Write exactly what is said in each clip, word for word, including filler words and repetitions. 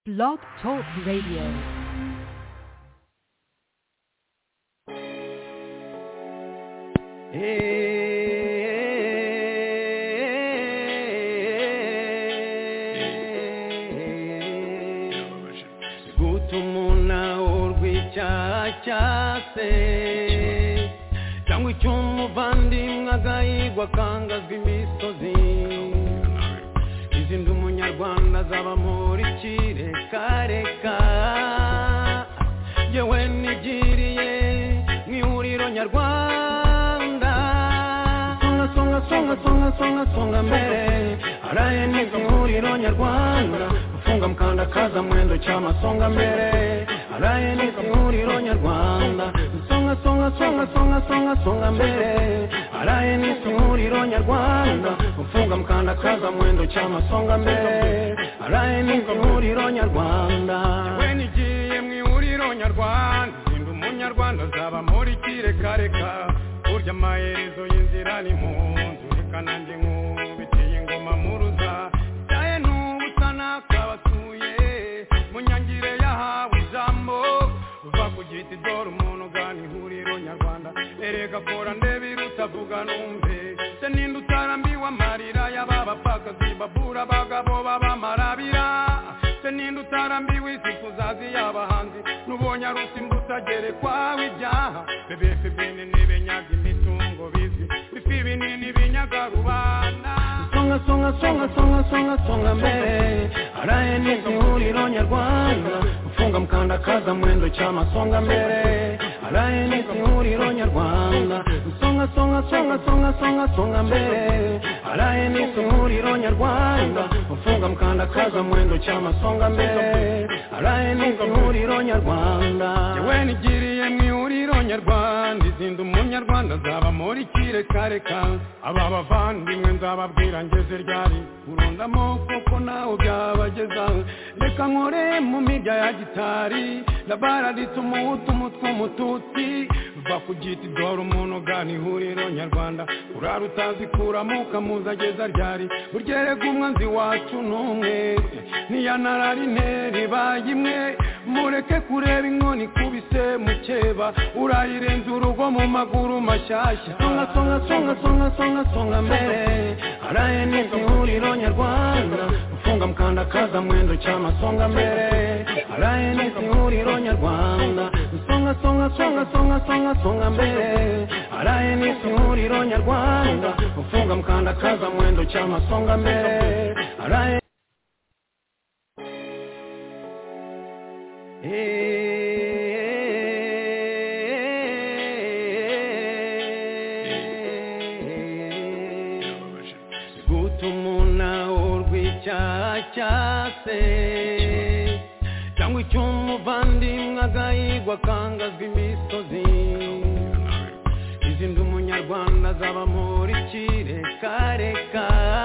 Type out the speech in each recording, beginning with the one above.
Blog Talk Radio. Gutumuna urwicyacase cyangwa icy'umuvandimwe agahigwa akangazwa imisozi izindi umunyarwanda zaba muri kirekareka yewe nigiriye mw'ihuriro nyarwanda songa songa songa songa songa mbere araye n'ihuriro nyarwanda ufunga mkanda kaza mwendo chama songa mbere araye n'ihuriro nyarwanda songa songa songa songa songa songa mbere araye n'ihuriro nyarwanda ufunga mkanda kaza mwendo chama songa mbere araye n'ihuriro nyarwanda yewe nigiye mw'ihuriro nyarwanda ndi umunyarwanda zaba muri kirekareka urya amaherezo y'inzira ni munzu reka nanjye nkubitiye ingoma muruza cyaye n'ubusa n'akabatuye mu nyangire yahawe ijambo uva ku giti dore umuntu ugana ihuriro nyarwanda erega kora ndebe irutavuga numve se ninde utarambiwe amarira y'ababapfakazi babura abagabo b'abamarabira se ninde utarambiwe isi kuzazi y'abahanzi n'ubonye arusimba utagerekwaho ibyaha bebefe bene n'ibenyaga imitungo bizi bifi binini binyaga rubanda songa songa songa songa songa songa mbere araye n'ihuriro nyarwanda ufunga mkanda kaza mwendo chama songa mbere araye n'ihuriro nyarwanda songa songa songa songa songa songa mbere araye n'ihuriro nyarwanda ufunga mkanda kaza mwendo chama songa mbere araye n'ihuriro nyarwanda yewe nigiriye mw'ihuriro nyarwanda izindi umunyarwanda zaba muri kirekareka aba bavandimwe nzababwira ngeze ryari urundamo kuko nawe byabageza reka nkore mu mirya ya gitari ndabaraditse umuhutu umutwe umututsi va ku giti dore umuntu ugana ihuriro nyarwanda urara utazikuramo ukamuza ageza ryari uryerega umwanzi wacu n'umwe niyanarari interi bayimwe mureke kureba inkoni kubise mukeba urayirenza urugo mu maguru mashyashya songa songa songa songa songa songa mbere araye n'ihuriro nyarwanda ufunga mkanda kaza mwendo chama songa mbere araye n'ihuriro nyarwanda songa songa songa songa songa songa mbere araye n'ihuriro nyarwanda ufunga mkanda kaza mwendo chama songa mbere araye gutumuna urwicyacase cyangwa icy'umuvandimwe agahigwa akangazwa imisozi izindi umunyarwanda zaba muri kirekareka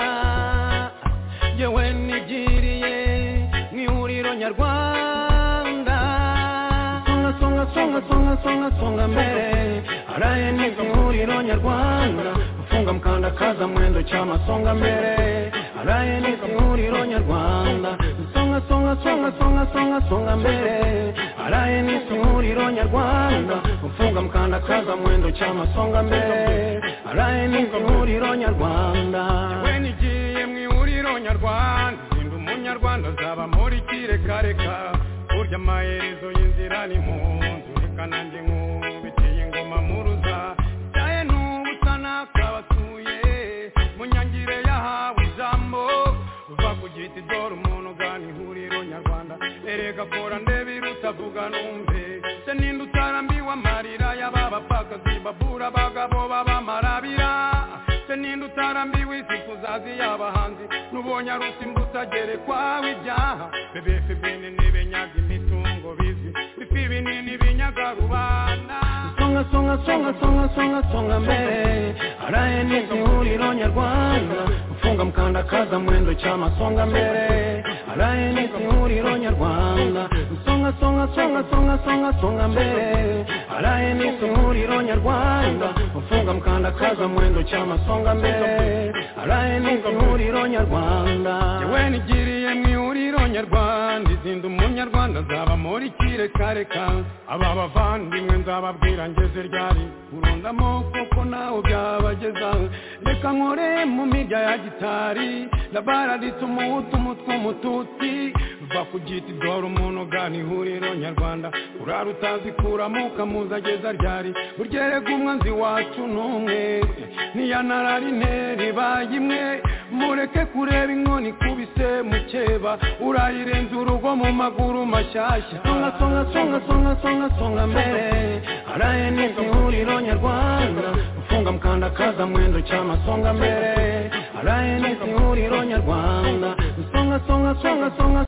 yewe nigiriye mw'ihuriro nyarwanda songa songa songa songa songa songa mbere araye n'ihuriro nyarwanda ufunga mkanda kaza mwendo chama songa mbere araye n'ihuriro nyarwanda songa songa songa songa songa songa mbere araye n'ihuriro nyarwanda ufunga mkanda kaza mwendo chama songa mbere araye n'ihuriro nyarwanda yewe nigiye mw'ihuriro nyarwanda ndi umunyarwanda zaba muri kirekareka urya amaherezo y'inzira ni munzu reka nanjye nkubitiye ingoma muruza cyaye n'ubusa n'akabatuye mu nyangire yahawe ijambo uva ku giti dore umuntu ugana ihuriro nyarwanda erega kora ndebe irutavuga numve se ninde utarambiwe amarira y'ababapfakazi babura abagabo b'abamarabira se ninde utarambiwe isi kuzazi y'abahanzi n'ubonye arusimba utagerekwaho ibyaha bebefe bene n'ibenyaga imitungo bizi bifi binini binyaga rubanda songa songa songa songa songa songa mbere araye n'ihuriro nyarwanda ufunga mkanda kaza mwendo chama songa mbere araye n'ihuriro nyarwanda songa songa songa songa songa songa mbere araye n'ihuriro nyarwanda ufunga mkanda kaza mwendo chama songa mbere araye n'ihuriro nyarwanda yewe nigiriye mw'ihuriro nyarwanda zinda umunyarwanda nzaba muri kirekareka aba bavandimwe nzababwira ngeze ryari urundamo kuko nawe byabageza reka nkore mu mirya ya gitari ndabaraditse umuhutu umutwe umututsi va ku giti dore umuntu ugana ihuriro nyarwanda urara utazikuramo ukamuza ageza ryari uryerega umwanzi wacu n'umwe niyanararine baye imwe mureke kureba inkoni kubise mukeba urayirenza urugo mu maguru mashyashya songa songa songa songa songa songa mbere araye n'ihuriro nyarwanda ufunga mkanda kaza mwendo chama songa mbere araye n'ihuriro nyarwanda songa songa songa songa.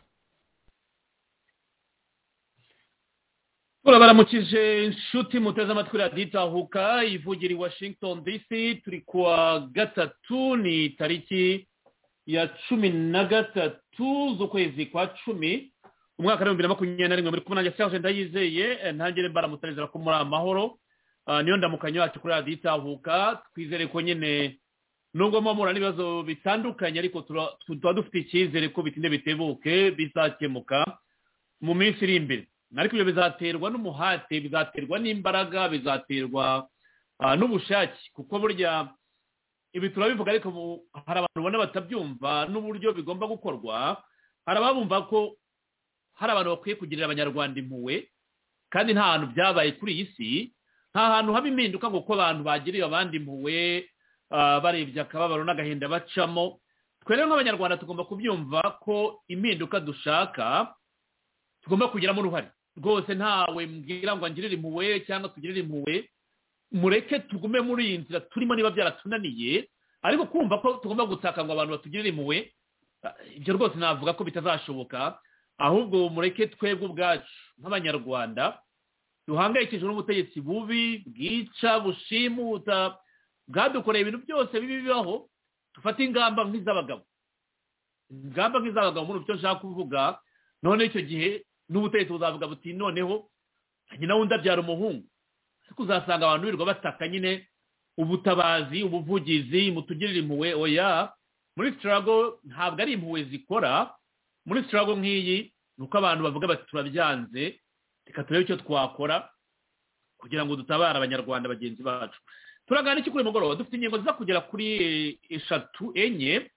Baramukije inshuti muteze amatwi raditahuka ivugira i Washington D C turi kuwa gatatu ni tariki ya cumi na gatatu z'ukwezi kwa cumi umwaka wa bibiri na makumyabiri na rimwe muri kumwe nanjye Serge Ndayizeye ntangire mbaramutanizira ko muri amahoro niyo ndamukanyo yacu kuri raditahuka twizere ko nyine nubwo mpamura n'ibibazo bitandukanye ariko tuba dufite icyizere ko bitinde bitebuke bizakemuka mu minsi iri imbere ariko ibyo bizaterwa n'umuhate bizaterwa n'imbaraga bizaterwa n'ubushake kuko burya ibi turabivuga ariko hari abantu ubona batabyumva n'uburyo bigomba gukorwa hari ababumva ko hari abantu bakwiye kugirira abanyarwanda impuhwe kandi nta hantu byabaye kuri iyi si nta hantu haba impinduka ngo uko abantu bagiriye abandi impuhwe barebye akababaro n'agahinda bacamo twe rero nk'abanyarwanda tugomba kubyumva ko impinduka dushaka tugomba kugiramo uruhare rwose ntawe mbwira ngo angirire impuhwe cyangwa tugirire impuhwe mureke tugume muri iyi nzira turimo niba byaratunaniye ariko kumva ko tugomba gutaka ngo abantu batugirire impuhwe ibyo rwose navuga ko bitazashoboka ahubwo mureke twebwe ubwacu nk'abanyarwanda duhangayikishijwe n'ubutegetsi bubi bwica bushimuta bwadukoreye ibintu byose bibi bibaho dufate ingamba nk'iz'abagabo ingamba nk'iz'abagabo muri byo nshaka kuvuga none icyo gihe n'ubutegetsi buzavuga buti noneho nyina wundi abyara umuhungu ariko uzasanga abantu birirwa bataka nyine ubutabazi ubuvugizi mutugirire impuhwe oya muri struggle ntabwo ari impuhwe zikora muri struggle nk'iyi nuko abantu bavuga bati turabyanze reka turebe icyo twakora kugira ngo dutabare abanyarwanda bagenzi bacu turagana iki kuri mugoroba dufite ingingo ziza kugera kuri eshatu enye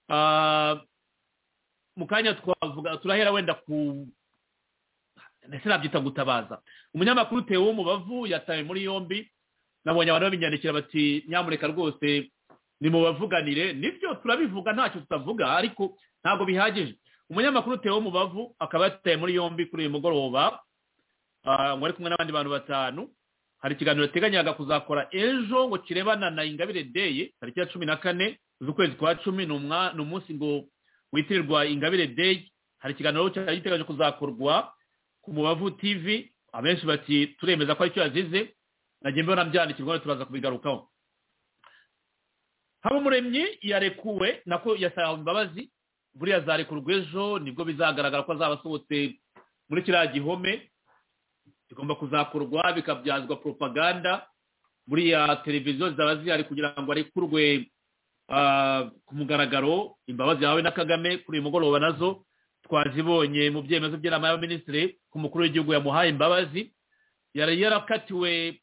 mu kanya twavuga turahera wenda ku ndetse nabyita gutabaza umunyamakuru Theo Mubavu yatawe muri yombi nabonye abantu babinyandikira bati nyamureka rwose ni mu bavuganire nibyo turabivuga ntacyo tutavuga ariko ntabwo bihagije umunyamakuru Theo Mubavu akaba yatawe muri yombi kuri uyu mugoroba ngo ari kumwe n'abandi bantu batanu hari ikiganiro yateganyaga kuzakora ejo ngo kirebana na Ingabire Day tariki ya cumi na kane z'ukwezi kwa cumi ni umunsi ngo witirirwa Ingabire Day hari ikiganiro cyari giteganyije kuzakorwa ku Mubavu T V abenshi bati turemeza ko ari cyo yazize nagiye mbona byandikirwa turaza kubigarukaho Habumuremyi yarekuwe nako yasaye imbabazi buriya zarekurwa ejo nibwo bizagaragara ko azabasohotse muri kiriya gihome bigomba kuzakorwa bikabyazwa propaganda buriya televiziyo zaba zihari kugira ngo arekurwe ku mugaragaro imbabazi yawe na Kagame kuri uyu mugoroba nazo twazibonye mu byemezo by'inama y'abaminisitiri ku mukuru w'igihugu yamuhaye imbabazi yari yarakatiwe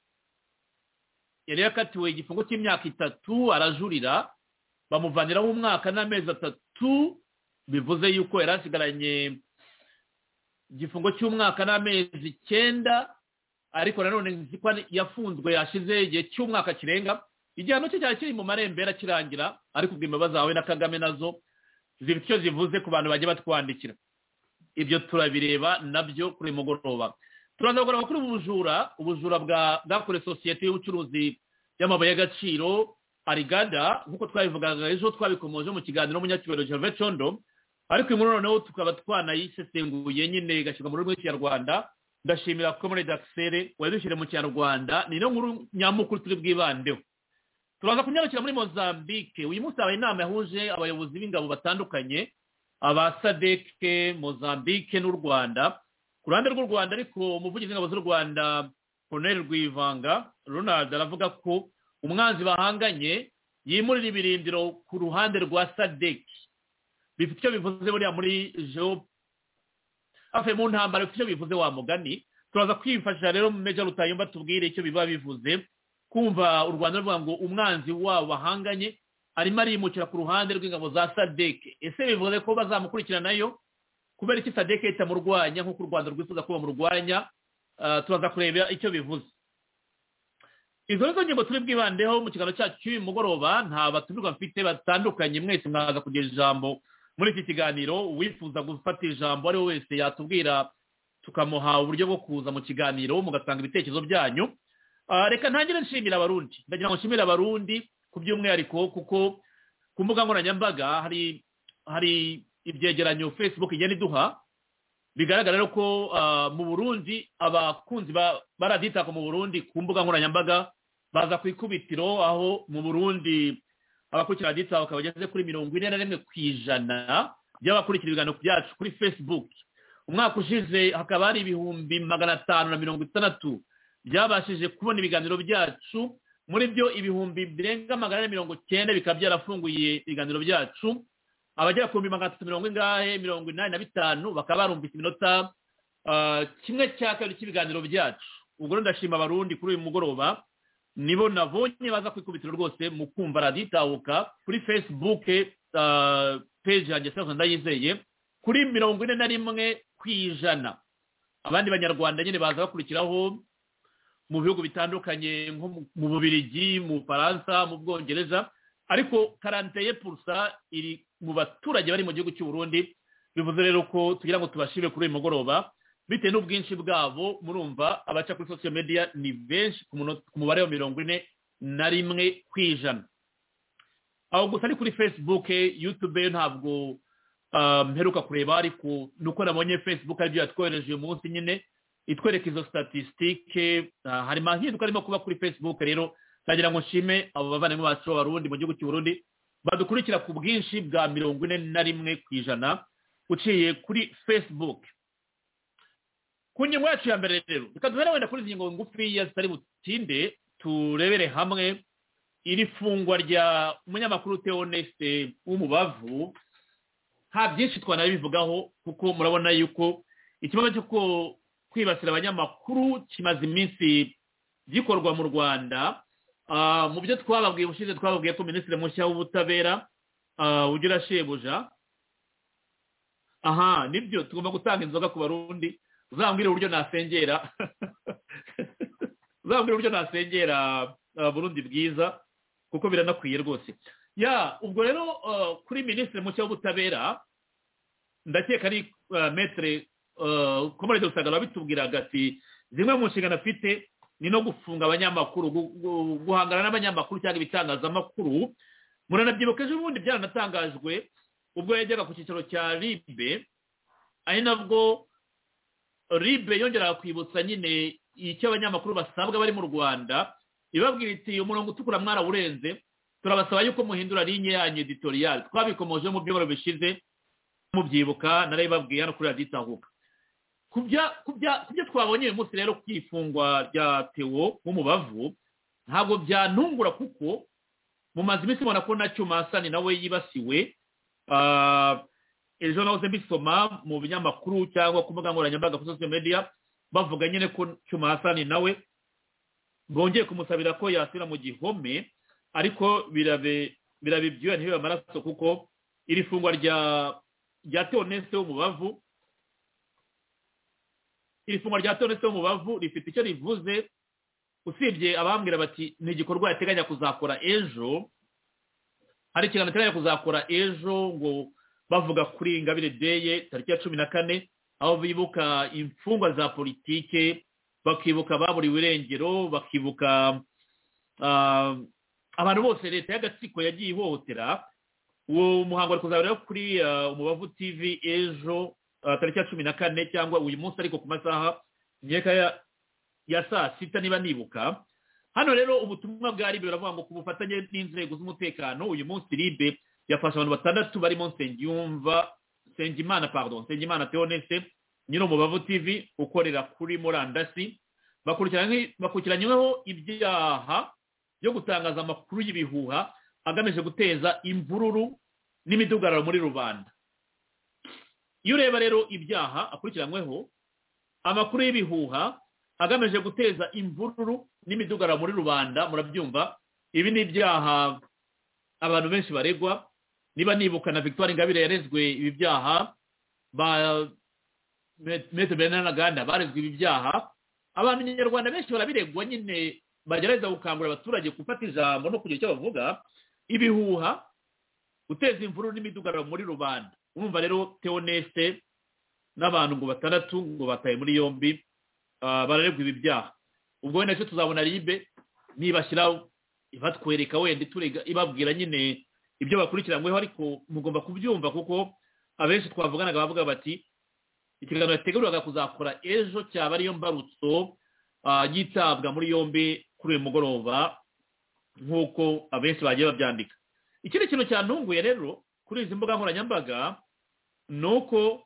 yari yakatiwe igifungo cy'imyaka itatu arajurira bamuvaniraho umwaka n'amezi atatu bivuze yuko yari asigaranye igifungo cy'umwaka n'amezi icyenda ariko nanone nzi ko yafunzwe yashize igihe cy'umwaka kirenga igihano cye cyari kiri mu marembera kirangira ariko ubw'imbabazi zawe na Kagame nazo zifite icyo zivuze ku bantu bagiye batwandikira ibyo turabireba nabyo kuri mugoroba turaza kugaragara kuri ubujura ubujura bwakorewe sosiyete y'ubucuruzi y'amabuye y'agaciro Arigada nk'uko twabivugaga ejo twabikomoje mu kiganiro n'umunyacyubahiro Gervais Condo ariko inkuru noneho tukaba twanayisesenguye nyine igashyirwa mu rurimi rw'ikinyarwanda ndashimira ko muri Daxere wadushyire mu kinyarwanda ni no nkuru nyamukuru turi bwibandeho turaza kunyarukira muri Mozambique uyu munsi habaye inama yahuje abayobozi b'ingabo batandukanye aba SADC Mozambique n'u Rwanda ku ruhande rw'u Rwanda ariko umuvugizi w'ingabo z'u Rwanda Colonel Rwivanga Ronald aravuga ko umwanzi bahanganye yimurira ibirindiro ku ruhande rwa SADC bifite icyo bivuze buriya muri geo afe mu ntambara icyo bivuze wa mugani turaza kwifashisha rero Meja Rutayomba tubwire icyo biba bivuze kumva u Rwanda ruvuga ngo umwanzi wabo bahanganye arimo arimukira ku ruhande rw'ingabo za Sadek. Ese bivuze ko bazamukurikiranayo kubera iki Sadek itamurwanya nk'uko u Rwanda rwifuza ko bamurwanya? Uh, turaza kureba icyo bivuze. Izo nizo ngingo turi bwibandeho mu kiganiro cyacu cy'uyu mugoroba. Nta batumirwa mfite batandukanye, mwese mwaza kugira ijambo muri iki kiganiro. Uwifuza gufata ijambo ari we wese yatubwira tukamuha uburyo bwo kuza mu kiganiro mugatanga ibitekerezo byanyu. Uh, reka ntangire nshimira abarundi, ndagira ngo nshimire abarundi ku by'umwihariko kuko ku mbuga nkoranyambaga hari hari ibyegeranyo Facebook igenda iduha bigaragara rero ko uh, mu Burundi abakunzi baraditaka mu Burundi ku mbuga nkoranyambaga baza ku ikubitiro, aho mu Burundi abakurikira raditaka bakabageze kuri mirongo ine na rimwe ku ijana by'abakurikira ibiganiro byacu kuri Facebook. Umwaka ushize hakaba hari ibihumbi magana atanu na mirongo itandatu byabashije kubona ibiganiro byacu, muri byo ibihumbi birenga magana ane mirongo cyenda bikaba byarafunguye ibiganiro byacu. Abagera ku bihumbi magana atatu mirongo ingahe mirongo inani na bitanu bakaba barumvise iminota uh, kimwe cya kabiri cy'ibiganiro byacu. Ubwo rero ndashima abarundi kuri uyu mugoroba, nibo nabonye baza kwikubitiro rwose mu kumva Radio Itahuka kuri Facebook uh, page yanjye Serge Ndayizeye kuri mirongo ine na rimwe ku ijana. Abandi banyarwanda nyine baza bakurikiraho mu bihugu bitandukanye nko mu Bubiligi, mu Faransa, mu Bwongereza, ariko quarante pour cent iri mu baturage bari mu gihugu cy'u Burundi. Bivuze rero ko tugira ngo tubashire kuri uyu mugoroba bitewe n'ubwinshi bwabo. Murumva abaca kuri social media ni benshi ku mubare wa mirongo ine na rimwe ku ijana. Aho gusa ari kuri Facebook, YouTube ntabwo mperuka kureba, ariko nuko nabonye Facebook aribyo yatwohereje uyu munsi nyine itwereka izo statistique. Uh, hari mahinduka arimo kuba kuri Facebook. Rero ndagira ngo nshime abo bavandimwe bacu b'abarundi mu gihugu cy'u Burundi badukurikira ku bwinshi bwa mirongo ine na rimwe ku ijana uciye kuri Facebook. Ku ngingo yacu ya mbere rero reka duhere wenda kuri izi ngingo ngufiya zitari butinde turebere hamwe iri fungwa rya umunyamakuru Theoneste w'Umubavu. Nta byinshi twanabivugaho kuko murabona yuko ikibazo cy'uko kwibasira abanyamakuru kimaze iminsi gikorwa mu Rwanda. Uh, mu byo twababwiye ushize twababwiye ko Minisitiri mushya w'ubutabera uh, ugira shebuja, aha nibyo tugomba gutanga inzoga ku barundi. Uzambwira uburyo nasengera uzambwira uburyo nasengera uh, Burundi bwiza kuko biranakwiye rwose. Ya ubwo rero uh, kuri Minisitiri mushya w'ubutabera ndakeka ari uh, Maître uh, Comrade Rusagara bitubwiraga ati zimwe mu nshingano afite ni no gufunga abanyamakuru, guhangana n'abanyamakuru cyangwa ibitangazamakuru. Muranabyibuka ejo bundi byaranatangajwe ubwo yajyaga ku cyicaro cya Ribe, ari nabwo Ribe yongera kwibutsa nyine icyo abanyamakuru basabwa bari mu Rwanda, ibabwira iti umurongo utukura mwarawurenze, turabasaba yuko muhindura linye yanyu editorial. Twabikomoje mu byumweru bishize mubyibuka, narabibabwiye hano kuri Radio Itahuka. Kubya kubya kubya twabonye uyu munsi rero kwifungwa rya Theo w'Umubavu ntabwo byantungura kuko mu mazi iminsi mbona ko na Cyuma Hassan nawe yibasiwe. Uh, ejo nahoze mbisoma mu binyamakuru cyangwa ku mbuga nkoranyambaga ku social media bavuga nyine ko Cyuma Hassan nawe bongeye kumusabira ko yasubira mu gihome, ariko birabe birabe byuya ntibibe amaraso kuko iri fungwa rya rya Theoneste w'Umubavu iri fungwa rya Theoneste w'Umubavu rifite icyo rivuze, usibye abambwira bati ni igikorwa yateganya kuzakora ejo. Hari ikiganiro yateganya kuzakora ejo ngo bavuga kuri Ingabire Day tariki ya cumi na kane, aho bibuka imfungwa za politike, bakibuka baburiwe irengero, bakibuka uh, abantu bose leta y'agatsiko yagiye ihohotera. Uwo muhango ari kuzabera kuri uh, Umubavu T V ejo Uh, tariki ya cumi na kane cyangwa uyu munsi, ariko ku masaha nyeka ya, ya saa sita niba nibuka. Hano rero ubutumwa bwa Ribe baravuga ngo ku bufatanye n'inzego z'umutekano uyu munsi Ribe yafashe abantu batandatu barimo Nsengiyumva Nsengimana pardon Nsengimana Theoneste nyine Umubavu T V ukorera kuri murandasi, bakurikiranye bakurikiranyweho ibyaha byo gutangaza amakuru y'ibihuha agamije guteza imvururu n'imidugararo muri rubanda. iyo ureba rero ibyaha akurikiranyweho amakuru y'ibihuha agamije guteza imvururu n'imidugararo muri rubanda murabyumva ibi ni ibyaha abantu benshi baregwa niba nibuka na Victoire Ingabire yarezwe ibi byaha ba Maître Bernard Ntaganda barezwe ibi byaha abantu nyarwanda benshi barabiregwa nyine bagerageza gukangurira abaturage gufata ijambo no kugira icyo bavuga ibihuha guteza imvururu n'imidugararo muri rubanda urumva rero Theoneste n'abantu ngo batandatu ngo bataye muri yombi bararegwa ibi byaha ubwo wenda cyo tuzabona ribe nibashyira ibatwereka wenda iturega ibabwira nyine ibyo bakurikiranyweho ariko mugomba kubyumva kuko abenshi twavuganaga bavuga bati ikiganiro yategurwaga kuzakora ejo cyaba ariyo mbarutso yitabwa muri yombi kuri uyu mugoroba nk'uko abenshi bagiye babyandika ikindi kintu cyantunguye rero kuri izi mbuga nkoranyambaga ni uko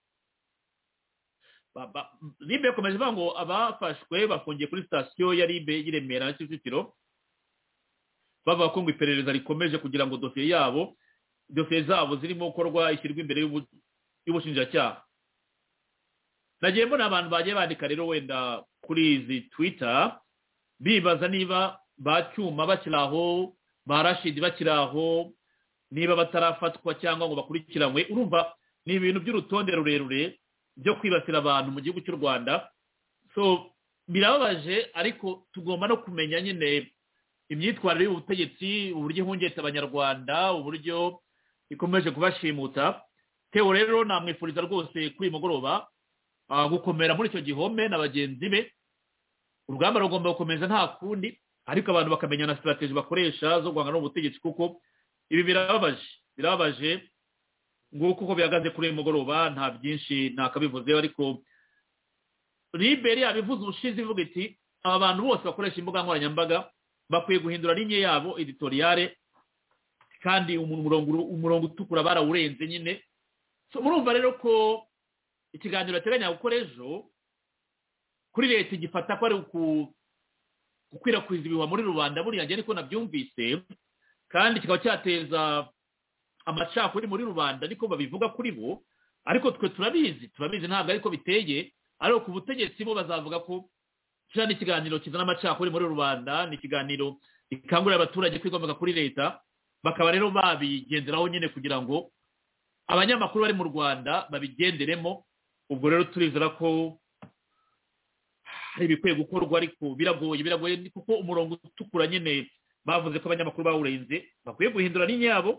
ribe yakomeje ivuga ngo abafashwe bafungiye kuri sitasiyo ya ribe y'i Remera na Kicukiro bavuga ko ngo iperereza rikomeje kugira ngo dosiye yabo dosiye zabo zirimo gukorwa ishyirwa imbere y'ubushinjacyaha nagiye mbona abantu bagiye bandika rero wenda kuri izi Twitter bibaza niba bacyuma bakiraho ba Rashid bakiraho niba batarafatwa cyangwa ngo bakurikiranywe urumva ni ibintu by'urutonde rurerure byo kwibasira abantu mu gihugu cy'u Rwanda so birababaje ariko tugomba no kumenya nyine imyitwarire y'ubutegetsi uburyo ihungeta abanyarwanda uburyo ikomeje kubashimuta Theo rero namwifuriza rwose kuri mugoroba gukomera muri icyo gihome na bagenzi be urugamba rugomba gukomeza nta kundi ariko abantu bakamenya na strategy bakoresha zo guhangana n'ubutegetsi kuko ibi birababaje birababaje nguko uko bihagaze kuri uyu mugoroba nta byinshi ntakabivuzeho ariko Liberi yabivuze ubushize ivuga iti aba bantu bose bakoresha imbuga nkoranyambaga bakwiye guhindura linye yabo editoriale kandi umurongo umurongo utukura barawurenze nyine so murumva rero ko ikiganiro ateganya gukora ejo kuri leta igifata ko ari gukwirakwiza ibihuha muri rubanda buriya njye niko nabyumvise kandi kikaba cyateza amacakuri muri rubanda niko babivuga kuri bo ariko twe turabizi turabizi ntabwo ariko biteye ariko ku butegetsi bo bazavuga ko cyane ikiganiro kizana amacakuri muri rubanda ni ikiganiro gikangurira abaturage kwigomeka kuri leta bakaba rero babigenderaho nyine kugira ngo abanyamakuru bari mu Rwanda babigenderemo ubwo rero turizera ko hari ibikwiye gukorwa ariko biragoye biragoye kuko umurongo utukura nyine bavuze ko abanyamakuru bawurenze bakwiye guhindura linye yabo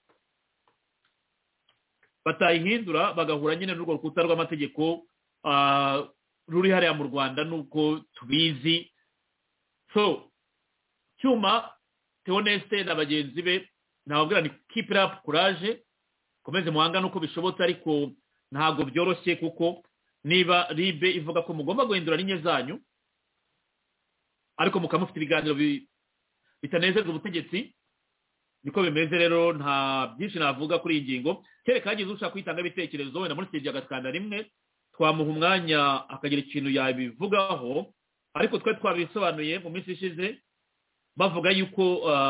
batayihindura bagahura nyine n'urwo rukuta rw'amategeko ruri hariya mu Rwanda nuko tubizi so cyuma Theoneste na bagenzi be nababwira ni keep up courage komeze muhanga nuko bishobotse ariko ntago byoroshye kuko niba ribe ivuga ko mugomba guhindura linye zanyu ariko mukamufite ibiganiro bitanezeza ubutegetsi niko bimeze rero nta byinshi navuga kuri iyi ngingo kereka hagize ushaka kwitanga ibitekerezo wenda muri stage agatanda rimwe twamuha umwanya akagira ikintu yabivugaho ariko twe twabisobanuye mu minsi ishize bavuga yuko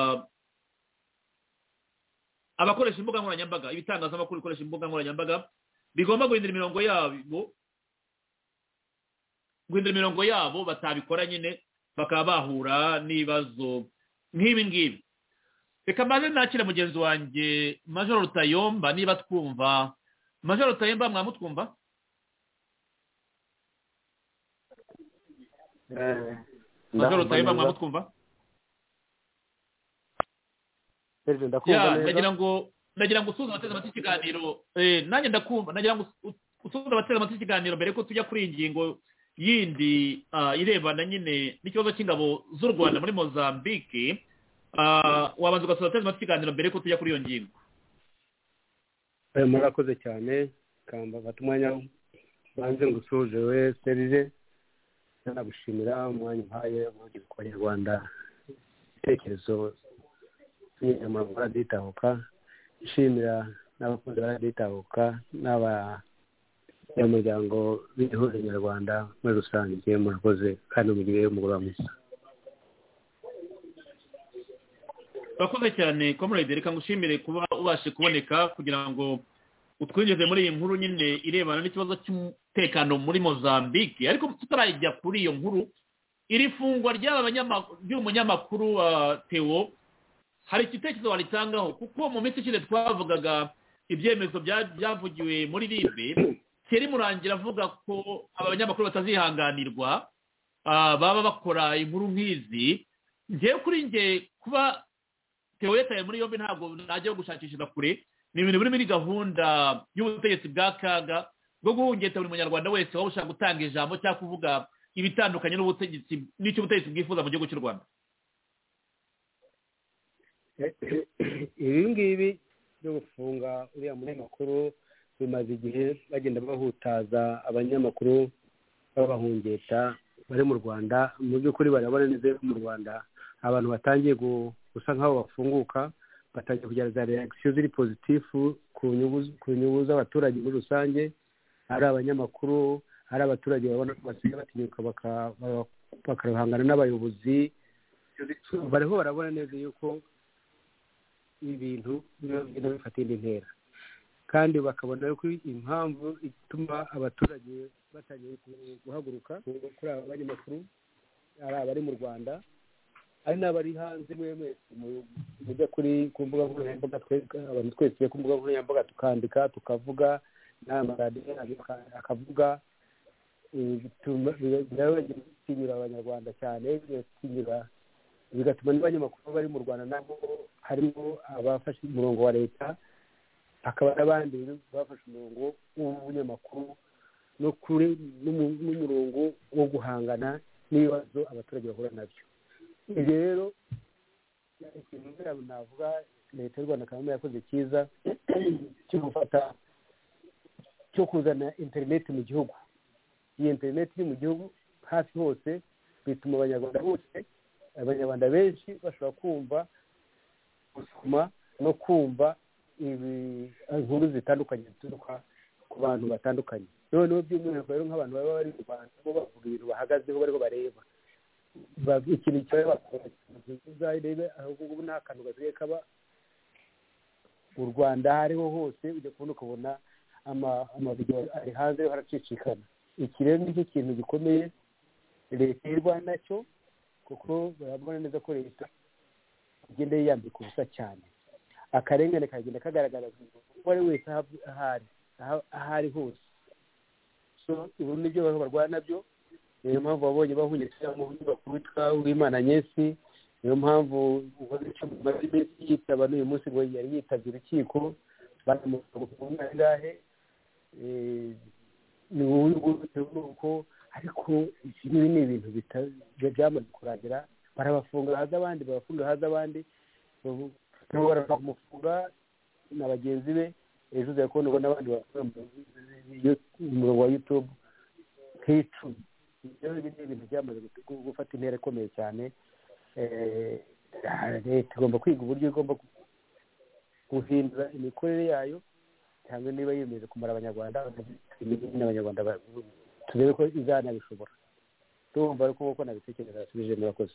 abakoresha imbuga nkoranyambaga ibitangazamakuru bikoresha imbuga nkoranyambaga bigomba guhindura imirongo yabo guhindura imirongo yabo batabikora nyine bakaba bahura n'ibibazo nk'ibi ngibi reka maze nakire mugenzi wanjye Major Rutayomba niba twumva Major Rutayomba mwamutwumva Major Rutayomba mwamutwumva ya nagira ngo nagira ngo usuze abateze amatwi ikiganiro eh nanjye ndakumva nagira ngo usuze abateze amatwi ikiganiro mbere ko tujya kuri ingingo yindi irebana nyine n'ikibazo cy'ingabo z'u Rwanda muri Mozambique wabanza ugasura abateze amatwi ikiganiro mbere ko tujya kuri iyo ngingo murakoze cyane kamba batumwanya banze ngusuje we Serge nagushimira umwanya uhaye mu Rwanda itekerezo nyamara baraditahuka ishimira n'abakunzi baraditahuka n'aba y'umuryango w'ihuriro nyarwanda muri rusange murakoze kandi mugire umugoroba mwiza bakoze cyane comrade reka ngushimire kuba ubashe kuboneka kugira ngo utwinjize muri iyi nkuru nyine irebana n'ikibazo cy'umutekano muri Mozambique. Ariko tutarajya kuri iyo nkuru, iri fungwa ry'umunyamakuru wa Theo, hari igitekerezo waritangaho? Kuko mu minsi ishize twavugaga ibyemezo byavugiwe muri Libe, Thierry Murangira avuga ko abanyamakuru batazihanganirwa baba bakora inkuru nk'izi. Ngewe kuri nge kuba Theo yataye muri yombi ntabwo najya gushakishiriza kure, ni ibintu biri muri gahunda y'ubutegetsi bwa Kaga bwo guhungeta buri munyarwanda wese waba ushaka gutanga ijambo cyangwa kuvuga ibitandukanye n'ubutegetsi n'icyo ubutegetsi bwifuza mu gihugu cy'u Rwanda. Ibi ngibi byo gufunga uriya munyamakuru bimaze igihe bagenda bahutaza abanyamakuru babahungeta bari mu Rwanda. Mu by'ukuri barabona neza mu Rwanda abantu batangiye gusa nk'aho bafunguka, batangiye kugira za reaction ziri positive ku nyungu ku nyungu z'abaturage muri rusange. Ari abanyamakuru, hari abaturage babona ko basigaye batinyuka bakarahangana n'abayobozi. Bariho barabona neza yuko ibintu bigenda bifata indi ntera, kandi bakabona ko impamvu ituma abaturage batangiye guhaguruka kuri aba banyamakuru ari abari mu Rwanda, ari n'abari hanze. Mwemwe mujya kuri ku mbuga nkoranyambaga, abantu twese ku mbuga nkoranyambaga tukandika tukavuga, n'amaradiyo akavuga, bituma bitinyura abanyarwanda cyane, bigatuma n'abanyamakuru bari mu Rwanda nabo harimo abafashe umurongo wa leta, hakaba n'abandi bafashe umurongo w'ubunyamakuru n'umurongo wo guhangana n'ibibazo abaturage bahura nabyo. Ibyo rero ikintu navuga leta y'u Rwanda kandi yakoze cyiza cyo gufata cyo kuzana interineti mu gihugu. Iyi interineti iri mu gihugu hafi hose bituma abanyarwanda bose abanyarwanda benshi bashobora kumva, gusoma no kumva inkuru zitandukanye zituruka ku bantu batandukanye. Noneho by'umwihariko rero nk'abantu baba bari mu Rwanda bo bavuga ibintu bahagazeho bariho bareba ikintu cyarebe ahubwo nta kantu gasigaye kaba u Rwanda hariho hose, ujya kubona ukabona amavidewo ari hanze haracicikana. Iki rero nicyo kintu gikomeye leta y'u Rwanda cyo, kuko barabona neza ko leta igenda yiyambika ubusa cyane, akarengane kagenda kagaragara uwo ari wese ahari ahari hose. So ubu nibyo bariho barwana nabyo. Niyo mpamvu wabonye bahungitse mu nyubako witwa Uwimana Nyesi, niyo mpamvu ukoze icyo maze iminsi yitaba n'uyu munsi ngo yari yitabye urukiko baramufunga ngahe ni uko. Ariko ibi ni ibintu byamaze kurangira, barabafunga haza abandi, barafunga haza abandi, baramufunga na bagenzi be. Ejo uza kubona ubona abandi bafunga mu murongo wa YouTube nk'icumi. Ibyo ni ibintu byamaze gufata intera ikomeye cyane. Leta igomba kwiga uburyo igomba guhindura imikorere yayo, cyangwa niba yemeje kumara abanyarwanda n'abanyarwanda turebe ko izanabishobora. Tumva ko uko nabitekereza asubije. Murakoze.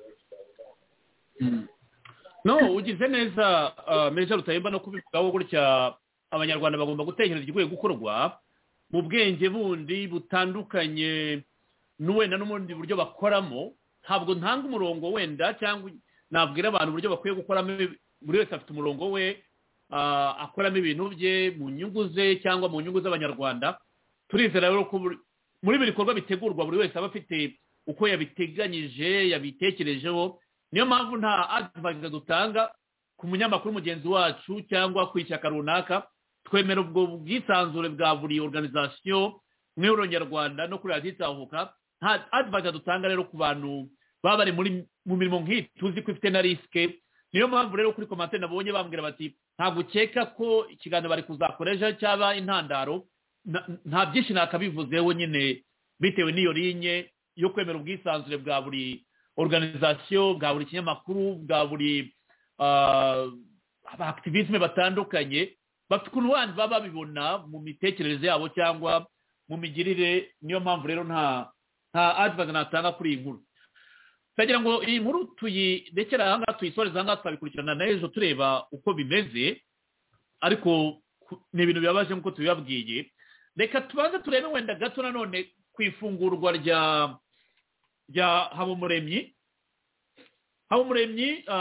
No, ugize neza Meja Rutayimba no kubivugaho gutya. Abanyarwanda bagomba gutekereza igikwiye gukorwa mu bwenge bundi butandukanye n'uwenda n'ubundi buryo bakoramo. Ntabwo ntanga umurongo wenda cyangwa nabwira abantu uburyo bakwiye gukoramo. Buri wese afite umurongo we akoramo ibintu bye mu nyungu ze cyangwa mu nyungu z'abanyarwanda. Turizera rero ko muri buri bikorwa bitegurwa buri wese aba afite uko yabiteganyije yabitekerejeho. Niyo mpamvu nta advice dutanga ku munyamakuru mugenzi wacu cyangwa ku ishyaka runaka. Twemera ubwo bwisanzure bwa buri organisation mw'Ihuriro Nyarwanda no kuri radiyo Itahuka. Nta advice dutanga rero ku bantu baba bari muri mu mirimo nk'iyi tuzi ko ifite na risike. Niyo mpamvu rero kuri commentaire nabonye bambwira bati ntabwo ukeka ko ikiganiro bari kuzakoresha cyaba intandaro. Nta byinshi nakabivuzeho nyine bitewe n'iyo linye yo kwemera ubwisanzure bwa buri organisation, bwa buri kinyamakuru, bwa buri abaactivisme batandukanye. Bafite ukuntu wandi baba babibona mu mitekerereze yabo cyangwa mu migirire. Niyo mpamvu rero nta nta advice natanga kuri iyi nkuru. Tagira ngo iyi nkuru tuyirekera aha ngaha tuyisoreza aha ngaha tukabikurikirana na ejo tureba uko bimeze. Ariko ni ibintu bibabaje nk'uko tubibabwiye. Reka tubanze turebe wenda gato nanone ku ifungurwa rya rya Habumuremyi. Habumuremyi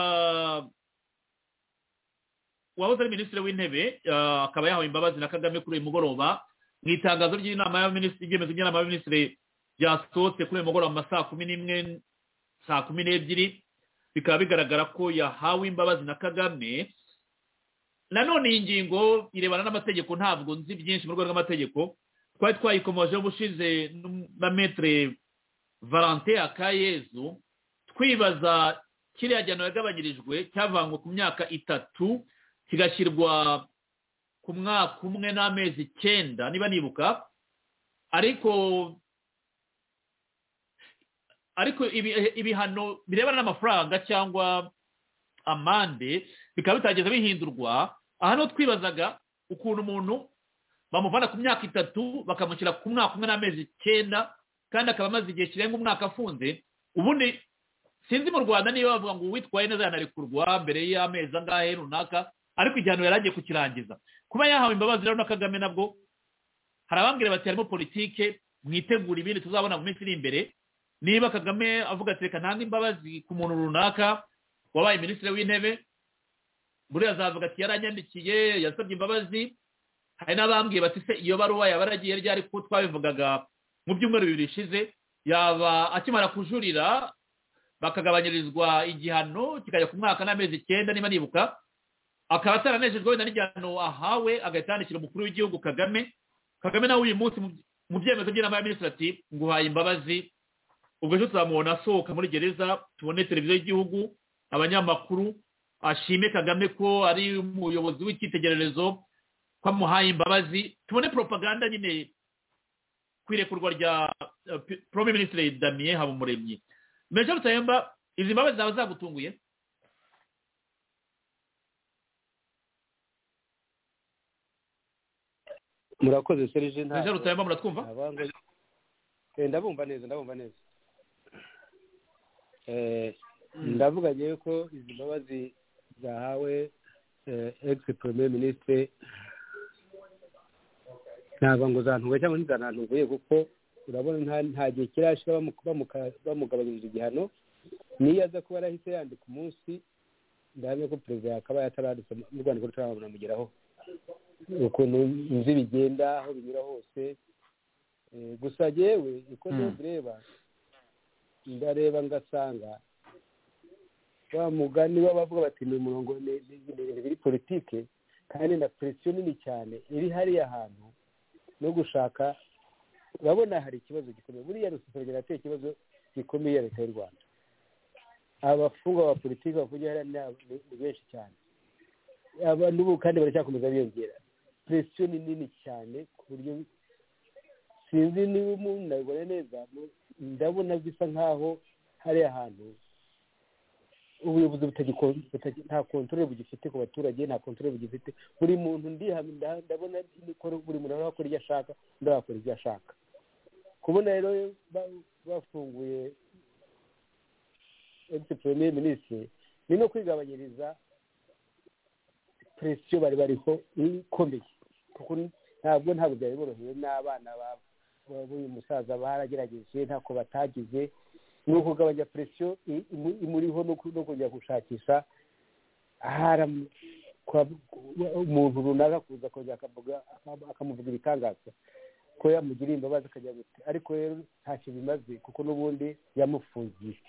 wahoze ari minisitiri w'intebe akaba yahawe imbabazi na Kagame kuri uyu mugoroba mu itangazo ry'inama y'abaminisitiri ibyemezo by'inama y'abaminisitiri byasohotse kuri uyu mugoroba mu saa kumi n'imwe saa kumi n'ebyiri bikaba bigaragara ko yahawe imbabazi na Kagame. Nanone iyi ngingo irebana n'amategeko ntabwo nzi byinshi mu rwego rw'amategeko, twari twayikomojeho ubushize na Maître Valentin Akayezu twibaza kiriya gihano yagabanyirijwe cyavanywe ku myaka itatu kigashyirwa ku mwaka umwe n'amezi icyenda niba nibuka, ariko ariko ibihano birebana n'amafaranga cyangwa amande bikaba bitageze bihindurwa. Aha no twibazaga ukuntu umuntu bamuvana ku myaka itatu bakamushyira ku mwaka umwe n'amezi icyenda kandi akaba amaze igihe kirenga umwaka afunze. Ubundi sinzi mu Rwanda niba bavuga ngo uwitwaye neza yanarekurwa mbere y'amezi angahe runaka, ariko igihano yaragiye kukirangiza. Kuba yahawe imbabazi rero na Kagame nabwo hari abambwira bati harimo politike, mwitegura ibindi tuzabona mu minsi iri imbere. Niba Kagame avuga ati reka ntange imbabazi ku muntu runaka wabaye minisitiri w'intebe, buriya azavuga ati yaranyandikiye yasabye imbabazi. Hari n'abambwiye bati se iyo baruwa yaba yaragiye ryari, ko twabivugaga mu byumweru bibiri bishize, yaba akimara kujurira bakagabanyirizwa igihano kikajya ku mwaka n'amezi icyenda niba nibuka, akaba ataranejejwe wenda n'igihano ahawe agahita yandikira umukuru w'igihugu Kagame. Kagame nawe uyu munsi mu byemezo by'inama y'abaminisitiri ati nguhaye imbabazi. Ubwo ejo tuzamubona asohoka muri gereza, tubone televiziyo y'igihugu, abanyamakuru ashime Kagame ko ari umuyobozi w'icyitegererezo, ko amuhaye imbabazi, tubone propaganda nyine kwirekurwa rya Premier Ministre Damien Habumuremyi. Meja Rutayemba, izi mbabazi zaba zagutunguye? Murakoze Serge. Meja Rutayemba muratwumva? Ndabumva neza ndabumva neza. Eh ndavuga ngiye ko izi mbabazi zahawe ex Premier Ministre ntabwo ngo zantuwe cyangwa ntizanantuye, kuko urabona nta gihe kirashira bamugabanyirije igihano. Niyo aza kuba arahise yandika umunsi ndahamya ko perezida yakaba yataranditse mu Rwanda ko turamugeraho ukuntu inzi bigenda aho binyura hose. Gusa jewe iko ndeba ndareba ngasanga wa mugani bavuga bati ni umurongo biri politike kandi na pression nini cyane iri hariya ahantu no gushaka. Urabona hari ikibazo gikomeye buriya Rusifero ateye ikibazo gikomeye leta y'u Rwanda. Abafungwa ba politike bavuye hariya ni benshi cyane, abantu ubu kandi baracyakomeza biyongera. Pression nini cyane ku buryo sinzi niba umuntu nabibona neza. Ndabona bisa nkaho hari ahantu ubuyobozi nta kontrole bugifite ku baturage, nta kontrole bugifite. Buri muntu ndihamya ndabona buri muntu arakora ibyo ashaka, undi akora ibyo ashaka. Kubona rero bafunguye ex Premier Ministre ni no kwigabanyiriza pression bari bariho ikomeye, kuko ntabwo ntabwo byari boroheye. N'abana b'uyu musaza baragerageje ntako batagize, ni ukugabanya pression imuriho no kujya gushakisha ahari umuntu runaka kuza kongera akamuvuga ibitangaza ko yamugiriye imbabazi akajya gute. Ariko rero ntacyo bimaze, kuko n'ubundi yamufungiye.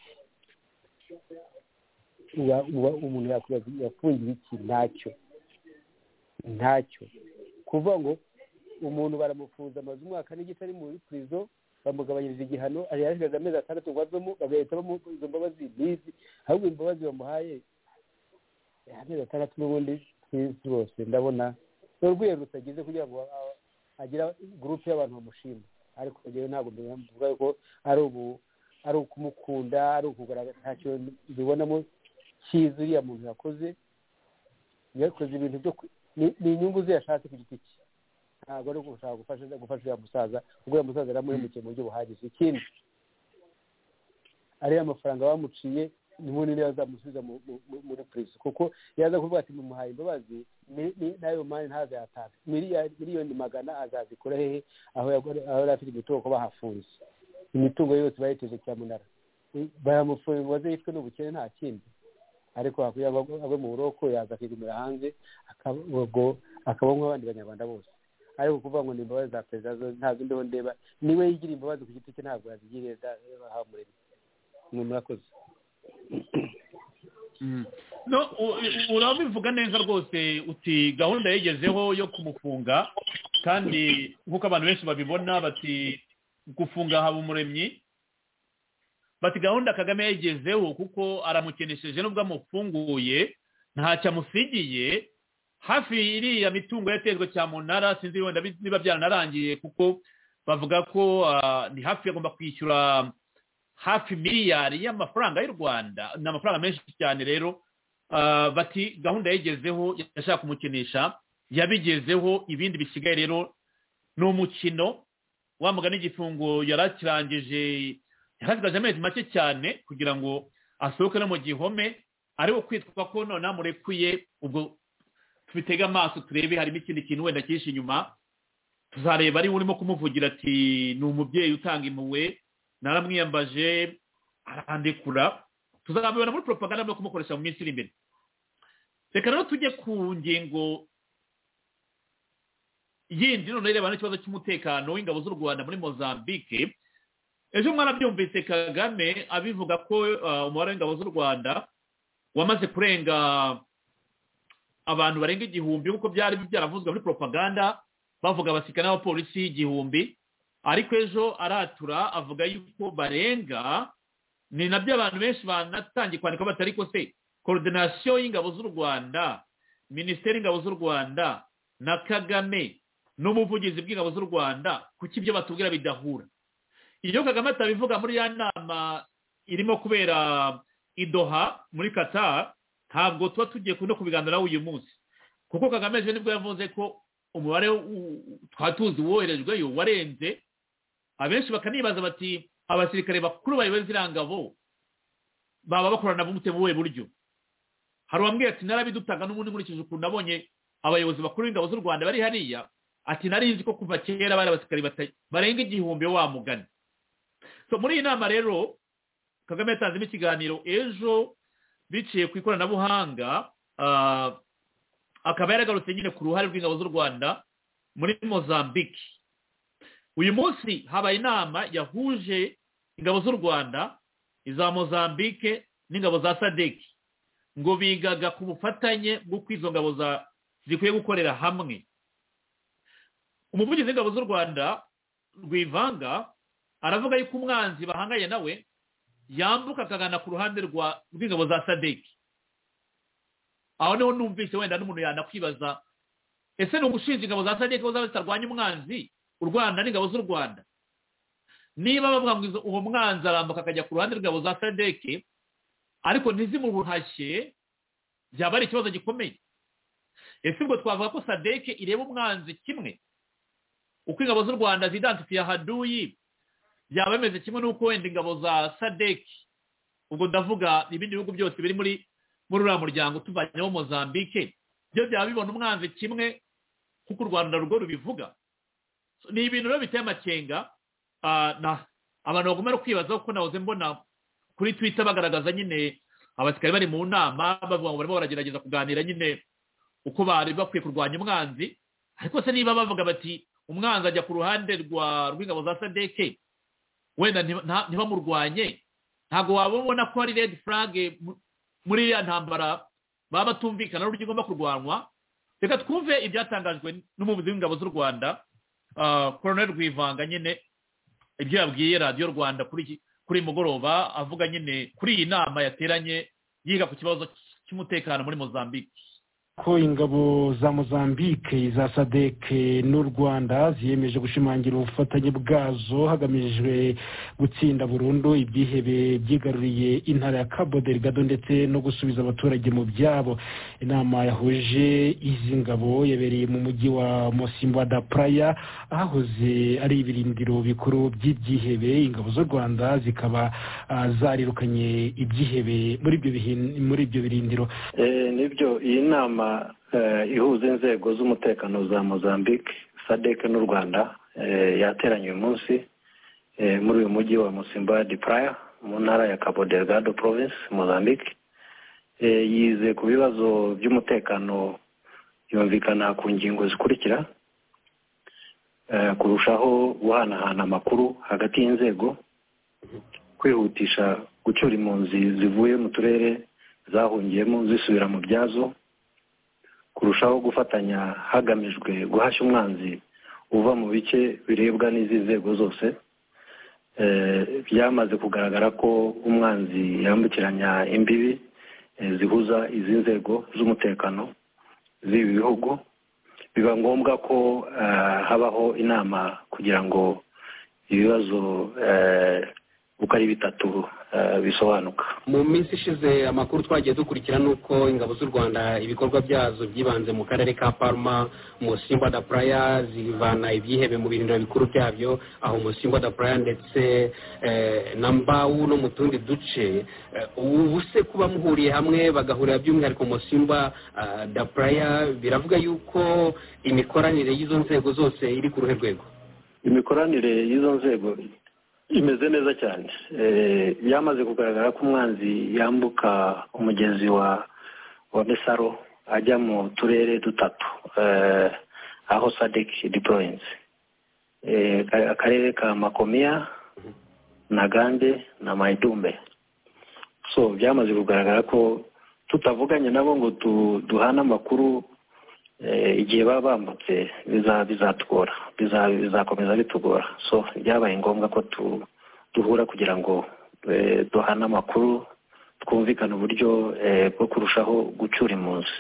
Umuntu yafungiye iki? Ntacyo ntacyo kuvuga ngo umuntu baramufunza amaze umwaka n'igice ari muri prison, bamugabanyiriza igihano, ari yashigaje amezi atandatu ngo avemo, bagahita bamuha izo mbabazi bizi. Ahubwo imbabazi bamuhaye amezi atandatu n'ubundi twese bose ndabona n'urwego rutagize kugira ngo agira groupe y'abantu bamushima. Ariko rero ntabwo mvuga ko ari ubu ari ukumukunda, ari ukugaragaza. Ntacyo bibonamo cyiza uriya muntu yakoze. Yakoze ibintu byo ni inyungu ze yashatse ku giti cye, ntabwo ari gushaka gufasha gufasha uyu musaza, ubwo uyu musaza yaramuhemukiye mu buryo buhagije. Ikindi ariya amafaranga bamuciye n'ubundi niyo azamusubiza muri polisi kuko yaza kuvuga ati mumuhaye imbabazi n'ayo mani ntazayatanga miliyoni magana azazikura hehe aho yari afite imitungo ko bahafunze imitungo yose bayeteje cyamunara baramufunga ngo aze yitwe n'ubukene nta kindi ariko hakuye abe mu buroko yaza akigumira hanze akaba nk'abandi banyarwanda bose ariko kuvuga ngo ni imbabazi za perezida zo ntabwo ndiho ndeba niwe yigira imbabazi ku giti cye ntabwo yazigiriye hamuremye ni murakoze no urabivuga neza rwose uti gahunda yegezeho yo kumufunga kandi nk'uko abantu benshi babibona bati gufunga Habumuremyi bati gahunda Kagame yegezeho kuko aramukenesheje nubwo amufunguye ntacyo amusigiye hafi iriya mitungo yatezwe cyamunara sinzi wenda niba byaranarangiye kuko bavuga ko ni hafi agomba kwishyura hafi miliyari y'amafaranga y'u Rwanda ni amafaranga menshi cyane rero bati gahunda yegezeho yashaka kumukinisha yabigezeho ibindi bisigaye rero ni umukino wa mugani igifungo yarakirangije yarasigaje amezi make cyane kugira ngo asohoke no mu gihome ariko kwitwa ko none amurekuye ubwo tubitega amaso turebe harimo ikindi kintu wenda cyinshi inyuma tuzareba ari urimo kumuvugira ati ni umubyeyi utanga impuhwe naramwiyambaje arandekura tuzabibona muri propaganda no kumukoresha mu minsi iri imbere reka rero tujye ku ngingo yindi none irebana n'ikibazo cy'umutekano w'ingabo z'u Rwanda muri Mozambique ejo mwarabyumvise Kagame abivuga ko umubare w'ingabo z'u Rwanda wamaze kurenga abantu barenga igihumbi nk'uko byari byaravuzwe muri propaganda bavuga abasirikare n'abapolisi igihumbi ariko ejo aratura avuga yuko barenga ni nabyo abantu benshi banatangiye kwandika batari ko se coordination y'ingabo z'u Rwanda Minisiteri y'ingabo z'u Rwanda na Kagame n'umuvugizi bw'ingabo z'u Rwanda kuki ibyo batubwira bidahura iyo Kagame atabivuga muri ya nama irimo kubera idoha muri Qatar ntabwo tuba tugiye no kubiganiraho uyu munsi kuko Kagame ejo nibwo yavuze ko umubare twatuzi woherejweyo warenze abenshi bakanibaza bati abasirikare bakuru bayoboye zirangabo baba bakorana bumute mu buryo hari uwambwiye ati narabidutaga n'ubundi nkurikije ukuntu nabonye abayobozi bakuru b'ingabo z'u Rwanda bari hariya ati narizi ko kuva kera bari abasirikare barenga igihumbi wa mugani so muri iyi nama rero Kagame yatanzemo ikiganiro ejo biciye ku ikoranabuhanga akaba yaragarutse nyine ku ruhare rw'ingabo z'u Rwanda muri Mozambique uyu munsi habaye inama yahuje ingabo z'u Rwanda iza Mozambique n'ingabo za SADC ngo bigaga ku bufatanye bwo kwizo ngabo za zikwiye gukorera hamwe umuvugizi w'ingabo z'u Rwanda Rwivanga aravuga yuko umwanzi bahanganye nawe yambuka akagana ku ruhande rwa rw'ingabo za SADC aho niho numvise wenda n'umuntu yanakwibaza ese ni ugushinja ingabo za SADC ko zitarwanya umwanzi u Rwanda n'ingabo z'u Rwanda niba bavuga ngo uwo mwanzi arambuka akajya ku ruhande rw'ingabo za SADC ariko ntizimuruhashye byaba ari ikibazo gikomeye ese ubwo twavuga ko SADC ireba umwanzi kimwe uko ingabo z'u Rwanda zidantifiye haduyi byaba bimeze kimwe n'uko wenda ingabo za SADC ubwo ndavuga ibindi bihugu byose biri muri muri uriya muryango tuvanyeho Mozambique byo byaba bibona umwanzi kimwe kuko u Rwanda rugo rubivuga ni ibintu rero biteye amakenga abantu bagomba kwibaza ko nahoze mbona kuri Twitter bagaragaza nyine abasirikare bari mu nama bavuga ngo barimo baragerageza kuganira nyine uko bari bakwiye kurwanya umwanzi ariko se niba bavuga bati umwanzi ajya ku ruhande rwa rw'ingabo za SADC wenda ntibamurwanye ntabwo wabona ko ari red flag muri iriya ntambara baba batumvikana n'uburyo igomba kurwanwa reka twumve ibyatangajwe n'umuvugizi w'ingabo z'u Rwanda Colonel Rwivanga nyine ibyo yabwiye radiyo Rwanda kuri kuri mugoroba avuga nyine kuri iyi nama yateranye yiga ku kibazo cy'umutekano muri Mozambique ko ingabo za Mozambique za SADC n'u Rwanda ziyemeje gushimangira ubufatanye bwazo hagamijwe gutsinda burundu ibyihebe byigaruriye intara ya Cabo Delgado ndetse no gusubiza abaturage mu byabo. Inama yahuje izi ngabo yabereye mu mujyi wa Mocimboa da Praia ahahoze ari ibirindiro bikuru by'ibyihebe. Ingabo z'u Rwanda zikaba uh, zarirukanye ibyihebe muri ibyo muri ibyo birindiro. Eh, nibyo iyi nama Uh, ihuza inzego z'umutekano za Mozambique, SADC n'u Rwanda uh, yateranye uyu munsi uh, muri uyu mujyi wa Mocimboa da Praia mu ntara ya Cabo Delgado province Mozambique. Uh, yize ku bibazo by'umutekano, yumvikana ku ngingo zikurikira: uh, kurushaho guhanahana amakuru hagati y'inzego, kwihutisha gucyura impunzi zivuye mu turere zahungiyemo zisubira mu byazo, kurushaho gufatanya hagamijwe guhashya umwanzi uva mu bice birebwa n'izi nzego zose. Byamaze kugaragara ko umwanzi yambukiranya imbibi zihuza izi nzego z'umutekano z'ibi bihugu. Biba ngombwa ko habaho inama kugira ngo ibibazo uko ari bitatu bisobanuka. Mu minsi ishize amakuru twagiye dukurikira nuko ingabo z'u Rwanda ibikorwa byazo byibanze mu karere ka Palma, Mocimboa da Praia, zivana ibyihebe mu birindiro bikuru byabyo aho Mocimboa da Praia ndetse eh, na Mbau no mu tundi duce. Ubu se kuba muhuriye hamwe bagahurira by'umwihariko Mocimboa uh, da Praia, biravuga yuko imikoranire y'izo nzego zose iri ku ruhe rwego? Imikoranire y'izo nzego imeze neza cyane. Eh, yamaze kugaragara ko umwanzi yambuka umugezi wa wa Mesaro ajya mu turere dutatu eh, aho SADC deploys. Eh, akarere ka Makomia, Nagande na Maidumbe. So byamaze kugaragara ko tutavuganye nabo ngo tu, duhana amakuru eh, igihe baba bambutse bizatugora, bizakomeza bitugora. So byabaye ngombwa ko tu duhura kugira ngo eh, duhana amakuru, twumvikana uburyo eh, bwo kurushaho gucyura impunzi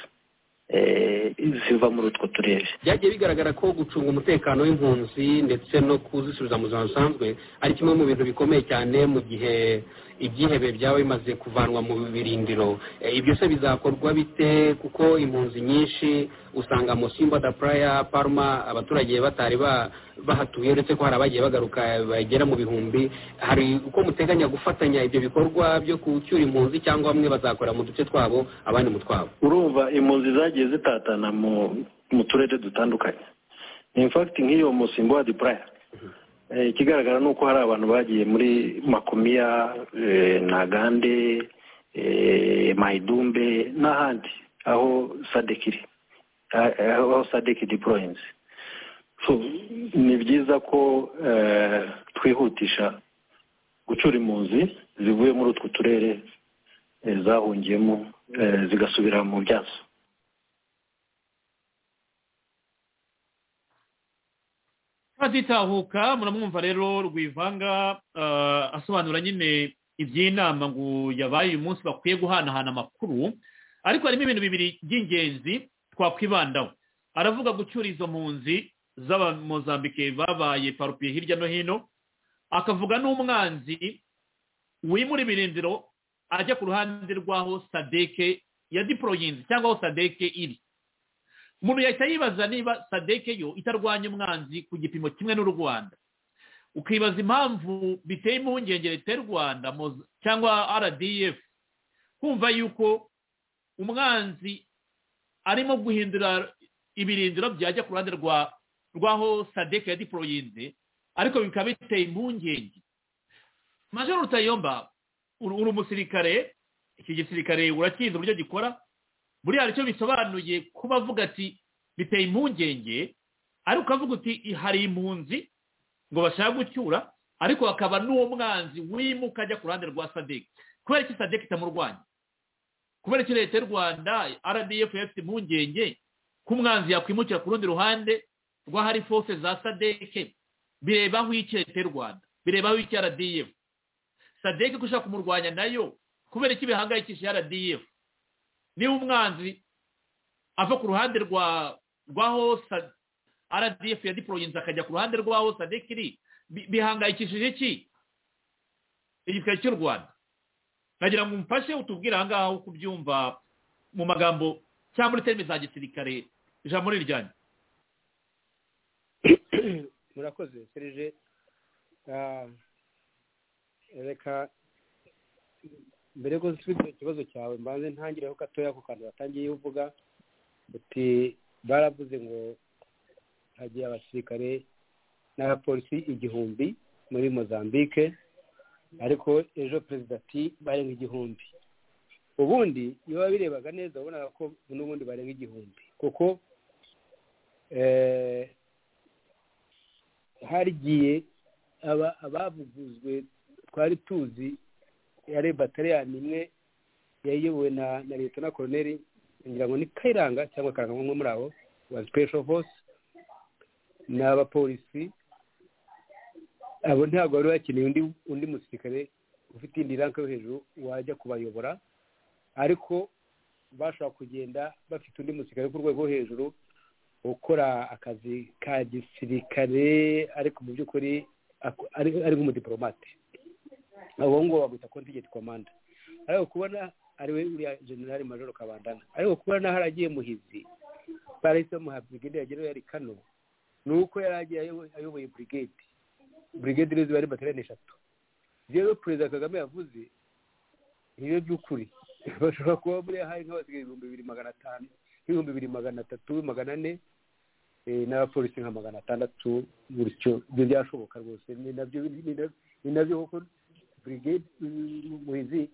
eh, ziva muri utwo turere. Byagiye bigaragara ko gucunga umutekano w'impunzi ndetse no kuzisubiza mu buzima busanzwe ari kimwe mu bintu bikomeye cyane mu gihe ibyihebe byawe bimaze kuvanwa mu birindiro. E, ibyo se bizakorwa bite? Kuko impunzi nyinshi usanga Mocimboa da Praia, Palma abaturage batari bahatuye ndetse ko hari abagiye bagaruka bagera mu bihumbi. Hari uko muteganya gufatanya ibyo bikorwa byo kucyura impunzi cyangwa bamwe bazakora mu duce twabo abandi mu twabo? Urumva impunzi zagiye zitatana mu mu turere dutandukanye. In fact nk'iyo Mocimboa da Praia ikigaragara nuko hari abantu bagiye muri Makomia, eh, Nagande, eh, Maidumbe n'ahandi aho SADC iri, aho SADC deploys. So ni byiza ko eh, twihutisha gucyura impunzi zivuye muri utwo turere eh, zahungiyemo eh, zigasubira mu byazo. Aditahuka muramwumva rero Rwivanga uh, asobanura nyine iby'inama ngo yabaye uyu munsi bakwiye guhanahana amakuru, ariko harimo ibintu bibiri by'ingenzi twakwibandaho. Aravuga gucyura izo mpunzi z'aba Mozambique babaye parupiye hirya no hino, akavuga n'umwanzi wimura ibirindiro ajya ku ruhande rw'aho SADC ya deploying cyangwa aho SADC iri. Umuntu yahita yibaza niba SADC yo itarwanya umwanzi ku gipimo kimwe n'u Rwanda, ukibaza impamvu biteye impungenge leta y'u Rwanda cyangwa R D F kumva yuko umwanzi arimo guhindura ibirindiro byajya ku ruhande rwa rwaho SADC ya deploying, ariko bikaba biteye impungenge. Major Rutayomba, uri umusirikare, iki gisirikare urakizi uburyo gikora, buriya aricyo bisobanuye kuba avuga ati biteye impungenge, ariko ukavuga uti hari impunzi ngo bashaka gucyura, ariko hakaba n'uwo mwanzi wimuka ajya ku ruhande rwa SADC. Kubera iki SADC itamurwanya? Kubera iki leta y'u Rwanda R D F yafite impungenge ko umwanzi yakwimukira ku rundi ruhande rwa hari force za SADC? Birebaho iki leta y'u Rwanda? Birebaho iki R D F? SADC gushaka kumurwanya nayo kubera iki bihangayikisha R D F? Niba umwanzi ava ku ruhande rwa rwaho R D F yadiployinze akajya ku ruhande rwaho SADC iri bihangayikishije iki igisirikare cy'u Rwanda? nagira ngo umfashe utubwire aha ngaha uko ubyumva mu magambo cyangwa muri terime za gisirikare ijambo riryanyu. murakoze Serge. reka mbere yo gusubiza ikibazo cyawe mbanze ntangireho gatoya ku kantu batangiye uvuga uti baravuze ngo hagiye abasirikare n'abapolisi igihumbi muri Mozambique, ariko ejo perezida ati barenga igihumbi. ubundi iyo babirebaga neza ubona ko n'ubundi barenga igihumbi, kuko harigiye abavuguzwe twari tuzi yari bataliyani imwe yayobowe na na leta na koloneli ngira ngo ni Kayiranga cyangwa Karanga nko muri abo wa special force n'abapolisi. abo ntabwo bari bakeneye undi undi musirikare ufite indi rank yo hejuru wajya kubayobora, ariko bashobora kugenda bafite undi musirikare ku rwego hejuru ukora akazi ka gisirikare ariko mu by'ukuri ari nk'umudiplomate. abo ngo bagwita contingent commander. ariko kubona ari we uriya General Major Kabandana, ariko kubona haragiye Muhizi barahise bamuha brigade yagera yari Kano, nuko yaragiye ayoboye brigade brigade nizo bari bataliyani eshatu. rero Perezida Kagame yavuze niyo by'ukuri bashobora kuba muri hari nk'abasigaye ibihumbi bibiri magana atanu ibihumbi bibiri magana atatu magana ane n'abapolisi nka magana atandatu gutyo. ibyo byashoboka rwose, ni nabyo ni nabyo kuko brigade Muhizi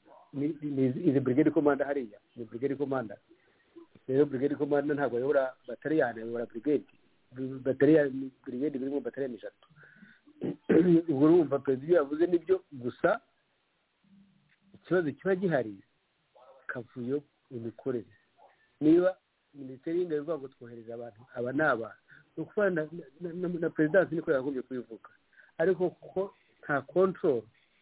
izi brigade commander hariya ni brigade commander. rero brigade commander ntabwo ayobora bataliyani, ayobora brigade bataliyani brigade birimo bataliyani eshatu. ubwo urumva perezida yavuze nibyo gusa, ikibazo kiba gihari kavuyo imikorere. niba minisiteri y'ingabo ivuga ngo twohereza abantu aba n'aba ukuba na na perezidansi niko yagombye kubivuga, ariko kuko nta control,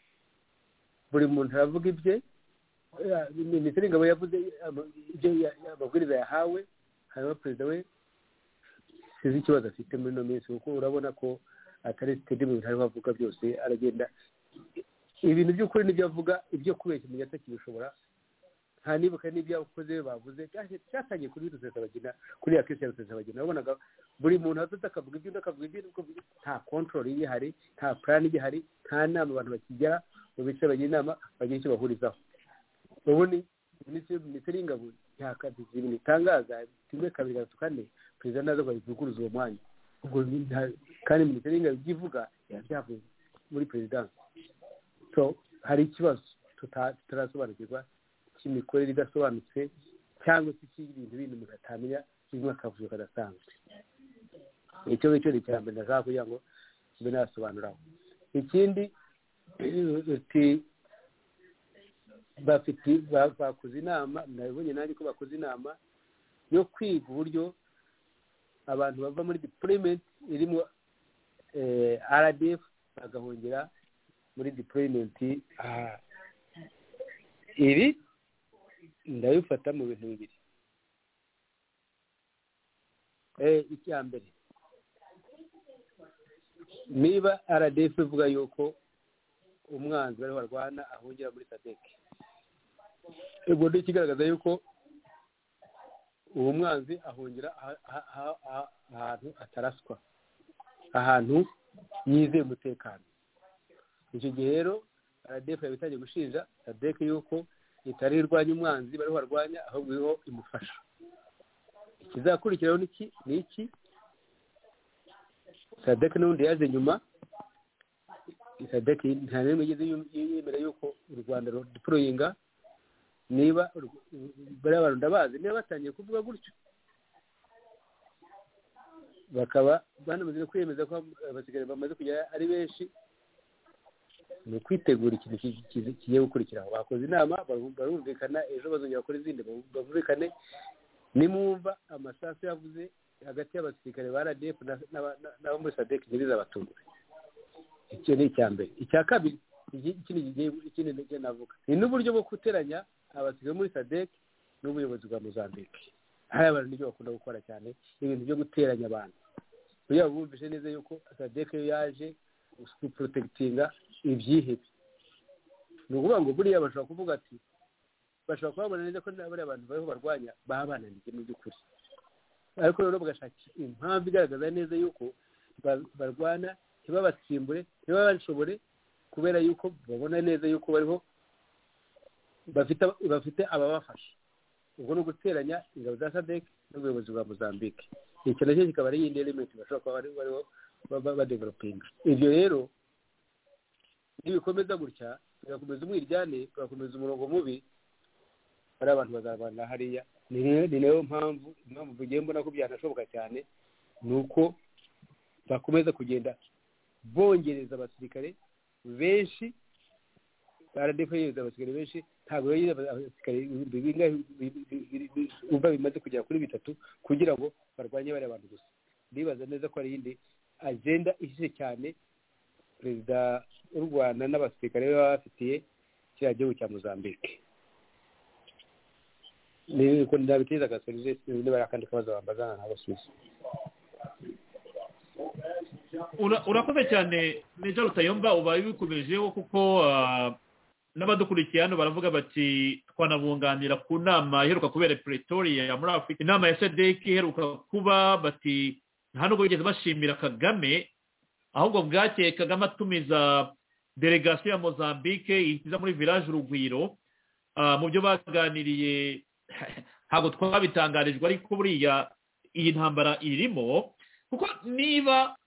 buri muntu aravuga ibye. minisiteri y'ingabo yavuze ibyo amabwiriza yahawe, hanyuma perezida we sizi ikibazo afite muri ino minsi, kuko urabona ko atari sitade mu bintu ariho avuga byose aragenda ibintu by'ukuri n'ibyo avuga, ibyo kubeshya umuntu atakibishobora. nta nibuka n'ibyo abakozi bavuze cyatangiye kuri Rusesabagina, kuri ya kesi ya Rusesabagina wabonaga buri muntu azoza akavuga ibyo akavuga ibyo, nta control ihari, nta plan ihari, nta nama abantu bakigera mu bice bagira inama bagira icyo bahurizaho. ubundi minisiteri y'ingabo yakazi ibintu itangaza kimwe kabiri gatatu kane perezida nazo bayivuguruza uwo mwanya. ubwo kandi minisiteri y'ingabo ivuga yabyavuye muri perezidansi. so hari ikibazo tutarasobanukirwa cy'imikorere idasobanutse, cyangwa se cy'ibintu bindi umuntu atamenya kimwe akavuyo kadasanzwe. icyo ngicyo ni icya mbere ndashaka kugira ngo mbe nasobanuraho. ikindi uti bafite bakoze inama, nabonye nanjye ko bakoze inama yo kwiga uburyo abantu bava muri deployment irimo R D F bagahongera muri deployment. ibi ndabifata mu bintu bibiri. icya mbere, niba R D F ivuga yuko umwanzi bari barwana ahongera muri SADC, ubwo ni ikigaragaza yuko uwo mwanzi ahongera ahantu ataraswa, ahantu yizeye umutekano. icyo gihe rero R D F yabitangiye gushinja SADC yuko itari irwanya umwanzi bari barwanya, ahubwo iriho imufasha. ikizakurikiraho niki ni iki? SADC n'undi yaje nyuma. SADC nta n'imwe igeze yemera yuko u Rwanda rudeployinga. niba bari abantu ndabazi niba batangiye kuvuga gutyo, bakaba banamaze kwemeza ko abasigaye bamaze kujya ari benshi, ni ukwitegura ikintu kigiye gukurikiraho. bakoze inama barumvikana, ejo bazongera bakora izindi bumvikane. nimwumva amasasu yavuze hagati y'abasirikare ba R D F n'abo muri SADC ntibizabatumbure. icyo ni icya mbere. icya kabiri, ikindi navuga ni n'uburyo bwo guteranya abasirikare muri SADC n'ubuyobozi bwa Mozambique. hari abantu n'ibyo bakunda gukora cyane ibintu byo guteranya abantu kugira ngo bumvishe neza yuko sadek yaje guprotectinga ibyihebe ni ukuvuga ngo buriya bashobora kuvuga ati bashobora kubabona neza ko bariya abantu bariho barwanya baba bananiye mu by'ukuri ariko rero bagashaka impamvu igaragaza neza yuko barwana ntibabatsimbure ntibabashobore kubera yuko babona neza yuko bariho bafite bafite ababafasha ubwo no guteranya ingabo za sadek n'ubuyobozi bwa Mozambique icyo nacyo kikaba ari iyindi element bashobora kuba bariho badevelopinga ibyo rero nibikomeza gutya bigakomeza umwiryane bigakomeza umurongo mubi hari abantu bazabana hariya ni nayo mpamvu impamvu bugiye mbona ko byanashoboka cyane ni uko bakomeza kugenda bongereza abasirikare benshi baradefayeza abasirikare benshi ntabwo yagize abasirikare bingahe umva bimaze kugera kuri bitatu kugira ngo barwanye bari abantu gusa ndibaza neza ko ari indi agenda ishyise cyane perezida w'u Rwanda n'abasirikare baba bafitiye kiriya gihugu cya Mozambique ni ko ndabitiza gasolije niba yakandi kabazo bambazana nabo Suisse urakoze cyane Meja Rutayomba ubaye bikomejeho kuko n'abadukurikiye hano baravuga bati twanabunganira ku nama iheruka kubera Pretoria ya muri Afrika inama ya sadek iheruka kuba bati nta nubwo bigeze bashimira Kagame ahubwo bwakeye Kagame atumiza delegation ya Mozambique iza muri village Rugwiro mu byo baganiriye ntabwo twabitangarijwe ariko buriya iyi ntambara irimo kuko niba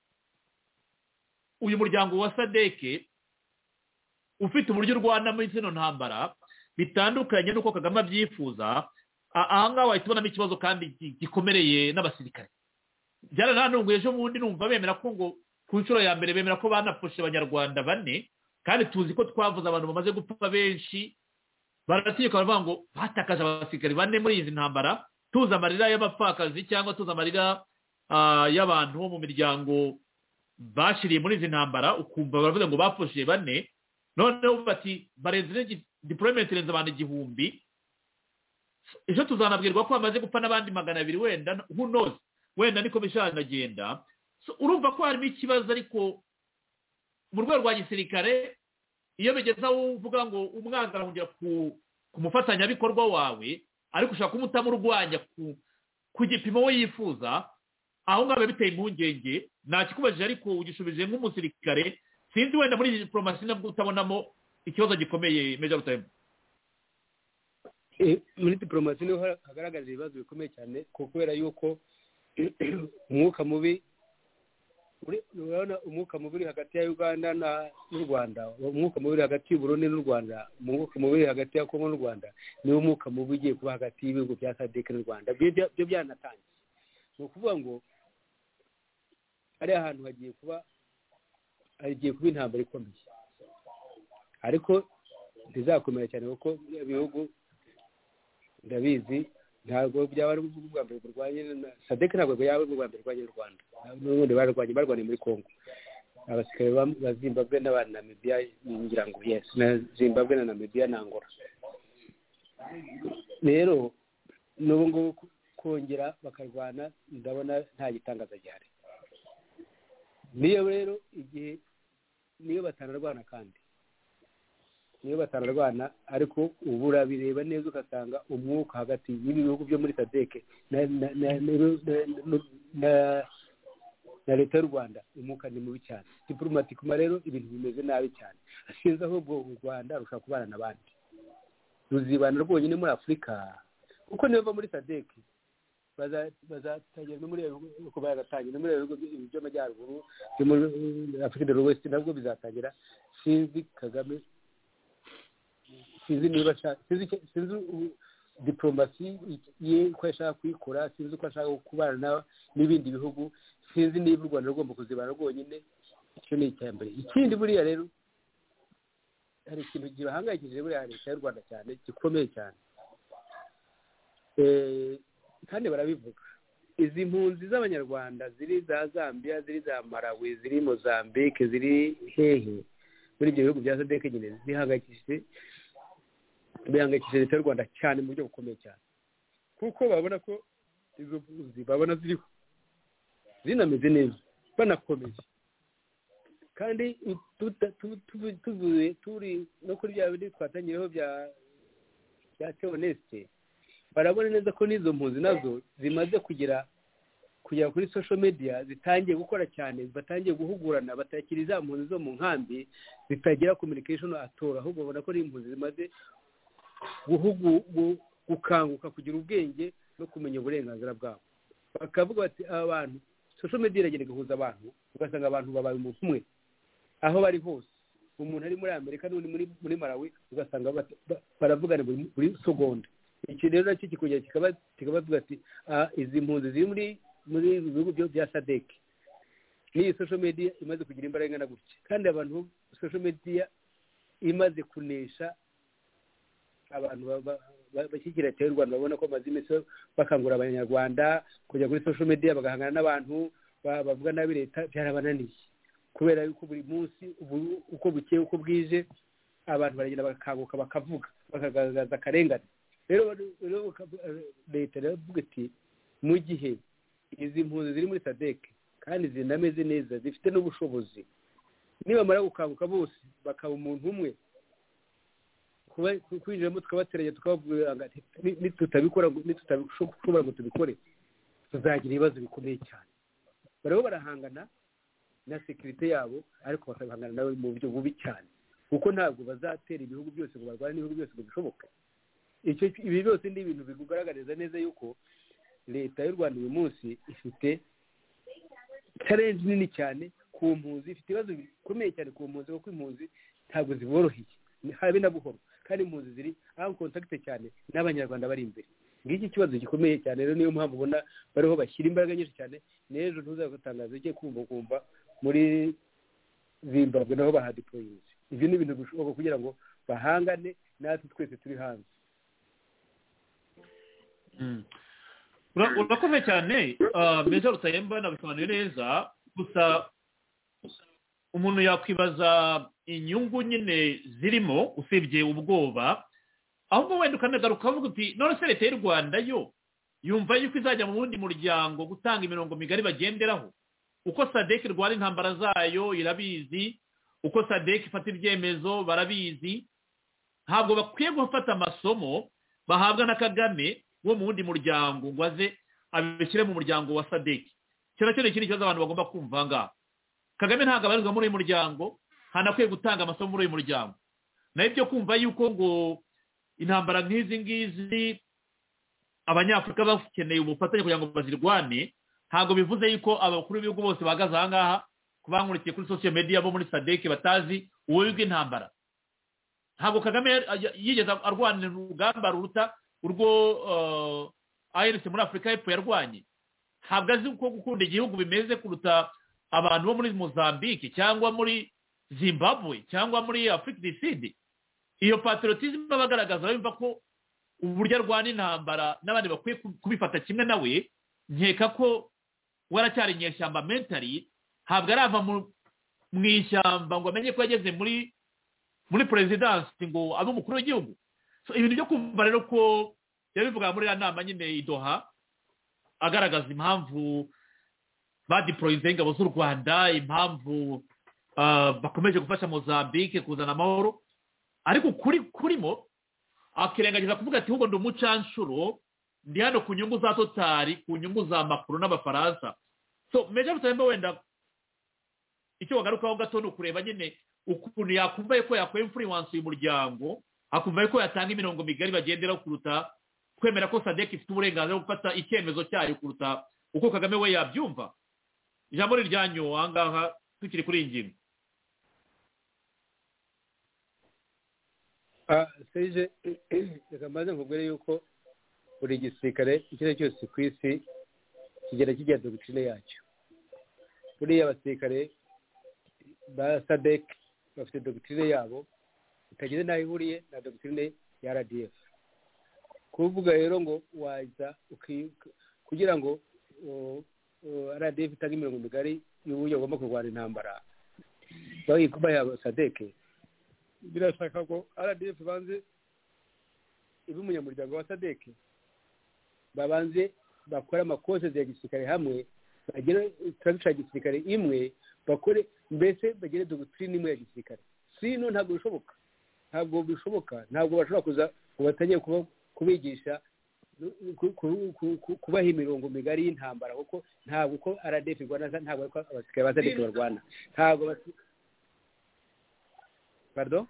uyu muryango wa sadek ufite uburyo urwana muri zino ntambara bitandukanye n'uko Kagame abyifuza aha ngaha wahita ubonamo ikibazo kandi gikomereye n'abasirikare byarananunguye ejo bundi numva bemera ko ngo ku nshuro ya mbere bemera ko banapfushe abanyarwanda bane kandi tuzi ko twavuze abantu bamaze gupfa benshi baratinyuka baravuga ngo batakaje abasirikare bane muri izi ntambara tuzi amarira y'abapfakazi cyangwa tuzi amarira y'abantu bo mu miryango bashiriye muri izi ntambara ukumva baravuga ngo bapfushije bane noneho bati barenze deployment irenze abantu igihumbi ejo tuzanabwirwa ko bamaze gupfa n'abandi magana abiri wenda who knows wenda niko bishanagenda urumva ko harimo ikibazo ariko mu rwego rwa gisirikare iyo bigeze aho uvuga ngo umwanzi arahungira ku mufatanyabikorwa wawe ariko ushaka kumutamurwanya ku gipimo we yifuza aho ngaho biteye impungenge ntakikubajije ariko ugishubije nk'umusirikare sinzi wenda muri diplomasi nabwo utabonamo ikibazo gikomeye Meja Rutayomba muri diplomasi niho hagaragaza ibibazo bikomeye cyane kubera yuko umwuka mubi urabona umwuka mubi uri hagati ya Uganda n'u Rwanda umwuka mubi uri hagati y'u Burundi n'u Rwanda umwuka mubi uri hagati ya Kongo n'u Rwanda niwo umwuka mubi ugiye kuba hagati y'ibihugu bya sadek n'u Rwanda byo byanatangiye ni ukuvuga ngo ari ahantu hagiye kuba hagiye kuba intambara ikomeye ariko ntizakomera cyane kuko ibihugu ndabizi ntabwo byaba ari ubwa mbere burwanye na sadek ntabwo byaba ari ubwa mbere burwanye n'u Rwanda n'ubundi barwanye barwanye muri Kongo abasirikare ba Zimbabwe n'aba Namibia ngira ngo yes na Zimbabwe na Namibia na Angola rero n'ubu ngubu kongera bakarwana ndabona nta gitangaza gihari niyo rero igihe niyo batanarwana kandi niyo batanarwana ariko ubu urabireba neza ugasanga umwuka hagati y'ibihugu byo muri sadek na na leta y'u Rwanda umwuka ni mubi cyane diplomatikuma rero ibintu bimeze nabi cyane ashinze ahubwo u Rwanda rushaka kubana n'abandi ruzibana rwonyine muri Afurika kuko niba muri sadek bazatangira no muri uko baratangira no muri ibihugu by'amajyaruguru byo muri Afrika de l'Ouest nabwo bizatangira sinzi Kagame sinzi niba sinzi sinzi diplomasi ye ko ashaka kuyikora sinzi ko ashaka kubana n'ibindi bihugu sinzi niba u Rwanda rugomba kuzibana rwonyine icyo ni icyambere ikindi buriya rero hari ikintu gihangayikishije buriya leta y'u Rwanda cyane gikomeye cyane eh kandi barabivuga izi mpunzi z'abanyarwanda ziri za Zambia ziri za Malawi ziri Mozambique ziri hehe muri ibyo bihugu bya sadek nyine zihangayikishije bihangayikishije leta y'u Rwanda cyane mu buryo bukomeye cyane kuko babona ko izo mpunzi babona ziriho zinameze neza banakomeye kandi tuvuye turi no kuri bya bindi twatangiyeho bya bya teonesite barabona neza ko n'izo mpunzi nazo zimaze kugira kugera kuri social media zitangiye gukora cyane batangiye guhugurana batakiri za mpunzi zo mu nkambi zitagira communication atora ahubwo babona ko ari impunzi zimaze guhugu gukanguka kugira ubwenge no kumenya uburenganzira bwabo bakavuga bati aba bantu social media iragenda guhuza abantu ugasanga abantu babaye umuntu umwe aho bari hose umuntu ari muri Amerika n'undi muri muri Malawi ugasanga baravugana buri segonda iki rero nacyo kikongera kikaba kikabavuga ati izi mpunzi ziri muri muri bihugu bya SADC ni social media imaze kugira imbaraga ingana gutya kandi abantu social media imaze kunesha abantu bashyigikira leta y'u Rwanda babona ko amazime bakangura abanyarwanda kujya kuri social media bagahangana n'abantu bavuga nabi leta byarabananiye kubera yuko buri munsi uko bukeye uko bwije abantu baragenda bakakanguka bakavuga bakagaragaza akarengane rero leta iravuga iti mu gihe izi mpunzi ziri muri SADC kandi zinameze neza zifite n'ubushobozi nibamara gukanguka bose bakaba umuntu umwe kwinjiramo tukabateranya tukababwira nitutabikora nitutabishobora ngo tubikore tuzagira ibibazo bikomeye cyane bariho barahangana na sekirite yabo ariko bakabihangana nawe mu buryo bubi cyane kuko ntabwo bazatera ibihugu byose ngo barwane n'ibihugu byose ngo bishoboke ibi byose ni ibintu bikugaragariza neza yuko leta y'u Rwanda uyu munsi ifite challenge nini cyane ku mpunzi ifite ibibazo bikomeye cyane ku mpunzi kuko impunzi ntabwo ziboroheye habe na buhoro kandi impunzi ziri aho contact cyane n'abanyarwanda bari imbere ngiki kibazo gikomeye cyane rero niyo mpamvu ubona bariho bashyira imbaraga nyinshi cyane n'ejo ntuzagutangaza icyo kumva kumva muri Zimbabwe naho bahadeployinze ibyo ni ibintu bishoboka kugira ngo bahangane natwe twese turi hanze urakoze cyane Major Rutayemba nabisobanuye neza gusa umuntu yakwibaza inyungu nyine zirimo usibye ubwoba ahubwo wenda ukanagaruka ukavuga uti none se leta y'u Rwanda yo yumva yuko izajya mu wundi muryango gutanga imirongo migari bagenderaho uko SADC rwara intambara zayo irabizi uko SADC ifata ibyemezo barabizi ntabwo bakwiye gufata amasomo bahabwa na Kagame wo mu wundi muryango ngo aze abishyire mu muryango wa SADC kino cyo ni ikindi kibazo abantu bagomba kumva ngaha Kagame ntabwo abarizwa muri uyu muryango ntanakwiye gutanga amasomo muri uyu muryango nayo byo kumva yuko ngo intambara nk'izi ngizi abanyafurika bakeneye ubufatanye kugira ngo bazirwane ntabwo bivuze yuko abakuru b'ibihugu bose bahagaze aha ngaha kubankurikiye kuri social media bo muri SADC batazi ububi bw'intambara ntabwo Kagame yigeze arwanira urugamba ruruta urwo A N C muri Afurika y'Epfo yarwanye ntabwo azi uko gukunda igihugu bimeze kuruta abantu bo muri Mozambique cyangwa muri Zimbabwe cyangwa muri Afrique du Sud iyo patriotisme bagaragaza bimva ko uburyo arwana intambara n'abandi bakwiye kubifata kimwe nawe nkeka ko waracyari nyeshyamba mentally ntabwo arava mu ishyamba ngo amenye ko yageze muri muri presidence ngo abe umukuru w'igihugu so ibintu byo kumva rero ko yabivuga muri ya nama nyine idoha agaragaza impamvu badeployinze ingabo z'u Rwanda impamvu bakomeje gufasha Mozambique kuzana amahoro ariko kuri kurimo akirengagiza kuvuga ati ahubwo ndi umucanshuro ndi hano ku nyungu za Totali ku nyungu za Macron n'abafaransa so Major Rutayemba wenda icyo wagarukaho gato ni ukureba nyine ukuntu yakumva ko yakora influence uyu muryango akumva ko yatanga imirongo migari bagenderaho kuruta kwemera ko SADC ifite uburenganzira bwo gufata icyemezo cyayo kuruta uko Kagame we yabyumva ijambo riryanyu ahangaha tukiri kuri iyi ngingo Serge reka mbaze nkubwire yuko buri gisirikare icyo ari cyo cyose ku isi kigera kigira doctrine yacyo buriya abasirikare ba SADC bafite doctrine yabo itagize naho ihuriye na doctrine ya R D F kuvuga rero ngo waza kugira ngo R D F itange imirongo migari y'uburyo bagomba kurwana intambara bayikubaye SADC birashaka ko R D F banze ibi umunyamuryango wa SADC babanze bakora amakoze ya gisirikare hamwe bagire tradition ya gisirikare imwe bakore mbese bagire doctrine imwe ya gisirikare sino ntabwo bishoboka ntabwo bishoboka ntabwo bashobora kuza kubatanye kuba kubigisha kubaha imirongo migari y'intambara kuko ntabwo ko R D F Rwanda ntabwo ariko abasirikare bazadeke barwana ntabwo pardon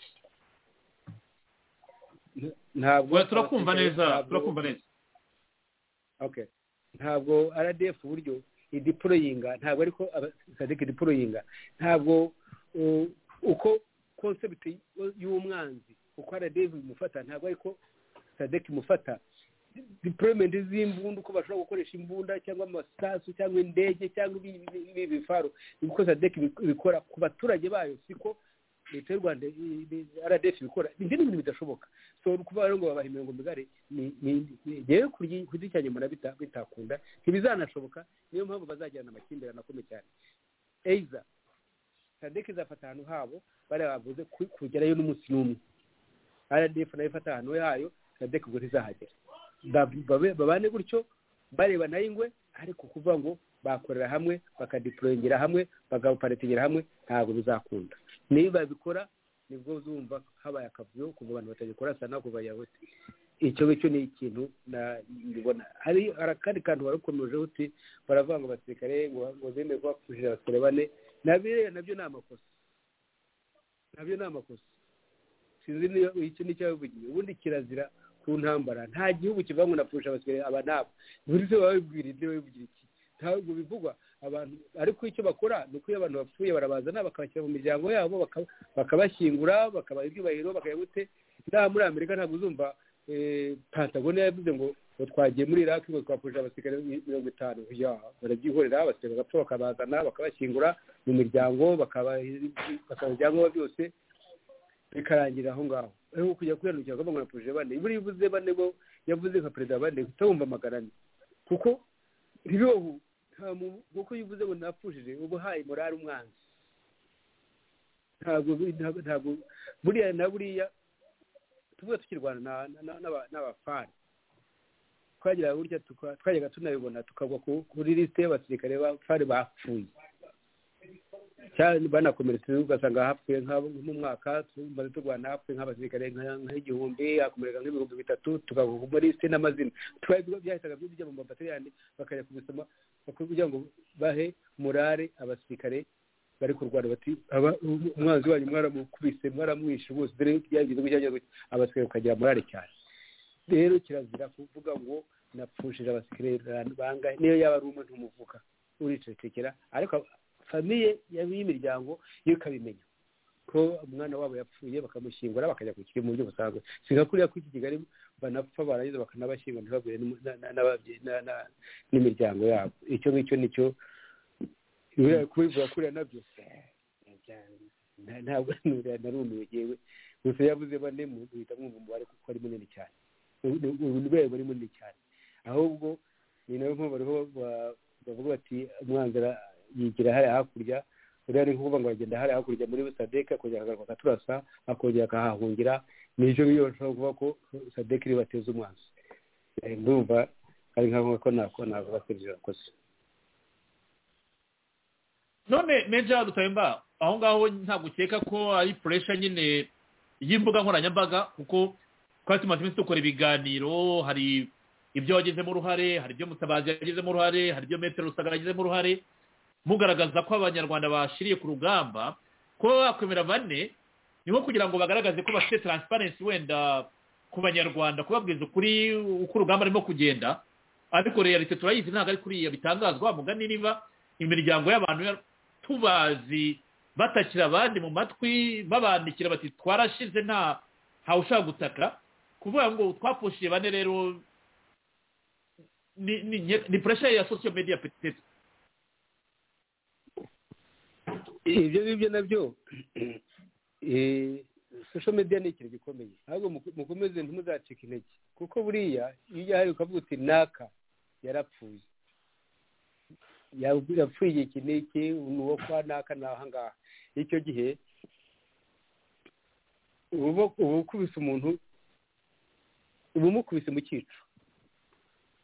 ntabwo turakumva neza turakumva neza okay ntabwo R D F buryo ideployinga ntabwo ariko sadeke deployinga ntabwo uko concept y'umwanzi uko R D F mufata ntabwo ariko sadeke mufata deployment z'imbunda uko bashobora gukoresha imbunda cyangwa amasasu cyangwa indege cyangwa ibifaro uko sadeke bikora ku baturage bayo siko leta y'u Rwanda R D F bikora ibyo ni ibintu bidashoboka so kuba rero ngo babaha imirongo migari ni rero kuryicanye muna bitakunda ntibizanashoboka niyo mpamvu bazagirana amakimbirane akomeye cyane eiza sadeke izafata ahantu habo bari bavuze kugerayo n'umunsi n'umwe R D F nayo ifata ahantu hayo sadeke ubwo ntizahagera babane gutyo bareba nayo ingwe ariko kuvuga ngo bakorera hamwe bakadeployingira hamwe bagaparetingira hamwe ntabwo bizakunda niba babikora nibwo uzumva habaye akavuyo kuva abantu batagikora sana kuva yahote icyo cyo ni ikintu ndibona hari arakandi kantu barakomeje uti baravuga ngo basirikare ngo zeme kwa kujira abasirikare bane nabire nabyo ni amakosa nabyo ni amakosa sinzi niyo icyo ni cyavugiye ubundi kirazira ku ntambara nta gihugu kivangu na pusha abasirikare aba nabo buri se babibwira ibyo babivugira iki ntabwo bivugwa abantu ariko icyo bakora ni uko abantu bapfuye barabazana bakabashyira mu miryango yabo bakabashyingura bakabaha ibyubahiro bakayabute nta muri Amerika ntabwo uzumva Pentagon yavuze ngo twagiye muri Iraq ngo twapuje abasirikare mirongo itanu ya barabyihorera abasirikare bagapfa bakabazana bakabashyingura mu miryango bakabajyanwa byose bikarangira aho ngaho aho kujya kwihanukira ngo ngo puje bane buri bivuze bane bo yavuze nka president bane kutumva magarani kuko riroho kuko yivuze ngo napfushije ubu hayi morali umwanzi ntabwo ntabwo buriya na buriya tuvuga tukirwana n'abafari twagira burya twajyaga tunabibona tukagwa kuri liste y'abasirikare b'abafari bapfuye cyane banakomeretse ugasanga hapfuye mu mwaka tumaze turwana hapfuye nk'abasirikare nk'igihumbi hakomereka nk'ibihumbi bitatu tukagwa muri liste n'amazina twari byahitaga bijya mu mabataliyani bakajya kubisoma kugira ngo bahe morale abasirikare bari kurwana bati umwanzi wanyu mwaramukubise mwaramwishe rwose dore byagize gujya abasirikare ukagira morale cyane rero kirazira kuvuga ngo napfushije abasirikare banga niyo yaba ari umuntu umuvuka uricecekera ariko famiye y'imiryango yo kabimenya ko umwana wabo yapfuye bakamushyingura bakajya ku kiri mu buryo busanzwe singa kuriya ko iki Kigali banapfa baragize bakanabashyingura ntibabwire n'imiryango yabo icyo ngicyo nicyo kubivuga kuriya nabyo ntabwo narumiwe jewe gusa yavuze bane mu bita mwumva umubare kuko ari munini cyane urwego ari munini cyane ahubwo ni nayo mpamvu bariho bavuga bati umwanzara yigira hariya hakurya uriya ni nk'uvuga ngo agenda hariya hakurya muri sadeke akongera akagaruka akaturasa akongera akahahungira n'icyo ngicyo bashobora kuvuga ko sadeke iri bateza umwanzi ndumva ari nk'aho ko nako navuga ko ibyo yakoze none meja dutayimba aho ngaho ntabwo ukeka ko ari pressure nyine y'imbuga nkoranyambaga kuko twari tumaze iminsi dukora ibiganiro hari ibyo wagezemo uruhare hari ibyo Mutabazi yagezemo uruhare hari ibyo Metero Rusagara yagezemo uruhare mugaragaza ko abanyarwanda bashiriye ku rugamba ko bakwemera bane niho kugira ngo bagaragaze ko bafite transparency wenda ku banyarwanda kubabwiza ukuri uko urugamba arimo kugenda ariko realite turayizi ntabwo ari kuriya bitangazwa mugani niba imiryango y'abantu tubazi batakira abandi mu matwi babandikira bati twarashize nta ntawe ushaka gutaka kuvuga ngo twapfushije bane rero ni ni ni pressure ya social media petite ibyo ngibyo nabyo social media ni ikintu gikomeye ahubwo mukomeze ntimuzacike intege kuko buriya iyo ujya hari ukavuga uti naka yarapfuye yapfuye iki n'iki n'uwo kwa naka n'aha ngaha icyo gihe uba ukubise umuntu uba umukubise mu cyico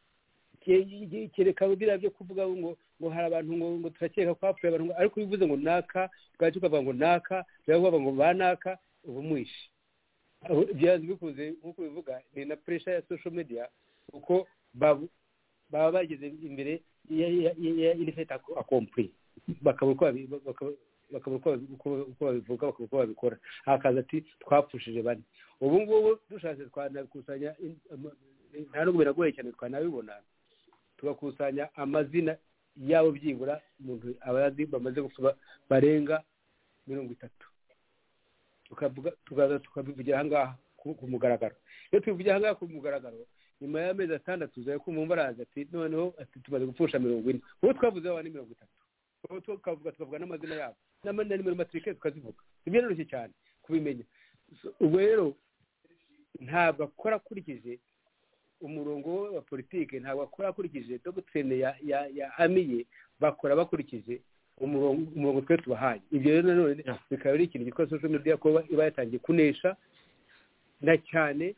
kereka biriya byo kuvuga ngo ngo hari abantu ngo ngo turakeka ko hapfuye abantu ariko bivuze ngo naka bwacu ukavuga ngo naka byavuga ngo banaka ubu mwishe byazi bikuze nk'uko bivuga ni na pressure ya social media uko baba bageze imbere ya ilifeta accompli bakabura bakabura uko babivuga bakabura uko babikora hakaza ati twapfushije bane ubu ngubu dushatse twanakusanya nta nubwo biragoye cyane twanabibona tugakusanya amazina yabo byibura umuntu abazi bamaze gupfa barenga mirongo itatu tukavuga tugaza tukabivugira ahangaha ku mugaragaro iyo tubivugira ahangaha ku mugaragaro nyuma y'amezi atandatu uzaye ko mu mbaraza ati noneho ati tumaze gupfusha mirongo ine ubu twavuze abana mirongo itatu ubu tukavuga tukavuga n'amazina yabo n'amazina nimero matrike tukazivuga ibyo noroshye cyane kubimenya ubwo rero ntabwo akora akurikije umurongo wa politike ntabwo akora akurikije dogtrine ya ya ya amiye bakora bakurikije umurongo umurongo twe tubahaye ibyo rero nanone bikaba ari ikintu gitwa social media ko iba yatangiye kunesha na cyane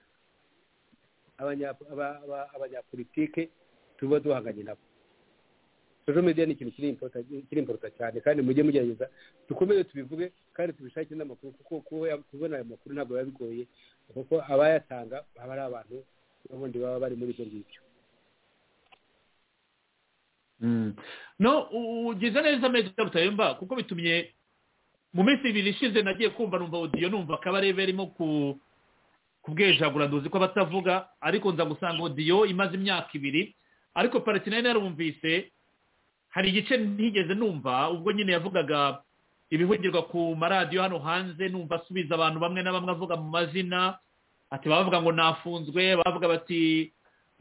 abanyapolitike tuba duhanganye nabo social media ni ikintu kiri important kiri important cyane kandi mujye mugerageza dukomeze tubivuge kandi tubishakire n'amakuru kuko kubona ayo makuru ntabwo biba bigoye kuko abayatanga baba ari abantu ubundi baba bari muri ibyo ngibyo no ugeze neza amezi utayumva kuko bitumye mu minsi ibiri ishize nagiye kumva numva audio numva akabarebe arimo ku kubwejagura nduzi ko batavuga ariko nza gusanga audio imaze imyaka ibiri ariko Palatinine yarumvise hari igice ntigeze numva ubwo nyine yavugaga ibivugirwa ku maradiyo hano hanze numva asubiza abantu bamwe na bamwe avuga mu mazina ati bavuga ngo nafunzwe bavuga bati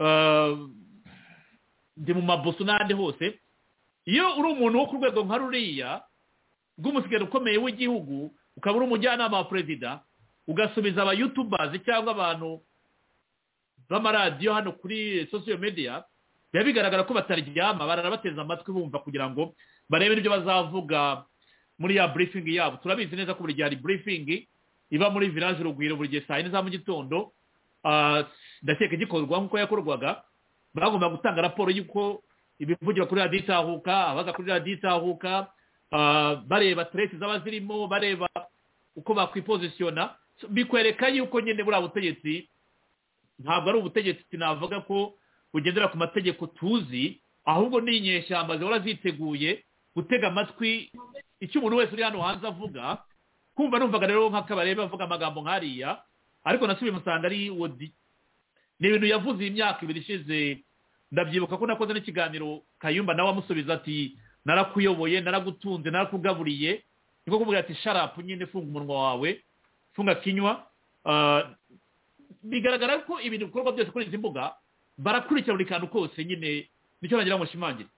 ndi mu mabuso n'ahandi hose iyo uri umuntu wo ku rwego nka ruriya rw'umusigaro ukomeye w'igihugu ukaba uri umujyanama wa perezida ugasubiza aba youtubers cyangwa abantu b'amaradiyo hano kuri social media biba bigaragara ko bataryama baranabateza amatwi bumva kugira ngo barebe ibyo bazavuga muri ya briefing yabo turabizi neza ko buri gihe hari briefing iba muri village Rugwiro buri gihe saa yine za mu gitondo ndakeka igikorwa nk'uko yakorwaga bagomba gutanga raporo y'uko ibivugira kuri radiyo itahuka abaza kuri radiyo itahuka bareba stress z'abazirimo bareba uko bakwipozisiyona bikwereka yuko nyine buriya butegetsi ntabwo ari ubutegetsi navuga ko bugendera ku mategeko tuzi ahubwo ni inyeshyamba zihora ziteguye gutega amatwi icyo umuntu wese uri hano hanze avuga kumva numvaga rero nk'akabarebe bavuga amagambo nk'ariya ariko nasubiye musanga ari wodi ni ibintu yavuze imyaka ibiri ishize ndabyibuka ko nakoze n'ikiganiro Kayumba nawe amusubiza ati narakuyoboye naragutunze narakugaburiye niko kuvuga ati sharapu nyine funga umunwa wawe funga kinywa bigaragara ko ibintu bikorwa byose kuri izi mbuga barakurikira buri kantu kose nyine nicyo nagira ngo nshimangire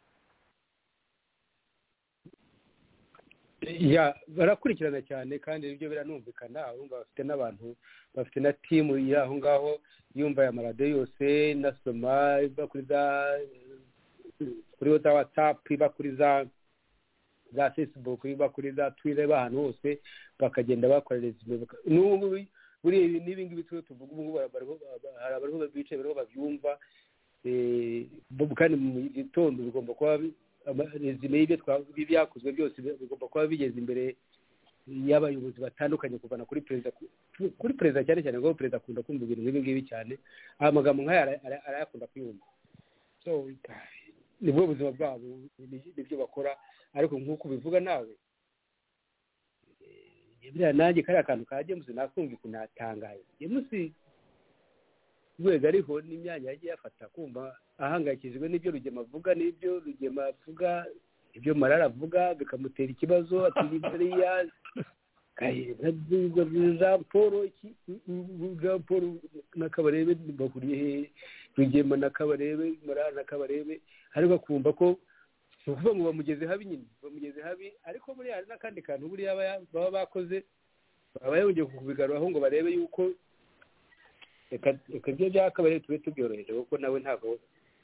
ya barakurikirana cyane kandi ibyo biranumvikana urumva bafite n'abantu bafite na timu yaho ngaho yumva ya maradiyo yose nasoma iva kuri za kuri za WhatsApp iva kuri za za Facebook iva kuri za Twitter ahantu hose bakagenda bakorera izime n'ubu buri nibi ngibi tuvuga ubu ngubu hari abantu bicaye bariho babyumva eh kandi mu gitondo bigomba kuba izime y'ibyo twabyakozwe byose bigomba kuba bigeze imbere y'abayobozi batandukanye kuvana kuri perezida kuri perezida cyane cyane ngo perezida akunda kumva ibintu nk'ibi ngibi cyane amagambo nk'aya arayakunda kuyumva so nibwo buzima bwabo nibyo bakora ariko nk'uko bivuga nawe biriya nanjye kariya kantu ka James nakumva ikintu natangaye James rwego ariho n'imyanya yagiye afata kumva ahangayikishijwe n'ibyo Rugema avuga n'ibyo Rugema avuga ibyo Marara avuga bikamutera ikibazo ati biriya Jean Paul Jean Paul n'akabarebe bahuriye Rugema n'akabarebe Marara n'akabarebe ariko kumva ko ukuvuga ngo bamugeze habi nyine bamugeze habi ariko muri hari n'akandi kantu buriya baba bakoze baba yongeye kubigaruraho ngo barebe yuko reka ibyo byakabaye tube tubyoroheje kuko nawe ntabwo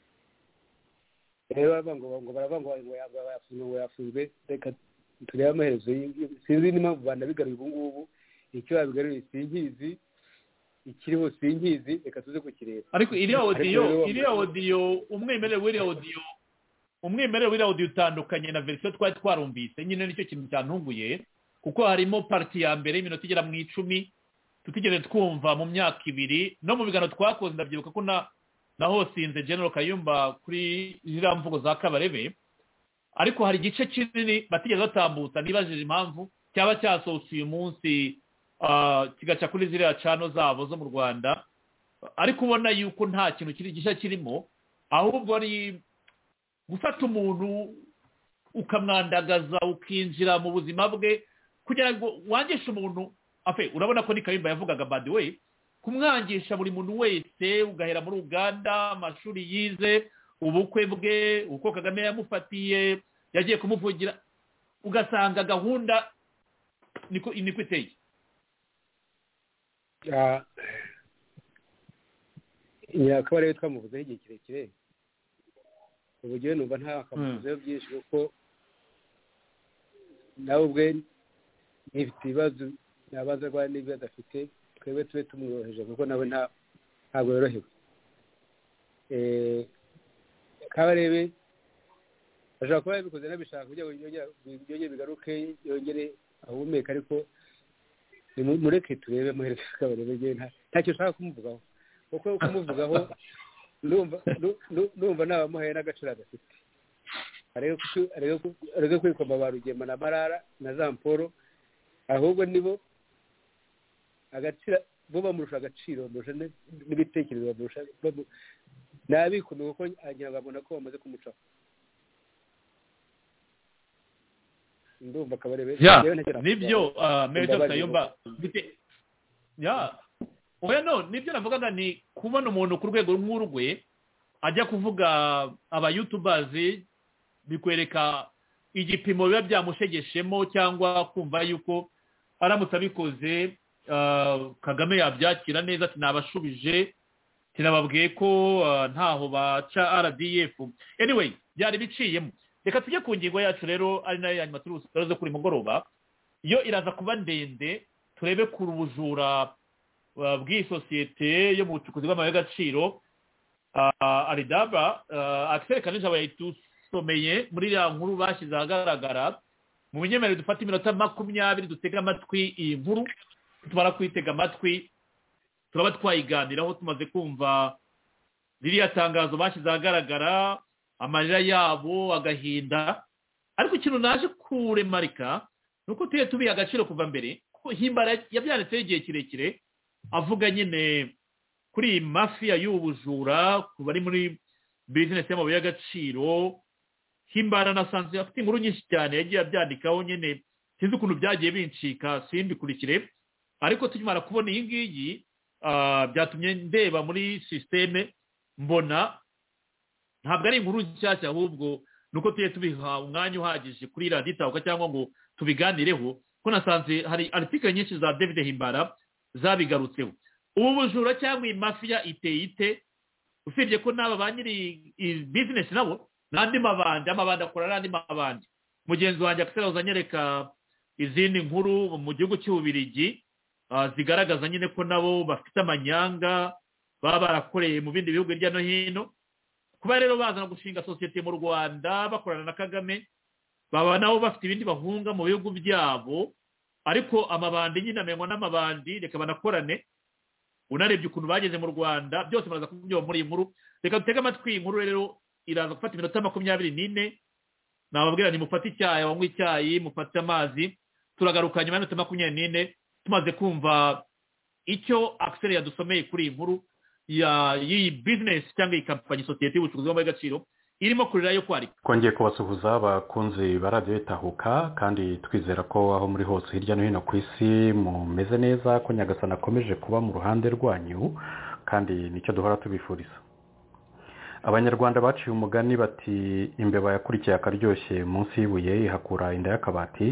rero bavuga ngo baravuga ngo yafunzwe ngo yafunzwe reka turebe amaherezo sinzi n'impamvu banabigaruye ubu ngubu icyo babigaruye sinkizi ikiriho sinkizi reka tuze kukireba ariko iriya audio iriya audio umwimerere w'iriya audio umwimerere w'iriya audio utandukanye na version twari twarumvise nyine nicyo kintu cyantunguye kuko harimo parti ya mbere iminota igera mu icumi tutigeze twumva mu myaka ibiri no mu bigano twakoze ndabyibuka ko na naho sinze General Kayumba kuri ziriya mvugo za Kabarebe ariko hari igice kinini batigeze batambutsa nibajije impamvu cyaba cyasohotse uyu munsi kigaca kuri ziriya cano zabo zo mu Rwanda ariko ubona yuko nta kintu kiri gishya kirimo ahubwo ari gufata umuntu ukamwandagaza ukinjira mu buzima bwe kugira ngo wangishe umuntu afe urabona ko ni Kayumba yavugaga by the way kumwangisha buri muntu wese ugahera muri Uganda amashuri yize ubukwe bwe uko Kagame yamufatiye yagiye kumuvugira ugasanga gahunda niko niko iteye ya ya kabare twamuvuzeho igihe kirekire uburyo numva nta kamuvuzeho byinshi kuko nawe ubwe n'ifite ibibazo nabaza rwa n'ibibazo afite twebwe tube tumworoheje kuko nawe nta ntabwo yorohewe eh Kabarebe ashaka kuba yabikoze nabishaka kugira ngo yongere bigaruke yongere ahumeka ariko mureke turebe muhereze Kabarebe nta ntacyo ushaka kumuvugaho kuko kumuvugaho numva numva nabamuhaye n'agaciro adafite ariko kwikoma barugema na Marara na Jean Paul ahubwo nibo agaciro bo bamurusha agaciro bamurusha n'ibitekerezo bamurusha nabikomeye kuko anyagabona ko bamaze kumucaho ndumva Kabarebe nibyo Major Kayumba bite ya oya no nibyo navugaga ni kubona umuntu ku rwego nk'urugwe ajya kuvuga aba YouTubers bikwereka igipimo biba byamushegeshemo cyangwa kumva yuko aramutse abikoze Kagame yabyakira neza ati nabashubije tinababwiye ko ntaho baca R D F anyway byari biciyemo reka tujye ku ngingo yacu rero ari nayo yanyuma turuzo kuri mugoroba iyo iraza kuba ndende turebe ku bujura bw'isosiyete yo mu bucukuzi bw'amabuye y'agaciro Alibaba Axel Kanija bayitusomeye muri ya nkuru bashyize ahagaragara mu binyemerere dufata iminota makumyabiri dutega amatwi iyi nkuru tumara kwitega amatwi turaba twayiganiraho tumaze kumva ririya tangazo bashyize ahagaragara amarira yabo agahinda ariko ikintu naje kuremarika nuko tuye tubiye agaciro kuva mbere ko Himbara yabyanditseho igihe kirekire avuga nyine kuri iyi mafia y'ubujura bari muri business y'amabuye y'agaciro Himbara nasanze afite inkuru nyinshi cyane yagiye abyandikaho nyine sinzi ukuntu byagiye bincika simbikurikire ariko tukimara kubona iyi ngiyi byatumye ndeba muri systeme mbona ntabwo ari inkuru nshyashya ahubwo nuko tuye tubiha umwanya uhagije kuri Radio Itahuka cyangwa ngo tubiganireho ko nasanze hari article nyinshi za David Himbara zabigarutseho ubu bujura cyangwa iyi mafia iteye ite usibye ko n'aba ba nyiri business nabo n'andi mabandi amabandi akora n'andi mabandi mugenzi wanjye Axel uzanyereka izindi nkuru mu gihugu cy'Ububirigi zigaragaza nyine ko nabo bafite amanyanga baba barakoreye mu bindi bihugu hirya no hino kuba rero bazana gushinga sosiyete mu Rwanda bakorana na Kagame baba nabo bafite ibindi bahunga mu bihugu byabo ariko amabandi nyine amenywa n'amabandi reka banakorane unarebye ukuntu bageze mu Rwanda byose baraza kubyumva muri iyi nkuru reka dutege amatwi iyi nkuru rero iraza gufata iminota makumyabiri n'ine nababwira ni mufate icyayi wanywa icyayi mufate amazi turagaruka nyuma y'iminota makumyabiri n'ine tumaze kumva icyo Axel yadusomeye kuri iyi nkuru ya iyi business cyangwa iyi company sosiyete y'ubucukuzi bw'amabuye y'agaciro irimo kurira yo kwari kongeye kubasuhuza abakunzi ba Radio Itahuka kandi twizera ko aho muri hose hirya no hino ku isi mumeze neza ko Nyagasani akomeje kuba mu ruhande rwanyu kandi nicyo duhora tubifuriza abanyarwanda baciye umugani bati imbeba yakurikiye akaryoshye munsi y'ibuye ihakura inda y'akabati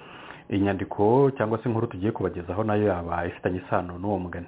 inyandiko cyangwa se inkuru tugiye kubagezaho nayo yaba ifitanye isano n'uwo mugani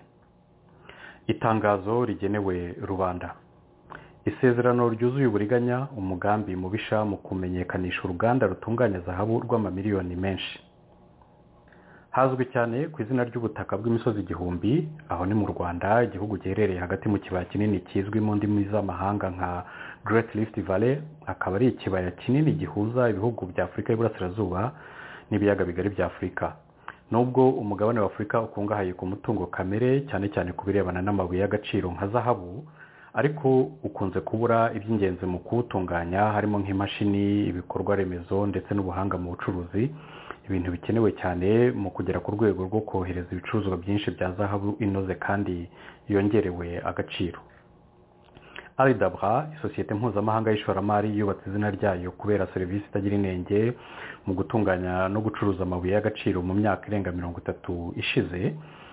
itangazo rigenewe rubanda isezerano ryuzuye uburiganya umugambi mubisha mu kumenyekanisha uruganda rutunganya zahabu rw'amamiliyoni menshi hazwi cyane ku izina ry'ubutaka bw'imisozi igihumbi, aho ni mu Rwanda, igihugu giherereye hagati mu kibaya kinini kizwi mu ndimi z'amahanga nka Great Rift Valley. Akaba ari ikibaya kinini gihuza ibihugu bya Afurika y'Iburasirazuba n'ibiyaga bigari bya Afurika. Nubwo umugabane wa Afurika ukungahaye ku mutungo kamere cyane cyane ku birebana n'amabuye y'agaciro nka zahabu, ariko ukunze kubura iby'ingenzi mu kuwutunganya, harimo nk'imashini, ibikorwa remezo ndetse n'ubuhanga mu bucuruzi, ibintu bikenewe cyane mu kugera ku rwego rwo kohereza ibicuruzwa byinshi bya zahabu inoze kandi yongerewe agaciro. Alibaba, isosiyete mpuzamahanga y'ishoramari yubatse izina ryayo kubera serivisi itagira inenge mu gutunganya no gucuruza amabuye y'agaciro mu myaka irenga mirongo itatu ishize,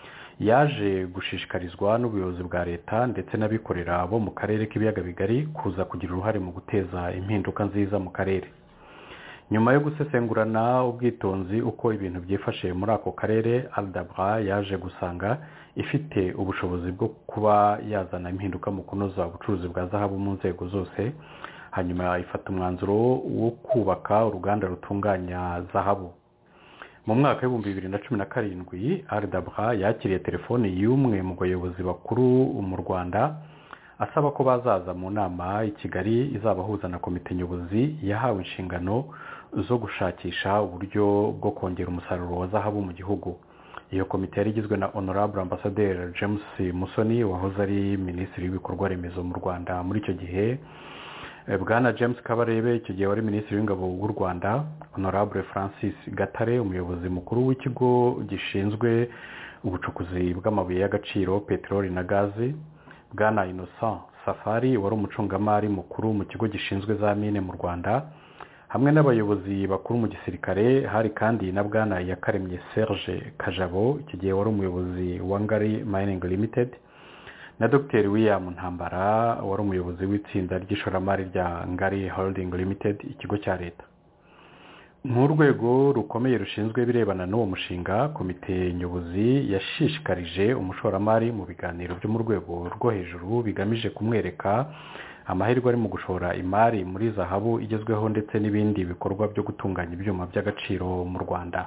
yaje gushishikarizwa n'ubuyobozi bwa leta ndetse n'abikorera bo mu karere k'ibiyaga bigari kuza kugira uruhare mu guteza impinduka nziza mu karere. Nyuma yo gusesengurana ubwitonzi uko ibintu byifashe muri ako karere, Alibaba yaje gusanga ifite ubushobozi bwo kuba yazana impinduka mu kunoza ubucuruzi bwa zahabu mu nzego zose. Hanyuma ifata umwanzuro wo kubaka uruganda rutunganya zahabu. Mu mwaka w'ibihumbi bibiri na cumi na karindwi, Alibaba yakiriye telefoni y'umwe mu bayobozi bakuru mu Rwanda asaba ko bazaza mu nama i Kigali izabahuza na komite nyobozi yahawe inshingano zo gushakisha uburyo bwo kongera umusaruro wa zahabu mu gihugu. Iyo komite yari igizwe na Honorable Ambassadeur James Musoni, wahoze ari minisitiri w'ibikorwa remezo mu Rwanda muri icyo gihe, Bwana James Kabarebe icyo gihe wari minisitiri w'ingabo w'u Rwanda, Honorable Francis Gatare, umuyobozi mukuru w'ikigo gishinzwe ubucukuzi bw'amabuye y'agaciro, peteroli na gazi, Bwana Innocent Safari wari umucungamari mukuru mu kigo gishinzwe za mine mu Rwanda, hamwe n'abayobozi bakuru mu gisirikare. Hari kandi na Bwana Yakaremye Serge Kajabo, iki gihe wari umuyobozi wa Ngari Mining Limited, na Dr William Ntambara wari umuyobozi w'itsinda ry'ishoramari rya Ngari Holding Limited, ikigo cya leta. Nk'urwego rukomeye rushinzwe birebana n'uwo mushinga, komite nyobozi yashishikarije umushoramari mu biganiro byo mu rwego rwo hejuru bigamije kumwereka amahirwe ari mu gushora imari muri zahabu igezweho ndetse n'ibindi bikorwa byo gutunganya ibyuma by'agaciro mu Rwanda.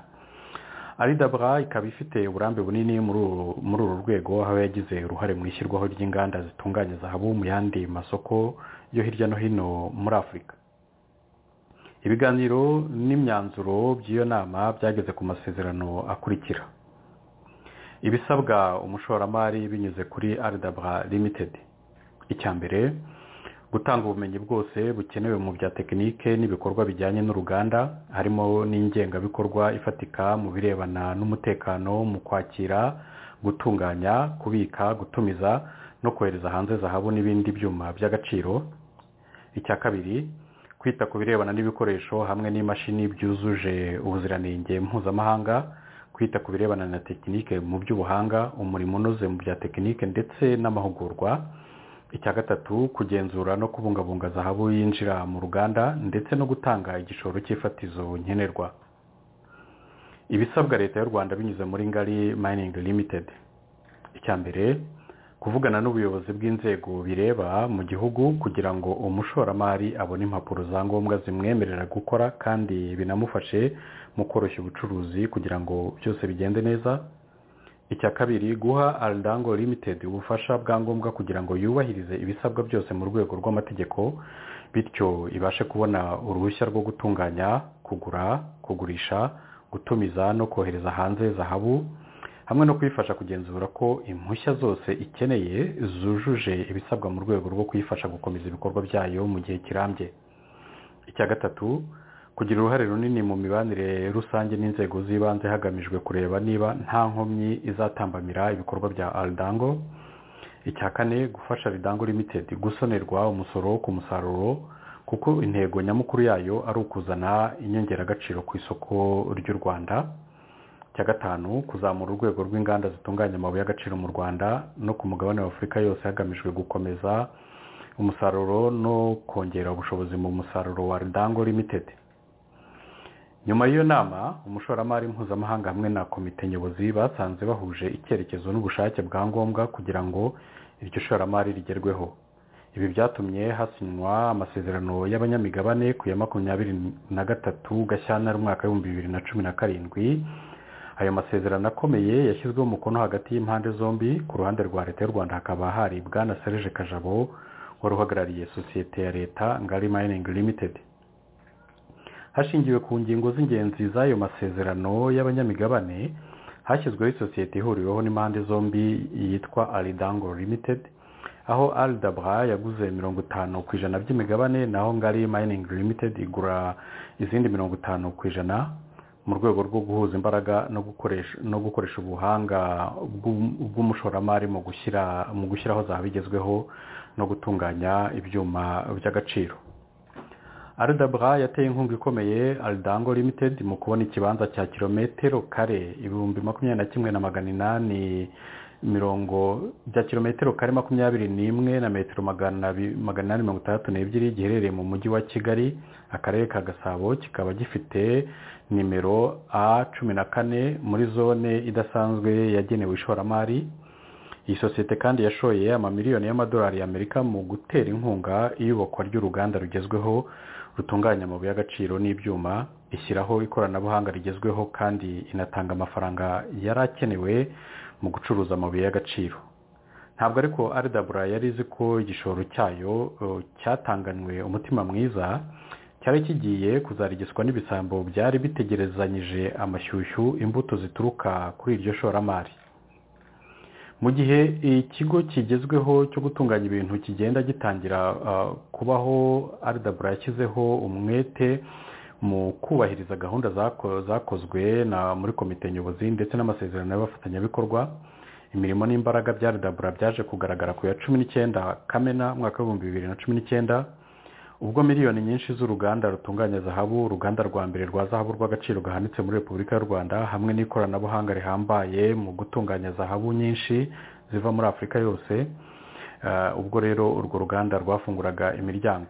Alibaba ikaba ifite uburambe bunini muri uru rwego, aho yagize uruhare mu ishyirwaho ry'inganda zitunganya zahabu mu yandi masoko yo hirya no hino muri Afurika. Ibiganiro n'imyanzuro by'iyo nama byageze ku masezerano akurikira. Ibisabwa umushoramari binyuze kuri Alibaba Limited: icya mbere, gutanga ubumenyi bwose bukenewe mu bya tekinike n'ibikorwa bijyanye n'uruganda, harimo n'ingengabikorwa ifatika mu birebana n'umutekano mu kwakira, gutunganya, kubika, gutumiza no kohereza hanze zahabu n'ibindi byuma by'agaciro. Icya kabiri, kwita ku birebana n'ibikoresho hamwe n'imashini byuzuje ubuziranenge mpuzamahanga, kwita ku birebana na tekinike mu by'ubuhanga, umurimo unoze mu bya tekinike ndetse n'amahugurwa. Icya gatatu, kugenzura no kubungabunga zahabu yinjira mu ruganda ndetse no gutanga igishoro cy'ifatizo nkenerwa. Ibisabwa leta y'u Rwanda binyuze muri Ngari Mining Limited: icya mbere, kuvugana n'ubuyobozi bw'inzego bireba mu gihugu kugira ngo umushoramari abone impapuro za ngombwa zimwemerera gukora kandi binamufashe mu koroshya ubucuruzi kugira ngo byose bigende neza. Icya kabiri, guha Alibaba Limited ubufasha bwa ngombwa kugira ngo yubahirize ibisabwa byose mu rwego rw'amategeko, bityo ibashe kubona uruhushya rwo gutunganya, kugura, kugurisha, gutumiza no kohereza hanze zahabu, hamwe no kuyifasha kugenzura ko impushya zose ikeneye zujuje ibisabwa mu rwego rwo kuyifasha gukomeza ibikorwa byayo mu gihe kirambye. Icya gatatu, kugira uruhare runini mu mibanire rusange n'inzego z'ibanze hagamijwe kureba niba nta nkomyi izatambamira ibikorwa bya Alibaba. Icya kane, gufasha Alibaba Limited gusonerwa umusoro ku musaruro kuko intego nyamukuru yayo ari ukuzana inyongeragaciro ku isoko ry'u Rwanda. Icya gatanu, kuzamura urwego rw'inganda zitunganya amabuye y'agaciro mu Rwanda no ku mugabane wa Afurika yose hagamijwe gukomeza umusaruro no kongera ubushobozi mu musaruro wa Alibaba Limited. Nyuma y'iyo nama, umushoramari mpuzamahanga hamwe na komite nyobozi basanze bahuje icyerekezo n'ubushake bwa ngombwa kugira ngo iryo shoramari rigerweho. Ibi byatumye hasinywa amasezerano y'abanyamigabane ku ya makumyabiri na gatatu Gashyantare umwaka w'ibihumbi bibiri na cumi na karindwi, ayo masezerano akomeye yashyizweho umukono hagati y'impande zombi. Ku ruhande rwa leta y'u Rwanda hakaba hari bwana Serge Kajabo wari uhagarariye sosiyete ya leta Ngari Mining Limited. Hashingiwe ku ngingo z'ingenzi z'ayo masezerano y'abanyamigabane, hashyizweho isosiyete ihuriweho n'impande zombi yitwa Alidango Limited, aho Aldabra yaguze mirongo itanu ku ijana by'imigabane, naho Ngari Mining Limited igura izindi mirongo itanu ku ijana mu rwego rwo guhuza imbaraga no gukoresha no gukoresha ubuhanga bw'umushoramari mu gushyira mu gushyiraho za bigezweho no gutunganya ibyuma by'agaciro. Aldabra yateye inkunga ikomeye Aldango Limited mu kubona ikibanza cya kilometero kare ibihumbi makumyabiri na kimwe na magana inani mirongo bya kilometero kare makumyabiri n'imwe na metero magana inani mirongo itandatu n'ebyiri giherereye mu mujyi wa Kigali, akarere ka Gasabo. Kikaba gifite nimero A cumi na kane muri zone idasanzwe yagenewe ishoramari. Iyi sosiyete kandi yashoye amamiliyoni y'amadolari y'Amerika mu gutera inkunga iyubakwa ry'uruganda rugezweho rutunganya amabuye y'agaciro n'ibyuma, ishyiraho ikoranabuhanga rigezweho kandi inatanga amafaranga yari akenewe mu gucuruza amabuye y'agaciro. Ntabwo ariko Aldabra yari izi ko igishoro cyayo cyatanganywe umutima mwiza cyari kigiye kuzarigiswa n'ibisambo byari bitegerezanyije amashyushyu imbuto zituruka kuri iryo shoramari. Mu gihe ikigo kigezweho cyo gutunganya ibintu kigenda gitangira uh, kubaho, Aldabra yashyizeho umwete mu kubahiriza gahunda zako, zakozwe na muri komite nyobozi ndetse n'amasezerano y'abafatanyabikorwa. Imirimo n'imbaraga bya Aldabra byaje kugaragara ku ya cumi n'icyenda Kamena mwaka w'ibihumbi bibiri na cumi n'icyenda, ubwo miliyoni nyinshi z'uruganda rutunganya zahabu, uruganda rwa mbere rwa zahabu rw'agaciro gahanitse muri Repubulika y'u Rwanda, hamwe n'ikoranabuhanga rihambaye mu gutunganya zahabu nyinshi ziva muri Afurika yose. Uh, ubwo rero urwo ruganda rwafunguraga imiryango.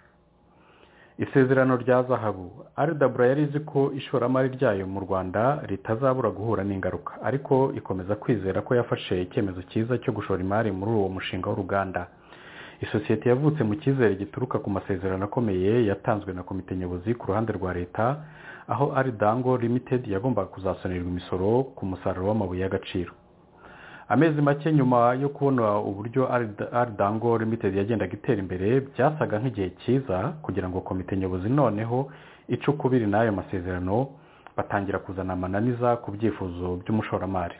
Isezerano rya zahabu, Aldabra yari izi ko ishoramari ryayo mu Rwanda ritazabura guhura n'ingaruka, ariko ikomeza kwizera ko yafashe icyemezo cyiza cyo gushora imari muri uwo mushinga w'uruganda. Isosiyete yavutse mu cyizere gituruka ku masezerano akomeye yatanzwe na komite nyobozi ku ruhande rwa leta, aho Aldango Limited yagombaga kuzasonerwa imisoro ku musaruro w'amabuye y'agaciro. Amezi make nyuma yo kubona uburyo Aldango Limited yagendaga itera imbere, byasaga nk'igihe cyiza kugira ngo komite nyobozi noneho icukubiri n'ayo masezerano batangira kuzana amananiza ku byifuzo by'umushoramari.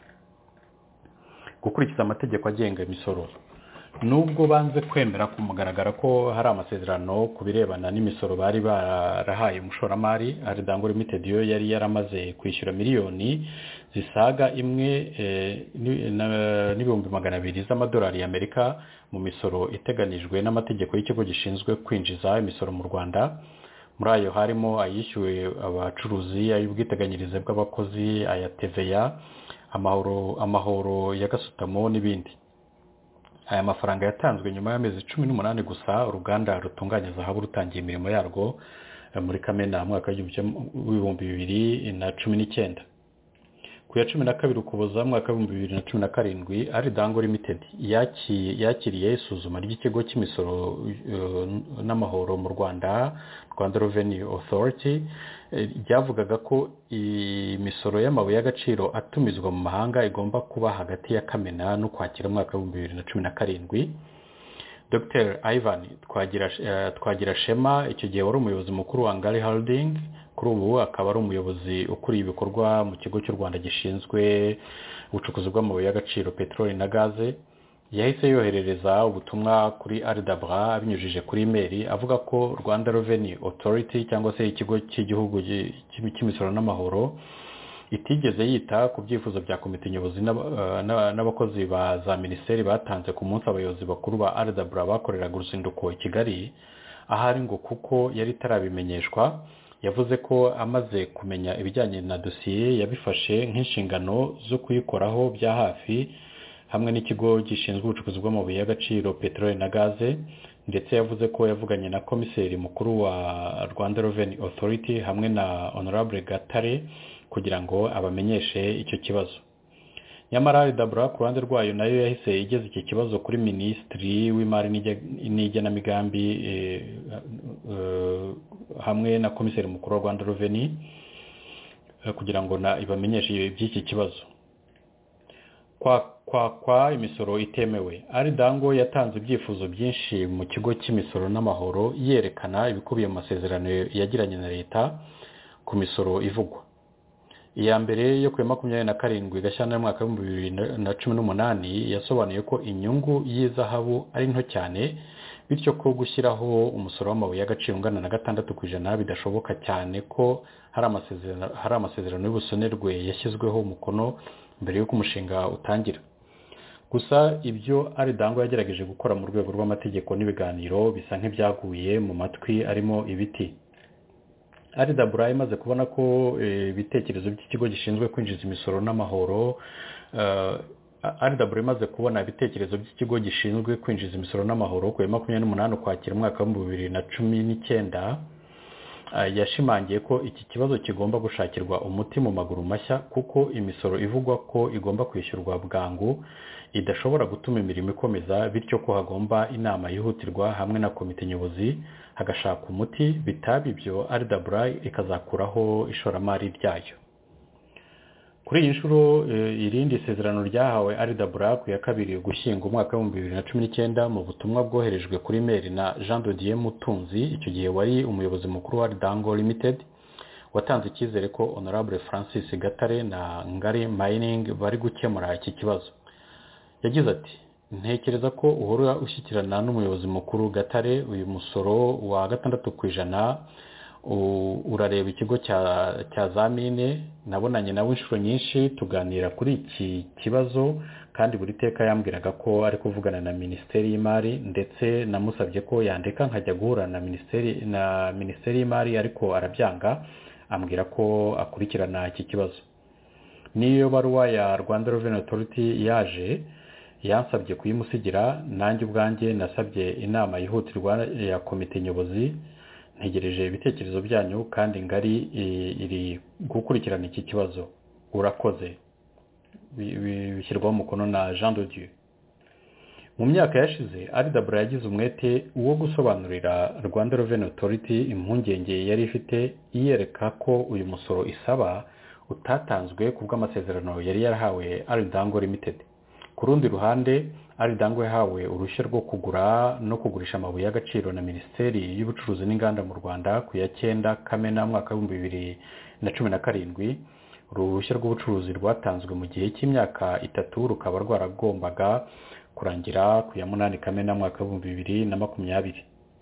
Gukurikiza amategeko agenga imisoro. Nubwo banze kwemera ku mugaragara ko hari amasezerano ku birebana n'imisoro bari barahaye umushoramari, Aldango Limited yo yari yaramaze kwishyura miliyoni zisaga imwe n'ibihumbi magana abiri z'amadolari y'Amerika mu misoro iteganijwe n'amategeko y'ikigo gishinzwe kwinjiza imisoro mu Rwanda. Muri ayo harimo ayishyuwe abacuruzi, ay'ubwiteganyirize bw'abakozi, aya T V A, amahoro amahoro ya gasutamo n'ibindi. Aya mafaranga yatanzwe nyuma y'amezi cumi n'umunani gusa uruganda rutunganya zahabu rutangiye imirimo yarwo muri Kamena mwaka w'ibihumbi bibiri na cumi n'icyenda. Ku ya cumi na kabiri Ukuboza mwaka w'ibihumbi bibiri na cumi na karindwi, Aldango Limited yakiriye isuzuma ry'ikigo cy'imisoro n'amahoro mu Rwanda, Rwanda Revenue Authority, ryavugaga ko imisoro y'amabuye y'agaciro atumizwa mu mahanga igomba kuba hagati ya Kamena no Kwakira mwaka w'ibihumbi bibiri na cumi na karindwi. Doctor Ivan Twagira Twagira Shema icyo gihe wari umuyobozi mukuru wa Ngari Holding, kuri ubu akaba ari umuyobozi ukuriye ibikorwa mu kigo cy'u Rwanda gishinzwe ubucukuzi bw'amabuye y'agaciro, peteroli na gaze. Yahise yoherereza ubutumwa kuri Aldabra abinyujije kuri email avuga ko Rwanda Revenue Authority cyangwa se ikigo cy'igihugu cy'imisoro n'amahoro itigeze yita ku byifuzo bya komite nyobozi n'abakozi ba za minisiteri batanze ku munsi abayobozi bakuru ba Aldabra bakoreraga uruzinduko i Kigali, ahari ngo kuko yari tarabimenyeshwa. Yavuze ko amaze kumenya ibijyanye na dosiye yabifashe nk'inshingano zo kuyikoraho bya hafi hamwe n'ikigo gishinzwe ubucukuzi bw'amabuye y'agaciro, peteroli na gaze, ndetse yavuze ko yavuganye na komiseri mukuru wa Rwanda Revenue Authority hamwe na Honorable Gatare kugira ngo abamenyeshe icyo kibazo. Nyamara Aldabra ku ruhande rwayo nayo yahise igeze iki kibazo kuri Minisitiri w'Imari n'Igenamigambi e, e, hamwe na komiseri mukuru wa Rwanda Revenue. kugira ngo ibamenyeshe iby'iki kibazo. kwa kwa kwa imisoro itemewe. Ari Dango yatanze ibyifuzo byinshi mu kigo cy'imisoro n'amahoro yerekana ibikubiye mu masezerano yagiranye na leta ku misoro ivugwa. Iya mbere yo ku makumyabiri na karindwi Gashyantare mwaka wa bibiri na cumi n'umunani yasobanuye ko inyungu y'izahabu ari nto cyane, bityo ko gushyiraho umusoro w'amabuye y'agaciro ungana na gatandatu ku ijana bidashoboka cyane ko hari amasezerano hari amasezerano y'ubusonerwe yashyizweho umukono mbere y'uko umushinga utangira. Gusa ibyo Ari Dango yagerageje gukora mu rwego rw'amategeko n'ibiganiro bisa nk'ibyaguye mu matwi arimo ibiti. Ari Dabura imaze kubona ko ibitekerezo by'ikigo gishinzwe kwinjiza imisoro n'amahoro Ari Dabura imaze kubona ibitekerezo by'ikigo gishinzwe kwinjiza imisoro n'amahoro ku makumyabiri n'umunani Ukwakira umwaka wa bibiri na cumi n'icyenda, yashimangiye ko iki kibazo kigomba gushakirwa umuti mu maguru mashya kuko imisoro ivugwa ko igomba kwishyurwa bwangu idashobora gutuma imirimo ikomeza, bityo ko hagomba inama yihutirwa hamwe na komite nyobozi hagashaka umuti, bitaba ibyo Ari Dabura ikazakuraho ishoramari ryayo. Kuri iyi nshuro irindi sezerano ryahawe Ari Dabura ku ya kabiri Ugushyingo umwaka wa bibiri na cumi n'icyenda mu butumwa bwoherejwe kuri mail na Jean de Dieu Mutunzi, icyo gihe wari umuyobozi mukuru wa Ari Dango Limited, watanze icyizere ko Honorable Francis Gatare na Ngari Mining bari gukemura iki kibazo. Yagize ati, ntekereza ko uhora ushyikirana n'umuyobozi mukuru Gatare, uyu musoro wa gatandatu ku ijana urareba ikigo cya cya Zamine, nabonanye nawe inshuro nyinshi tuganira kuri iki kibazo kandi buri teka yambwiraga ko ari kuvugana na Minisiteri y'Imari, ndetse namusabye ko yandeka nkajya guhura na Minisiteri na Minisiteri y'Imari ariko arabyanga, ambwira ko akurikirana iki kibazo. Niyo baruwa ya Rwanda Revenue Authority yaje yansabye kuyimusigira, nanjye ubwanjye nasabye inama yihutirwa ya komite nyobozi, ntegereje ibitekerezo byanyu kandi Ngari iri gukurikirana iki kibazo. Urakoze. Bishyirwaho umukono na Jean de Dieu. Mu myaka yashize Ari Dabura yagize umwete wo gusobanurira Rwanda Revenue Authority impungenge yari ifite iyereka ko uyu musoro isaba utatanzwe ku bw'amasezerano yari yarahawe Ari Dango Limited. Ku rundi ruhande Ari Dango yahawe uruhushya rwo kugura no kugurisha amabuye y'agaciro na Minisiteri y'Ubucuruzi n'Inganda mu Rwanda ku ya cyenda Kamena mwaka wa bibiri na cumi na karindwi. Uruhushya rw'ubucuruzi rwatanzwe mu gihe cy'imyaka itatu rukaba rwaragombaga kurangira ku ya munani Kamena mwaka wa bibiri na makumyabiri.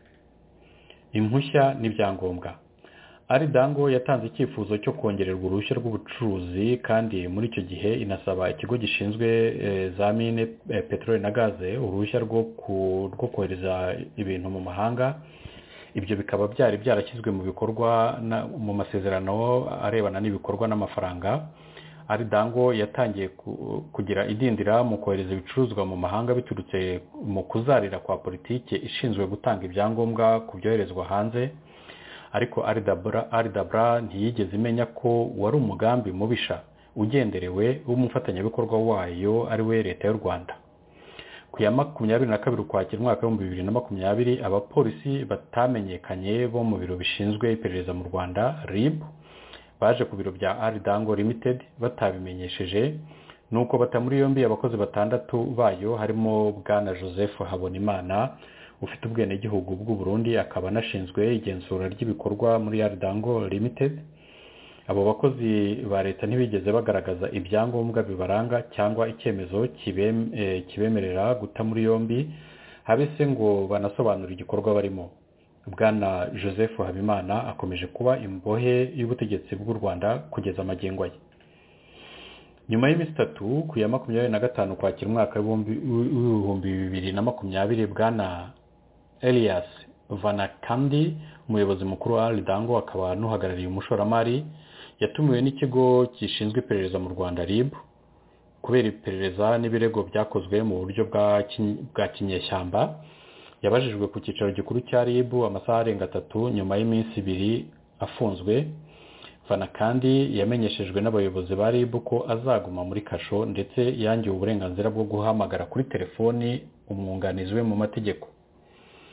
Impushya n'ibyangombwa. Ari Dango yatanze icyifuzo cyo kongererwa uruhushya rw'ubucuruzi kandi muri icyo gihe inasaba ikigo gishinzwe e, za mine e, peteroli na gaze uruhushya rwo rwo kohereza ibintu mu mahanga. Ibyo bikaba byari byarashyizwe mu bikorwa mu masezerano arebana n'ibikorwa n'amafaranga. Ari Dango yatangiye kugira idindira mu kohereza ibicuruzwa mu mahanga biturutse mu kuzarira kwa politike ishinzwe gutanga ibyangombwa ku byoherezwa hanze, ariko Ari Dabura Ari Dabura ntiyigeze imenya ko wari umugambi mubisha ugenderewe w'umufatanyabikorwa wayo ari we Leta y'u Rwanda. Ku ya makumyabiri na kabiri Ukwakira umwaka wa bibiri na makumyabiri, abapolisi batamenyekanye bo mu biro bishinzwe iperereza mu Rwanda R I B baje ku biro bya Ari Dango Limited batabimenyesheje, nuko bata muri yombi abakozi batandatu bayo harimo Bwana Joseph Habonimana ufite ubwenegihugu bw'u Burundi, akaba anashinzwe igenzura ry'ibikorwa muri Ari Dango Limited. Abo bakozi ba leta ntibigeze bagaragaza ibyangombwa bibaranga cyangwa icyemezo kibem, e, kibemerera guta muri yombi habe se ngo banasobanura igikorwa barimo. Bwana Joseph Habimana akomeje kuba imbohe y'ubutegetsi bw'u Rwanda kugeza amagingo ye. Nyuma y'iminsi itatu ku ya makumyabiri na gatanu Ukwakira umwaka w'ibihumbi bibiri na makumyabiri, Bwana Elias Vanakandi umuyobozi mukuru wa Ari Dango akaba n'uhagarariye umushoramari yatumiwe n'ikigo gishinzwe iperereza mu Rwanda R I B kubera iperereza n'ibirego byakozwe mu buryo bwa bwa kinyeshyamba. Yabajijwe ku cyicaro gikuru cya R I B amasaha arenga atatu nyuma y'iminsi ibiri afunzwe. Vanakandi yamenyeshejwe n'abayobozi ba R I B ko azaguma muri kasho, ndetse yangiwe uburenganzira bwo guhamagara kuri telefoni umwunganizi we mu mategeko.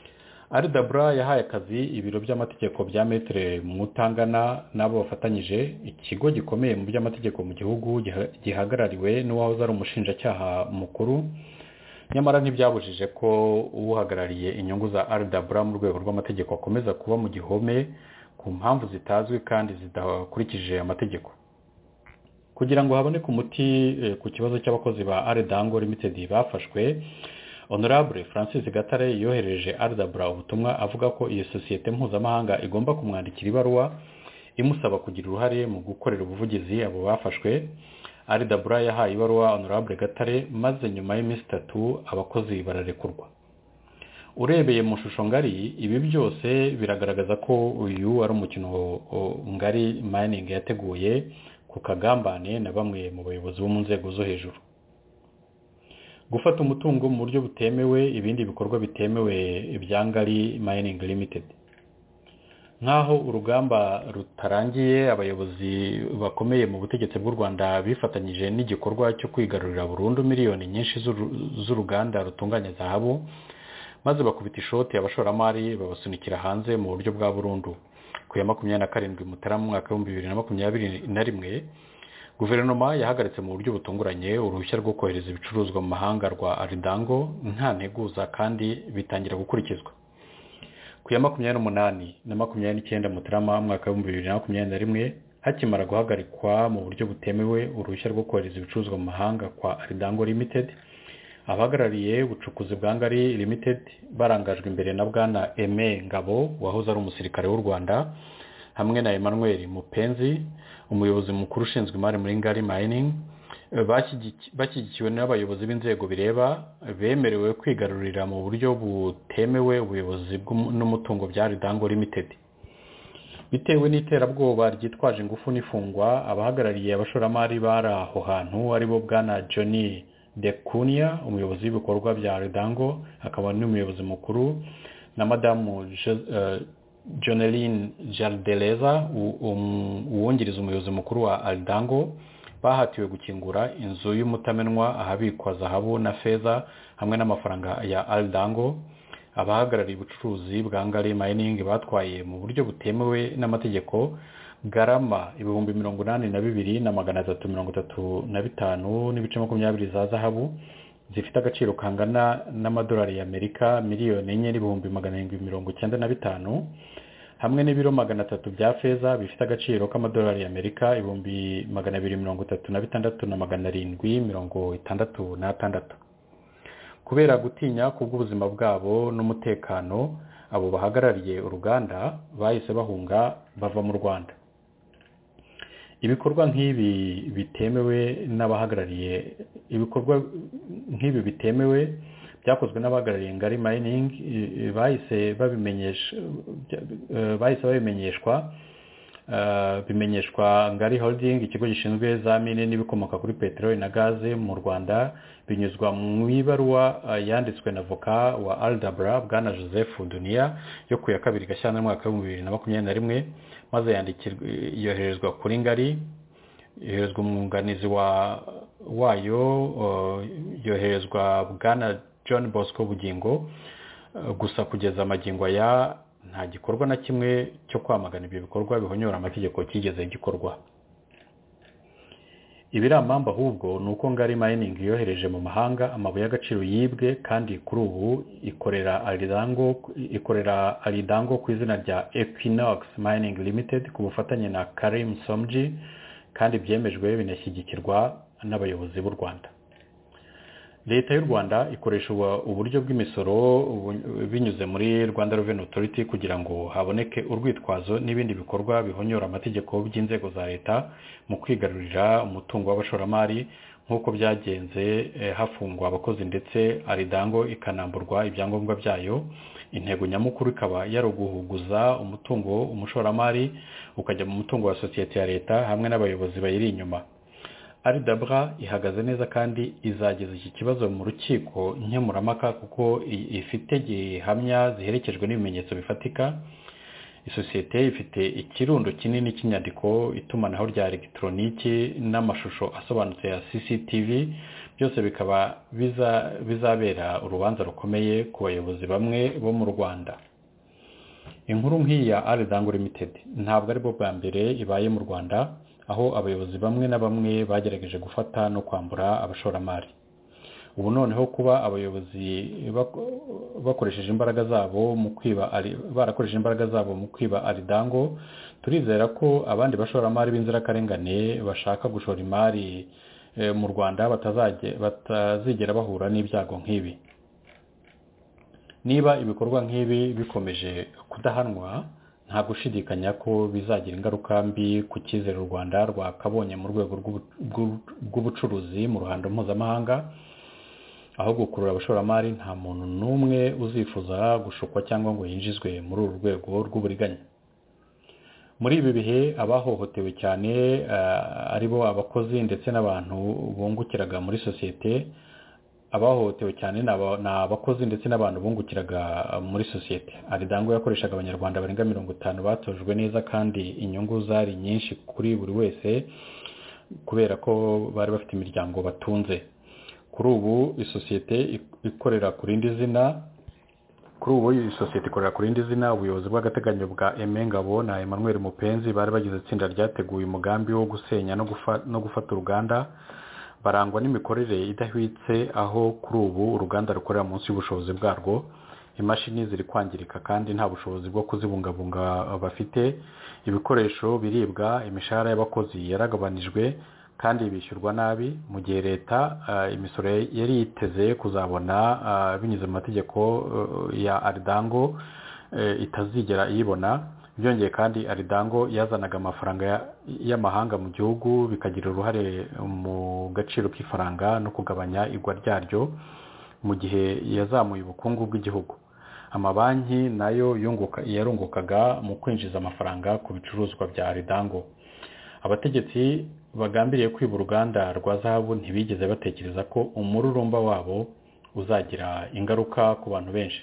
Ali Dabra yahaye akazi ibiro by'amategeko bya Maître Mutangana n'abo bafatanyije, ikigo gikomeye mu by'amategeko mu gihugu gihagarariwe n'uwahoze ari umushinjacyaha mukuru. Nyamara ntibyabujije ko uhagarariye inyungu za Ali Dabra mu rwego rw'amategeko akomeza kuba mu gihome ku mpamvu zitazwi kandi zidakurikije amategeko. Kugira ngo haboneke umuti ku kibazo cy'abakozi ba Aridango Limited bafashwe, Honorable Francis Gatare yohereje Ali Dabra ubutumwa avuga ko iyo sosiyete mpuzamahanga igomba kumwandikira ibaruwa imusaba kugira uruhare mu gukorera ubuvugizi abo bafashwe. Ali Dabra yahaye ibaruwa Honorable Gatare maze nyuma y'iminsi itatu abakozi bararekurwa. Urebeye mu shusho ngari, ibi byose biragaragaza ko uyu ari umukino ngari mining yateguye ku kagambane na bamwe mu bayobozi bo mu nzego zo hejuru. Gufata umutungo mu buryo butemewe, ibindi bikorwa bitemewe ibya Ngari Mining Limited. Nkaho urugamba rutarangiye, abayobozi bakomeye mu butegetsi bw'u Rwanda bifatanyije n'igikorwa cyo kwigarurira burundu miliyoni nyinshi z'uruganda rutunganya zahabu, maze bakubita ishoti abashoramari babasunikira hanze mu buryo bwa burundu. Ku ya makumyabiri na karindwi Mutarama mu mwaka w'ibihumbi bibiri na makumyabiri na rimwe, guverinoma yahagaritse mu buryo butunguranye uruhushya rwo kohereza ibicuruzwa mu mahanga rwa Aridango nta nteguza kandi bitangira gukurikizwa. Ku ya makumyabiri n'umunani na makumyabiri n'icyenda Mutarama mu mwaka w'ibihumbi bibiri na makumyabiri na rimwe, hakimara guhagarikwa mu buryo butemewe uruhushya rwo kohereza ibicuruzwa mu mahanga kwa Aridango Limited, abahagarariye ubucukuzi bwa Ngari Limited barangajwe imbere na bwana Aime Ngabo wahoze ari umusirikare w'u Rwanda, hamwe na Emmanuel Mupenzi umuyobozi mukuru ushinzwe imari muri Ngari Mining, bashyigikiwe n'abayobozi b'inzego bireba bemerewe kwigarurira mu buryo butemewe ubuyobozi n'umutungo bya Aridango Limited. Bitewe n'iterabwoba ryitwaje ingufu n'ifungwa, abahagarariye abashoramari bari aho hantu aribo bwana Johnny Dekunia umuyobozi w'ibikorwa bya Aridango akaba n'umuyobozi mukuru, na madamu uh, Joneline Jardeleza uwungiriza umuyobozi mukuru wa Aridango, bahatiwe gukingura inzu y'umutamenwa ahabikwa zahabu na feza hamwe n'amafaranga ya Aridango. Abahagarariye ubucuruzi bwa Ngari Mining batwaye mu buryo butemewe n'amategeko garama ibihumbi mirongo inani na bibiri na magana atatu mirongo itatu na bitanu n'ibice makumyabiri za zahabu zifite agaciro kangana n'amadolari y'Amerika miliyoni enye n'ibihumbi magana arindwi mirongo icyenda na bitanu, hamwe n'ibiro magana atatu bya feza bifite agaciro k'amadolari y'Amerika ibihumbi magana abiri mirongo itatu na bitandatu na magana arindwi mirongo itandatu n'atandatu. Kubera gutinya kubw'ubuzima bwabo n'umutekano, abo bahagarariye uruganda bahise bahunga bava mu Rwanda. Ibikorwa nk'ibi bitemewe n'abahagarariye ibikorwa nk'ibi bitemewe byakozwe n'abahagarariye Ngari Mining bahise babimenyesha bahise babimenyeshwa bimenyeshwa Ngari Holding, ikigo gishinzwe za mine n'ibikomoka kuri peteroli na gaze mu Rwanda, binyuzwa mu ibaruwa yanditswe na avoka wa Ali Dabra bwana Joseph Dunia yo ku ya kabiri Gashyantare mu mwaka w'ibihumbi bibiri na makumyabiri na rimwe, maze yandikirwa yoherezwa kuri Ngari, yoherezwa umwunganizi wa wayo uh, yoherezwa bwana John Bosco Bugingo. Uh, gusa kugeza amagingo ya nta gikorwa na kimwe cyo kwamagana ibyo bikorwa bihonyora amategeko kigeze gikorwa. Ibiramamba ahubwo nuko Ngari Mining yohereje mu mahanga amabuye y'agaciro yibwe, kandi kuri ubu ikorera Aridango ikorera Aridango ku izina rya Equinox Mining Limited ku bufatanye na Karim Somji, kandi byemejwe binashyigikirwa n'abayobozi b'u Rwanda. Leta y'u Rwanda ikoresha uburyo bw'imisoro binyuze muri Rwanda Revenue Authority kugira ngo haboneke urwitwazo n'ibindi bikorwa bihonyora amategeko by'inzego za leta mu kwigarurira umutungo w'abashoramari, nk'uko byagenze eh, hafungwa abakozi ndetse Aridango ikanamburwa ibyangombwa byayo. Intego nyamukuru ikaba yaruguhuguza umutungo umushoramari ukajya mu mutungo wa sosiyete ya leta hamwe n'abayobozi bayiri inyuma. Ali Dabra ihagaze neza kandi izageza iki kibazo mu rukiko nkemurampaka kuko ifite gihamya ziherekejwe n'ibimenyetso bifatika. Isosiyete ifite ikirundo kinini cy'inyandiko, itumanaho rya elektroniki n'amashusho asobanutse ya C C T V, byose bikaba biza bizabera urubanza rukomeye ku bayobozi bamwe bo mu Rwanda. inkuru nk'iyi ya Aridango Limited ntabwo ari bwo bwa mbere ibaye mu Rwanda aho abayobozi bamwe na bamwe bagerageje gufata no kwambura abashoramari. Ubu noneho kuba abayobozi bakoresheje imbaraga zabo mu kwiba barakoresheje imbaraga zabo mu kwiba Aridango, turizera ko abandi bashoramari b'inzirakarengane bashaka gushora imari mu Rwanda batazigera bahura n'ibyago nk'ibi. Niba ibikorwa nk'ibi bikomeje kudahanwa, nta gushidikanya ko bizagira ingaruka mbi ku cyizere u Rwanda rwakabonye mu rwego rw'ubucuruzi mu ruhando mpuzamahanga. Aho gukurura abashoramari, nta muntu n'umwe uzifuza gushukwa cyangwa ngo yinjizwe muri uru rwego rw'uburiganya. Muri ibi bihe abahohotewe cyane aribo abakozi ndetse n'abantu bungukiraga muri sosiyete abahohotewe cyane ni abakozi ndetse n'abantu bungukiraga muri sosiyete. Aridango yakoreshaga abanyarwanda barenga mirongo itanu batojwe neza kandi inyungu zari nyinshi kuri buri wese kubera ko bari bafite imiryango batunze. Kuri ubu isosiyete ikorera ku rindi zina kuri ubu isosiyete ikorera ku rindi zina ubuyobozi bw'agateganyo bwa Emengabo na Emmanuel Mupenzi bari bagize itsinda ryateguye umugambi wo gusenya no gufata no gufata uruganda, barangwa n'imikorere idahwitse aho kuri ubu uruganda rukorera munsi y'ubushobozi bwarwo. Imashini ziri kwangirika kandi nta bushobozi bwo kuzibungabunga bafite. Ibikoresho biribwa, imishahara y'abakozi yaragabanijwe kandi bishyurwa nabi, mu gihe leta imisoro yari yiteze kuzabona binyuze mu mategeko ya Aridango itazigera iyibona. Byongeye kandi Aridango yazanaga amafaranga y'amahanga mu gihugu bikagira uruhare mu gaciro k'ifaranga no kugabanya igwa ryaryo mu gihe yazamuye ubukungu bw'igihugu. Amabanki nayo yunguka yarungukaga mu kwinjiza amafaranga ku bicuruzwa bya Aridango. Abategetsi bagambiriye kwiba uruganda rwa zahabu ntibigeze batekereza ko umururumba wabo uzagira ingaruka ku bantu benshi.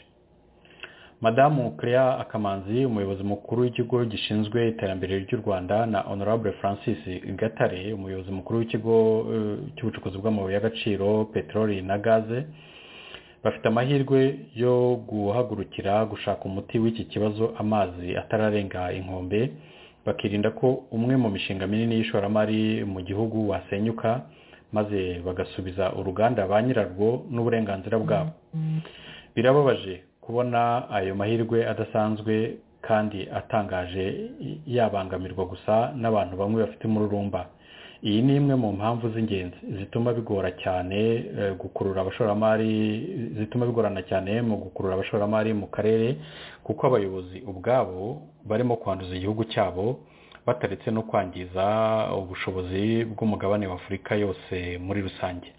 Madamu Clea Akamanzi, umuyobozi mukuru w'ikigo gishinzwe iterambere ry'u Rwanda, na Honorable Francis Gatare, umuyobozi mukuru w'ikigo cy'ubucukuzi bw'amabuye y'agaciro, peteroli na gaze, bafite amahirwe yo guhagurukira gushaka umuti w'iki kibazo amazi atararenga inkombe, bakirinda ko umwe mu mishinga minini y'ishoramari mu gihugu wasenyuka maze bagasubiza uruganda ba nyirarwo n'uburenganzira bwabo. Birababaje kubona ayo mahirwe adasanzwe kandi atangaje yabangamirwa gusa n'abantu bamwe bafite umururumba. Iyi ni imwe mu mpamvu z'ingenzi zituma bigora cyane gukurura abashoramari zituma bigorana cyane mu gukurura abashoramari mu karere, kuko abayobozi ubwabo barimo kwanduza igihugu cyabo bataretse no kwangiza ubushobozi bw'umugabane wa Afurika yose muri rusange.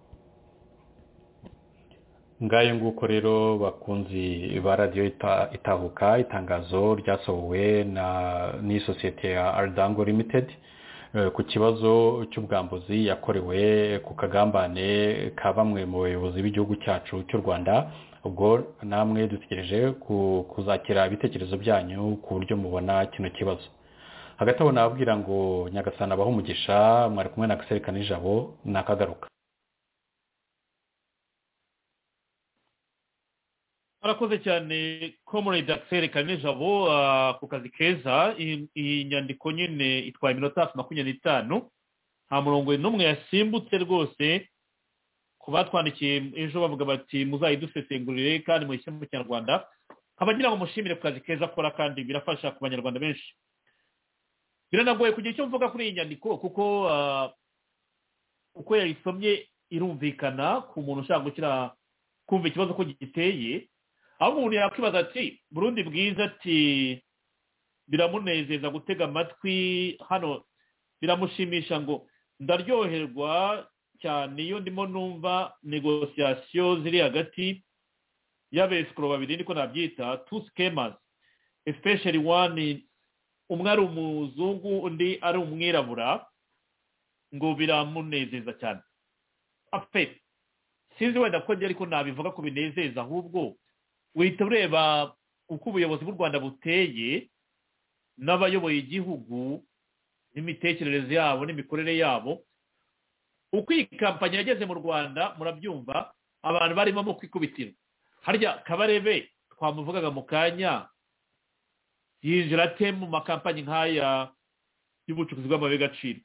Ngayo nguko rero bakunzi ba radio itahuka, itangazo ryasohowe na n'isosiyete ya Aridango Limited ku kibazo cy'ubwambuzi yakorewe ku kagambane ka bamwe mu bayobozi b'igihugu cyacu cy'u Rwanda. Ubwo namwe dutegereje kuzakira ibitekerezo byanyu ku buryo mubona kino kibazo. Hagati aho nababwira ngo Nyagasana abaho umugisha, mwari kumwe na Axel Kanijabo, nakagaruka. Arakoze cyane Comrade Axel Kanijabo ku kazi keza. Iyi nyandiko nyine itwaye iminota makumyabiri n'itanu, nta murongo n'umwe yasimbutse rwose. Kubatwandikiye ejo bavuga bati muzayidusesengurire kandi muyishyire mu Kinyarwanda, abagira ngo mushimire ku kazi keza akora kandi birafasha ku banyarwanda benshi. Biranagoye kugira icyo mvuga kuri iyi nyandiko kuko uko yayisomye irumvikana ku muntu ushaka gukira kumva ikibazo ko giteye. Aho umuntu yakwibaza ati Burundi bwiza, ati biramunezeza gutega amatwi hano, biramushimisha ngo ndaryoherwa cyane iyo ndimo numva negociation ziri hagati y'abesikoro babiri, niko nabyita, two scammers, especially one umwe ari umuzungu undi ari umwirabura, ngo biramunezeza cyane. Ape sinzi wenda ko ariko nabivuga ko binezeza, ahubwo wihita ureba uko ubuyobozi bw'u Rwanda buteye n'abayoboye igihugu n'imitekerereze yabo n'imikorere yabo. Uko iyi kampanye yageze mu Rwanda murabyumva, abantu barimo mu kwikubitira. Harya Kabarebe twamuvugaga mu kanya, yinjira ate mu makampanyi nk'aya y'ubucukuzi bw'amabuye y'agaciro?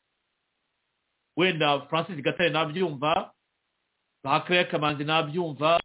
Wenda Francis Gatare nabyumva, ba Claire Kamanzi nabyumva,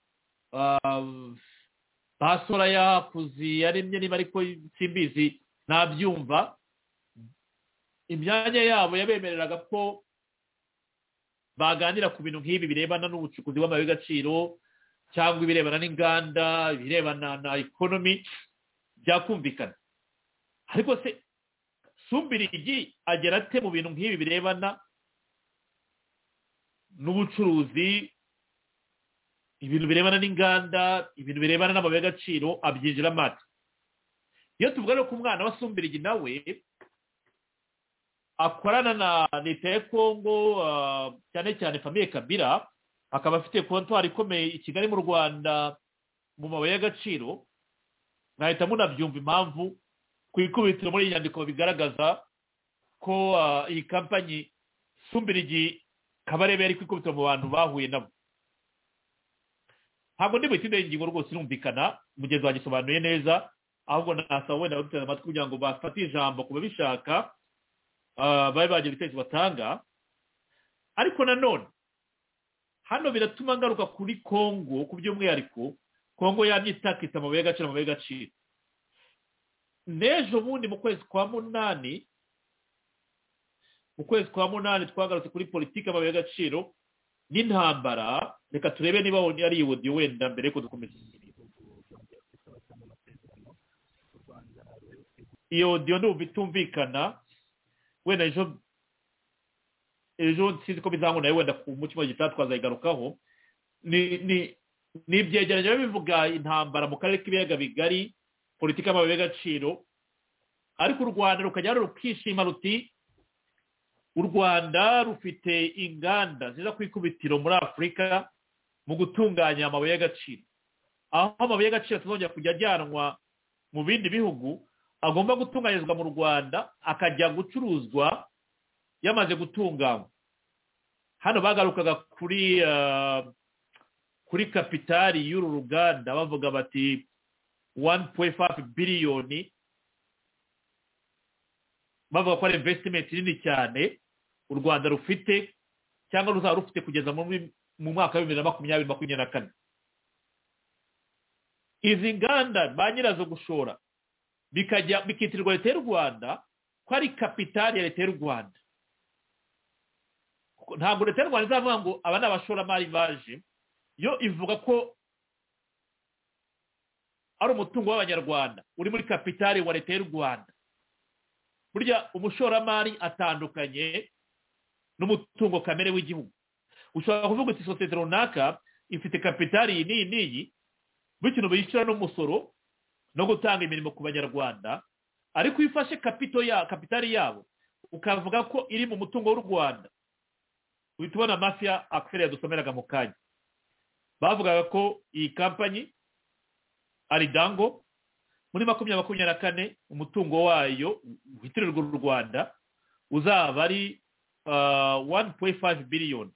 ba Soraya Kuzi yaremye niba ariko simbizi nabyumva. Imyanya yabo yabemereraga ko baganira ku bintu nk'ibi birebana n'ubucukuzi bw'amabuye y'agaciro cyangwa ibirebana n'inganda, ibirebana na economy, byakumvikana. Ariko se Sumbirigi agera ate mu bintu nk'ibi birebana n'ubucuruzi, ibintu birebana n'inganda, ibintu birebana n'amabuye y'agaciro, abyinjira amata? Iyo tuvuga no ku mwana wa Sumbirigi nawe akorana na leta ya Kongo, cyane cyane Famille Kabila, akaba afite kontwari ikomeye i Kigali mu Rwanda mu mabuye y'agaciro, mwahita munabyumva impamvu ku ikubitiro muri iyi nyandiko bigaragaza ko iyi kampanyi Sumbirigi Kabarebe yari ku ikubitiro mu bantu bahuye nabo. Ntabwo ndi butinde ingingo rwose irumvikana, mugenzi wanjye asobanuye neza, ahubwo nasaba wenda baduteze amatwi kugira ngo bafate ijambo kuba bishaka, babe bagira ibitekerezo batanga. Ariko nanone hano biratuma ngaruka kuri Kongo, ku by'umwihariko Kongo yamye itakita amabuye y'agaciro amabuye y'agaciro. N'ejo bundi mu kwezi kwa munani mu kwezi kwa munani twagarutse kuri politiki y'amabuye y'agaciro n'intambara. Reka turebe niba ari audio wenda mbere ko dukomeza. Iyo audio ndumva itumvikana, wenda ejo ejo sinzi ko bizanguna wenda ku mutima gitatu twazayigarukaho. Ni ni ni byegeranyo bivuga intambara mu karere k'ibiyaga bigari, politiki y'amabuye y'agaciro. Ariko u Rwanda rukajya rukishima ruti u Rwanda rufite inganda ziza ku ikubitiro muri Afurika mu gutunganya amabuye y'agaciro, aho amabuye y'agaciro tuzongera kujya ajyanwa mu bindi bihugu, agomba gutunganyirizwa mu Rwanda akajya gucuruzwa yamaze gutunganywa. Hano bagarukaga kuri kuri kapitali y'uru ruganda bavuga bati one point five biliyoni, bavuga ko ari investment nini cyane u Rwanda rufite cyangwa ruzaba rufite kugeza mu mwaka wa bibiri na makumyabiri makumyabiri na kane. Izi nganda ba nyirazo gushora bikajya bikitirirwa leta y'u Rwanda ko ari kapitali ya leta y'u Rwanda. Ntabwo leta y'u Rwanda izavuga ngo aba ni abashoramari baje, yo ivuga ko ari umutungo w'abanyarwanda uri muri kapitali wa leta y'u Rwanda. Burya umushoramari atandukanye n'umutungo kamere w'igihugu. Ushobora kuvuga uti sosiyete runaka ifite kapitali iyi n'iyi n'iyi, bityo bishyura n'umusoro no gutanga imirimo ku banyarwanda, ariko iyo ufashe kapito ya kapitali yabo ukavuga ko iri mu mutungo w'u Rwanda, uhita ubona mafia akfere yadusomeraga mu kanya. Bavugaga ko iyi kampanyi ari dango muri makumyabiri makumyabiri na kane umutungo wayo witirirwa u Rwanda uzaba ari one point five billion.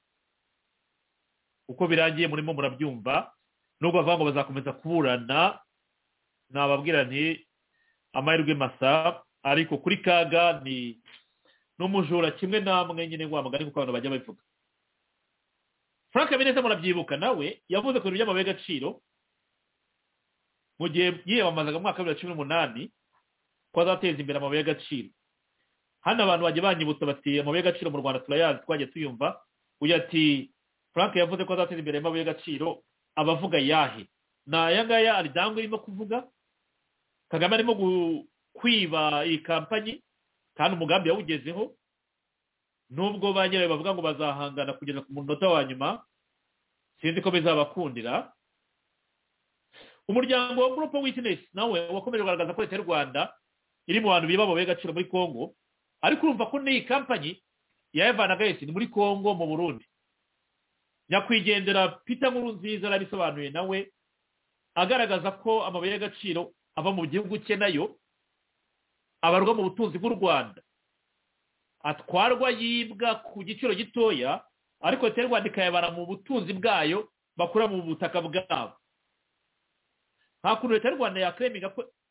Uko birangiye murimo murabyumva, nubwo bavuga ngo bazakomeza kuburana, nababwira nti amahirwe masa, ariko kuri Kaga ni n'umujura kimwe namwe nyine wa mugani kuko abantu bajya babivuga. Frank Habineza murabyibuka nawe yavuze ku bintu by'amabuye y'agaciro mu gihe yiyamamazaga mu mwaka wa bibiri na cumi n'umunani ko azateza imbere amabuye y'agaciro. Hano abantu bajya banyibutsa bati amabuye y'agaciro mu Rwanda turayazi, twagiye tuyumva. Uyu ati Frank yavuze ko azateza imbere amabuye y'agaciro, abavuga yahe? Na aya ngaya ari dango irimo kuvuga. Kagame arimo kwiba iyi kampanyi kandi umugambi yawugezeho, nubwo ba nyirayo bavuga ngo bazahangana kugeza ku munota wa nyuma, sinzi ko bizabakundira. Umuryango wa Group Witness nawe wakomeje kugaragaza ko leta y'u Rwanda iri mu bantu biba amabuye y'agaciro muri Kongo, ariko urumva ko n'iyi kampanyi ya Evan Agayesi ni muri Kongo mu Burundi. Nyakwigendera Peter Nkurunziza arabisobanuye nawe agaragaza ko amabuye y'agaciro ava mu gihugu cye nayo abarwa mu butunzi bw'u Rwanda, atwarwa yibwa ku giciro gitoya, ariko leta y'u Rwanda ikayabara mu butunzi bwayo bakura mu butaka bwabo. Nta kuntu leta y'u Rwanda yakreminga ko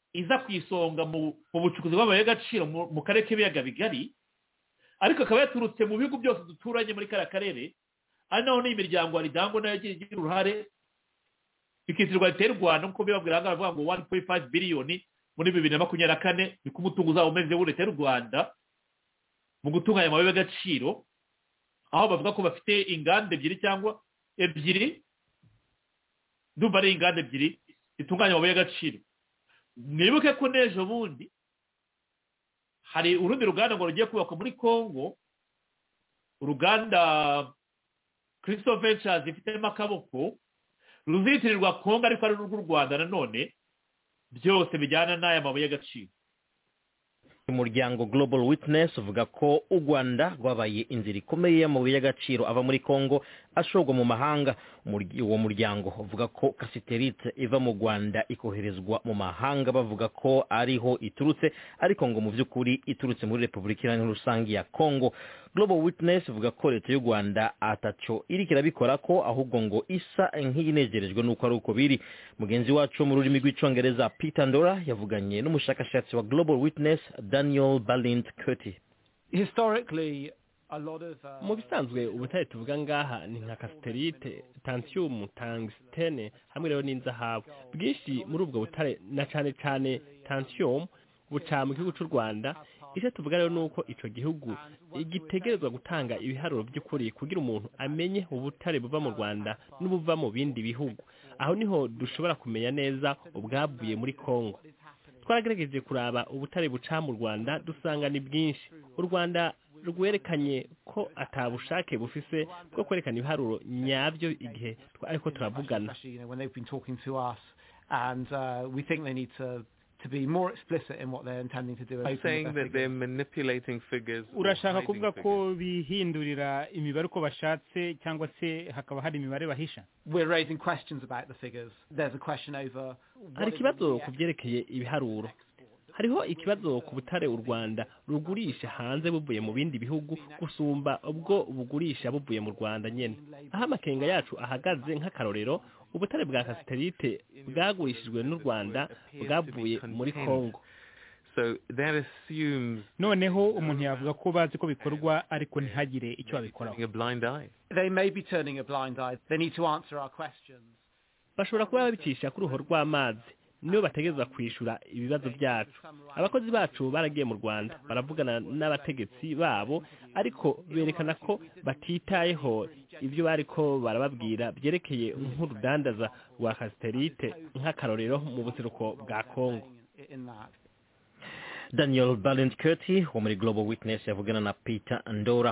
iza ku isonga mu bucukuzi bw'amabuye y'agaciro mu karere k'ibiyaga bigari, ariko akaba yaturutse mu bihugu byose duturanye muri kariya karere, ari naho n'iyi miryango ya ridango nayo yagiye igira uruhare, ikitirwa leta y'u Rwanda nk'uko bibabwira aha ngaha bavuga ngo one point five biliyoni muri bibiri na makumyabiri na kane niko umutungo uzaba umeze w'u leta y'u Rwanda mu gutunganya amabuye y'agaciro, aho bavuga ko bafite inganda ebyiri cyangwa ebyiri, ndumva ari inganda ebyiri zitunganya amabuye y'agaciro. Mwibuke ko n'ejo bundi hari urundi ruganda ngo rugiye kubakwa muri Congo, uruganda Crystal Ventures ifitemo akaboko, ruzitirirwa Congo ariko ari urw'u Rwanda nanone, byose bijyana n'aya mabuye y'agaciro. Umuryango Global Witness uvuga ko u Rwanda rwabaye inzira ikomeye y'amabuye y'agaciro ava muri Congo ashorwa mu mahanga. Uwo muryango uvuga ko cassiterite iva mu Rwanda ikoherezwa mu mahanga bavuga ko ariho iturutse, ariko ngo mu by'ukuri iturutse muri Repubulika Iharanira Rusange ya Congo. Global Witness uvuga ko leta y'u Rwanda ataco iriko irabikora ko, ahubwo ngo isa nk'iyinejerejwe n'uko ari uko biri. Mugenzi wacu mu rurimi rw'icongereza Peter Ndora yavuganye n'umushakashatsi wa Global Witness Daniel Balint-Curti. Historically, a lot of uh, mu bisanzwe ubutare tuvuga ngaha ni nka cassiterite, tantium, tungstene hamwe rero n'inzahabu. Bwinshi muri ubwo butare na cane cane tantium buca mu gihugu cy'u Rwanda. Icyo tuvuga rero nuko ico gihugu igitegerezwa gutanga ibiharuro by'ukuri kugira umuntu amenye ubutare buva mu Rwanda n'ubuva mu bindi bihugu. Aho niho dushobora kumenya neza ubwabuye muri Congo. Twagerageje kuraba ubutare buca mu Rwanda dusanga ni bwinshi. U Rwanda rwerekanye ko atabushake bufise bwo kwerekana ibiharuro nyabyo igihe ariko turavugana. And uh, we think they need to to be more explicit in what they're intending to do. Are you saying that they're manipulating figures? Urashaka kuvuga ko bihindurira imibare uko bashatse cyangwa se hakaba hari imibare bahisha? We're raising questions about the figures. There's a question over hari kibazo kubyerekeye ibiharuro. Hariho ikibazo ku butare u Rwanda rugurisha hanze buvuye mu bindi bihugu gusumba ubwo bugurisha buvuye mu Rwanda nyene. Aha amakenga yacu ahagaze nk'akarorero, ubutare bwa cassiterite bwagurishijwe n'u Rwanda bwavuye muri Congo. So that assumes noneho umuntu yavuga ko bazi ko bikorwa ariko ntihagire icyo babikoraho. They may be turning a blind eye. They need to answer our questions. Bashobora kuba babicisha ku ruho rw'amazi, niyo bategeza kwishura ibibazo byacu. Abakozi bacu baragiye mu Rwanda baravugana n'abategetsi babo, ariko berekana ko batitayeho ibyo bariko barababwira byerekeye nk'urudandaza rwa cassiterite nk'akarorero mu buseruko bwa Congo. Daniel Balint-Curti wo muri Global Witness yavugana na Peter Ndora.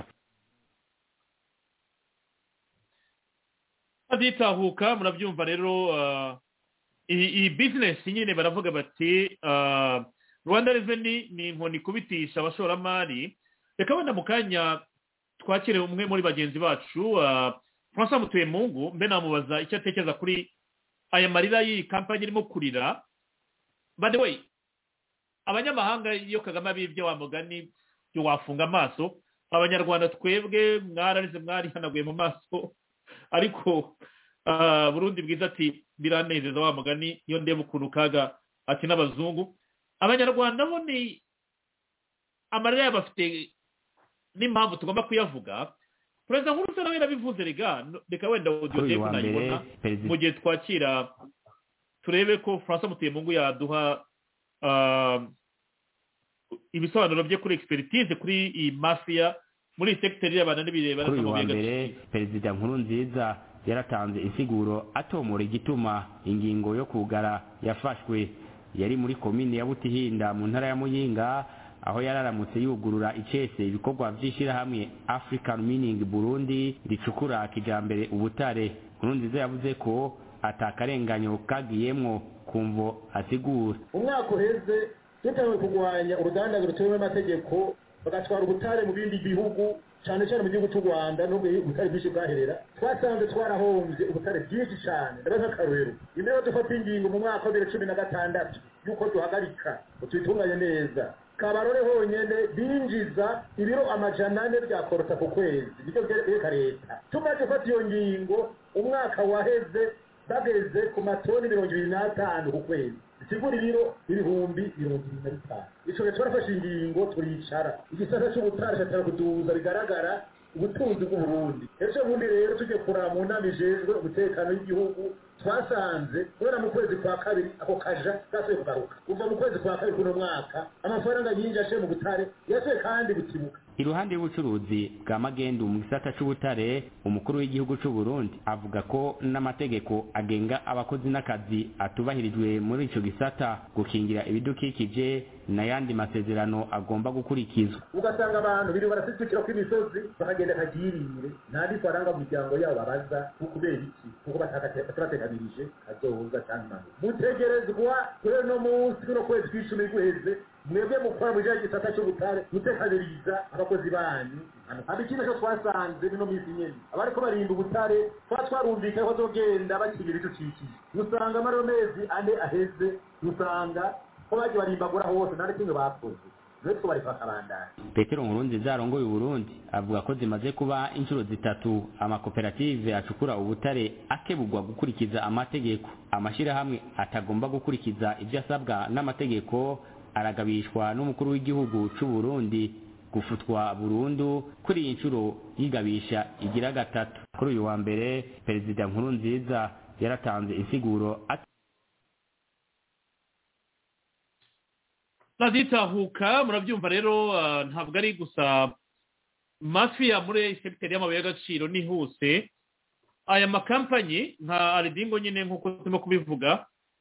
Aditahuka murabyumva rero uh... iyi business nyine baravuga bati Rwanda Revenue ni inkoni kubitisha abashoramari. Reka wenda mu kanya twakire umwe muri bagenzi bacu François Mutuyemungu, mbe namubaza icyo atekereza kuri aya marira y'iyi kampani irimo kurira. By the way, abanyamahanga iyo Kagame abibye wa mugani yo wafunga amaso, abanyarwanda twebwe mwararize mwari hanaguye mu maso, ariko Uh, Burundi bwiza ati biranezeza wa mugani iyo ndeba ukuntu kaga ati n'abazungu. Abanyarwanda bo ni amarira y'abafite n'impamvu tugomba kuyavuga. Perezida Nkurunziza nawe yarabivuze rega, reka wenda audio tape nayibona mu gihe twakira turebe ko François Mutuyemungu yaduha uh, ibisobanuro bye kuri expertise kuri iyi mafia muri sector y'abana n'ibireba n'amabega. Perezida Nkurunziza yaratanze insiguro atomora igituma ingingo yo kugara yafashwe. Yari muri komine ya Butihinda mu ntara ya Muyinga, aho yararamutse yugurura icese ibikorwa by'ishira hamwe African Mining Burundi ricukura kijambere ubutare. Nkurunziza yavuze ko atakarenganyo kagiyemwo kumvo asigura. Umwaka uheze tutawe kugwanya uruganda rutewe amategeko bagatwara ubutare mu bindi bihugu, cyane cyane mu gihugu cy'u Rwanda n'ubwo ubutare bwinshi bwaherera. Twasanze twarahombye ubutare bwinshi cyane. Ndabaza akarwero imero dufata ingingo mu mwaka wa bibiri na cumi na gatandatu yuko duhagarika utwitunganye neza. Kabarore honyene binjiza ibiro amajana ane bya korota ku kwezi, byo byereka leta. Tumaze gufata iyo ngingo umwaka waheze bageze ku matoni mirongo ibiri n'atanu ku kwezi isigura ibiro ibihumbi mirongo ibiri na bitanu. ico gihe twarafashe ingingo turicara igisata c'ubutare catara kuduza bigaragara ubutunzi bw'uburundi. ejo bundi rero tujye kuraba mu nama ijejwe umutekano w'igihugu twasanze kubera mu kwezi kwa kabiri ako kaja gasuye kugaruka kuva mu kwezi kwa kabiri kuno mwaka amafaranga yinjye ashe mu butare yasuye kandi butibuka. iruhande y'ubucuruzi bwa magendu mu gisata c'ubutare umukuru w'igihugu c'u Burundi avuga ko n'amategeko agenga abakozi n'akazi atubahirijwe muri ico gisata gukingira ibidukikije n'ayandi masezerano agomba gukurikizwa. ugasanga abantu biri barasitsikira ku imisozi bakagenda kagirire nandi faranga mu miryango yabo babaza kubera iki kuko batakatekanirije azoza cyangwa mutegerezwa kuri no munsi no kwezi kw'icumi guheze mwebwe mukora mu gihe gisata cy'ubutare mutekaniriza abakozi banyu. hano ikintu cyo twasanze bino minsi nyene abariko barinda ubutare twa twarumvika ko bazogenda bakigira ibidukikije usanga amaro mezi ane aheze usanga ko bagiye barimbagura hose nari kimwe bakoze. Petero Nkurunziza arongoye Burundi avuga ko zimaze kuba inshuro zitatu amakoperative acukura ubutare akebugwa gukurikiza amategeko. Amashirahamwe atagomba gukurikiza ibyo asabwa n'amategeko aragabishwa n'umukuru w'igihugu c'u Burundi gufutwa burundu kuri iyi nshuro yigabisha igira gatatu. Kuri uyu wa mbere Perezida Nkurunziza yaratanze insiguro Nazitahuka murabyumva rero ntabwo ari gusa mafia muri secteur y'amabuye y'agaciro ni hose aya makampanyi nka Aridingo nyine nkuko turimo kubivuga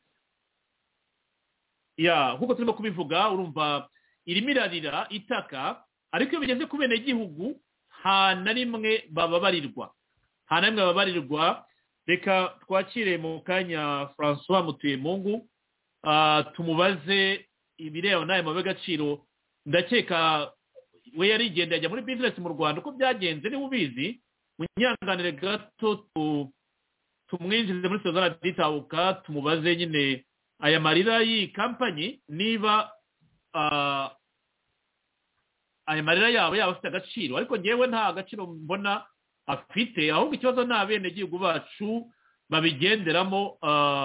ya nkuko turimo kubivuga urumva irimo irarira itaka ariko iyo bigeze ku bene gihugu nta na rimwe bababarirwa nta na rimwe bababarirwa. Reka twakire mu kanya François Mutuyemungu tumubaze ibireba nayo mabuye y'agaciro. Ndakeka we yarigenda ajya muri business mu Rwanda uko byagenze ni ubizi munyanganire gato tumwinjize muri sezara ditabuka tumubaze nyine aya marira y'iyi kampanyi niba aya marira yabo yaba afite agaciro ariko ngewe nta agaciro mbona afite ahubwo ikibazo nta bene gihugu bacu babigenderamo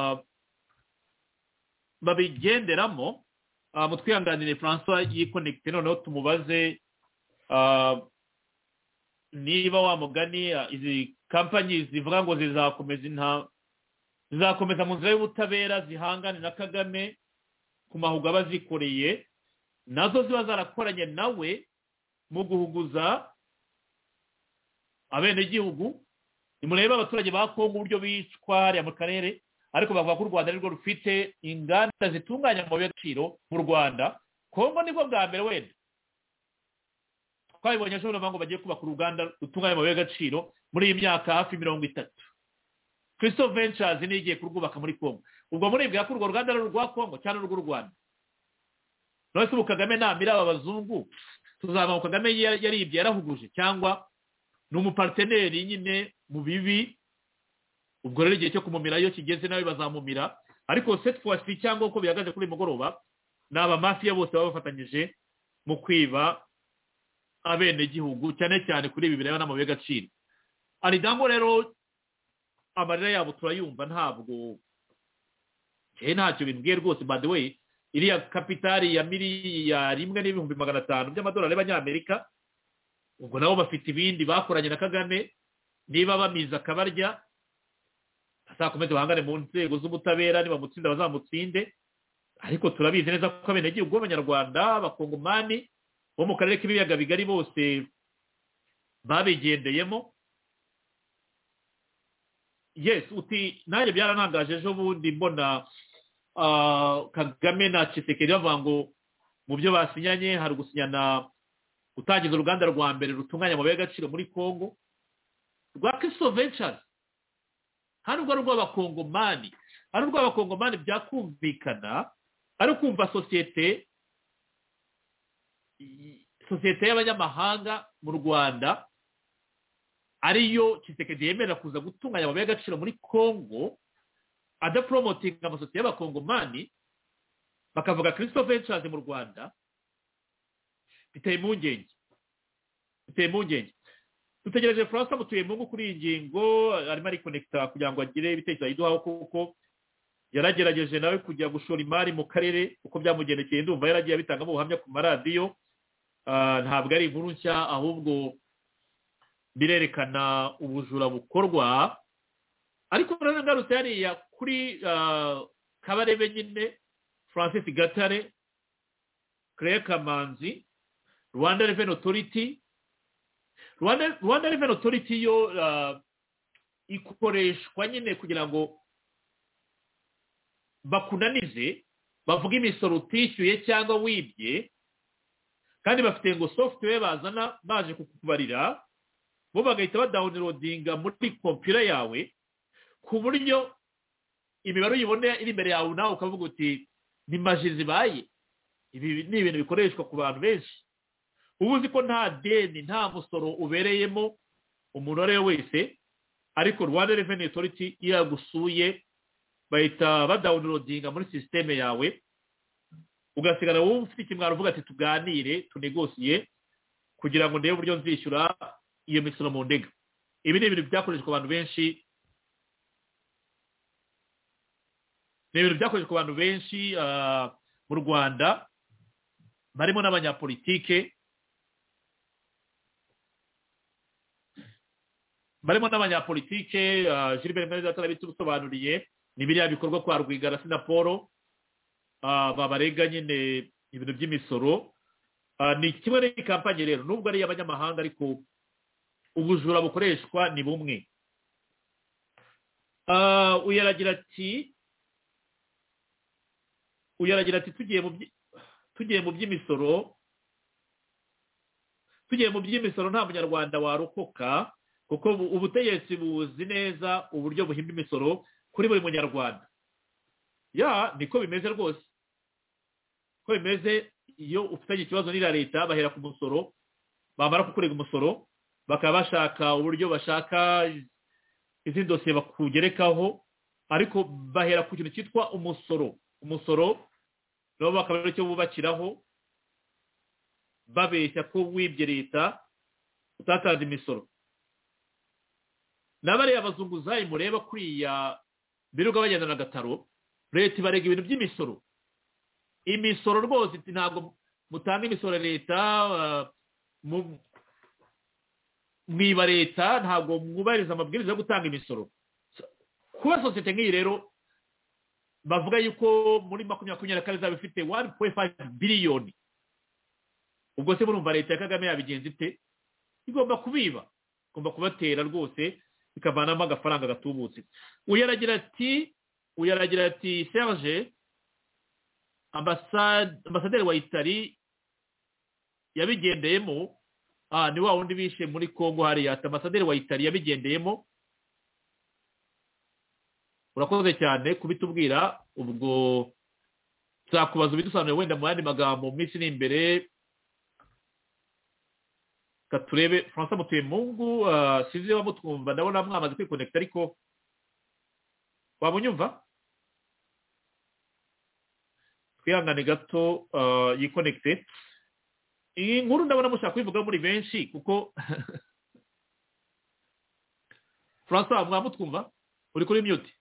babigenderamo mutwihanganire François yikonekite noneho tumubaze niba wa mugani izi kampanyi zivuga ngo zizakomeza inta zizakomeza mu nzira y'ubutabera zihangane na Kagame ku mahuga bazikoreye nazo ziba zarakoranye nawe mu guhuguza abene gihugu. Nimureba abaturage ba Kongo uburyo bicwa hariya mu karere ariko bavuga ko u Rwanda nirwo rufite inganda zitunganya amabuye y'agaciro mu Rwanda. Kongo nibwo bwa mbere wenda twabibonye ejo ngo bagiye kubaka uruganda rutunganya amabuye y'agaciro muri iyi myaka hafi mirongo itatu. Christophe Ventures ni igiye kurwubaka muri Kongo. Ubwo muribwira ko urwo ruganda ari urwa Kongo cyangwa urw'u Rwanda? None se Kagame namira aba bazungu tuzaba ngo Kagame yaribye yarahuguje cyangwa ni umuparteneri nyine mu bibi? Ubwo rero igihe cyo kumumira iyo kigeze nawe bazamumira. Ariko cette fois ci cyangwa uko bihagaze kuri mugoroba n'aba mafia bose baba bafatanyije mu kwiba abene gihugu cyane cyane kuri ibi bireba n'amabuye y'agaciro. Aridango rero amarira yabo turayumva ntabwo je ntacyo bimbwiye rwose. By the way iriya kapitali ya miliyari imwe n'ibihumbi magana atanu by'amadolari y'abanyamerika ubwo nabo bafite ibindi bakoranye na Kagame niba bamiza akabarya azakomeze bahangane mu nzego z'ubutabera niba mutsinda bazamutsinde. Ariko turabizi neza ko abene gihugu b'abanyarwanda abakongomani bo mu karere k'ibiyaga bigari bose babigendeyemo. Yes uti nanjye byaranangaje ejo bundi mbona Kagame na Tshisekedi bavuga ngo mu byo basinyanye hari gusinyana gutangiza uruganda rwa mbere rutunganya amabuye y'agaciro muri Kongo rwa Christophe Ventures. Hari urwo rw'abakongomani hari urw'abakongomani byakumvikana ari kumva sosiyete sosiyete y'abanyamahanga mu Rwanda ariyo Tshisekedi yemera kuza gutunganya amabuye y'agaciro muri Kongo adapromotinga amasosiyete y'abakongomani bakavuga Christophe Ventures mu Rwanda. Biteye impungenge biteye impungenge dutegereje Francois Mutuyemungu kuri iyi ngingo, arimo arikonekita kugira ngo agire ibitekerezo yiduhaho, kuko yaragerageje nawe kujya gushora imari mu karere uko byamugendekeye, ndumva yaragiye abitangamo ubuhamya ku maradiyo. Ntabwo ari inkuru nshya, ahubwo birerekana ubujura bukorwa. Ariko nanone ngarutse hariya kuri Kabarebe nyine, Francis Gatare, Claire Kamanzi, Rwanda Revenue Authority. Rwanda Rwanda Revenue Authority yo ikoreshwa nyine kugira ngo bakunanize, bavuga imisoro utishyuye cyangwa wibye, kandi bafite ngo software bazana baje kukubarira, bo bagahita badawunirodinga muri kompiyuta yawe, ku buryo imibare uyibone iri imbere yawe nawe ukavuga uti ni maji zibaye. Ibi ni ibintu bikoreshwa ku bantu benshi. Ubu uzi ko nta deni nta musoro ubereyemo umuntu ari we wese, ariko Rwanda Revenue Authority iyo yagusuye bahita badawunirodinga muri sisiteme yawe, ugasigara wowe ufite ikimwaro uvuga ati tuganire tunegosiye kugira ngo ndebe uburyo nzishyura iyo misoro mu ndega. Ibi ni ibintu byakoreshwa abantu benshi, ni ibintu byakoreshwa abantu benshi mu Rwanda, barimo n'abanyapolitike barimo n'abanyapolitike Gilbert Meneza atarabitusobanuriye, ni biriya bikorwa kwa Rwigara na Paul babarega nyine ibintu by'imisoro. Ni kimwe n'iyi kampanye rero, nubwo ari iy'abanyamahanga ariko ubujura bukoreshwa ni bumwe. Uyaragira ati uyaragira ati tugiye mu tugiye mu by'imisoro tugiye mu by'imisoro nta munyarwanda warokoka, kuko ubutegetsi buzi neza uburyo buhimba imisoro kuri buri munyarwanda. Ya niko bimeze rwose, ko bimeze. Iyo ufitanye ikibazo n'ira leta bahera ku musoro, bamara kukurega umusoro bakaba bashaka uburyo bashaka izindi dosiye bakugerekaho, ariko bahera ku kintu cyitwa umusoro. Umusoro nabo bakaba ari cyo bubakiraho, babeshya ko wibye leta utatanze imisoro. N'abariya abazunguzayi mureba kuriya biruga bagenda na gataro, leta ibarega ibintu by'imisoro. Imisoro rwose ntabwo mutanga imisoro leta, mwiba leta, ntabwo mwubahiriza amabwiriza yo gutanga imisoro. Kuba sosiyete nk'iyi rero bavuga yuko muri makumyabiri na kane izaba ifite one point five biliyoni, ubwo se murumva leta ya Kagame yabigenza ite? Igomba kubiba, igomba kubatera rwose ikavanamo agafaranga gatubutse. Uyaragira ati uyaragira ati Serge, ambasaderi wa Itali yabigendeyemo. Ah, ni wa wundi bishe muri Kongo hariya, ati ambasaderi wa Itali yabigendeyemo. Urakoze cyane kubitubwira, ubwo nzakubaza ubidusobanurire wenda mu yandi magambo mu minsi iri imbere. Katurebe Francois Mutuyemungu, sizi wamutwumva, ndabona mwamaze kwikonekita ariko waba unyumva? Twihangane gato yikonekite. Iyi nkuru ndabona mushaka kubivuga muri benshi kuko Francois mwamutwumva? Uri kuri mute?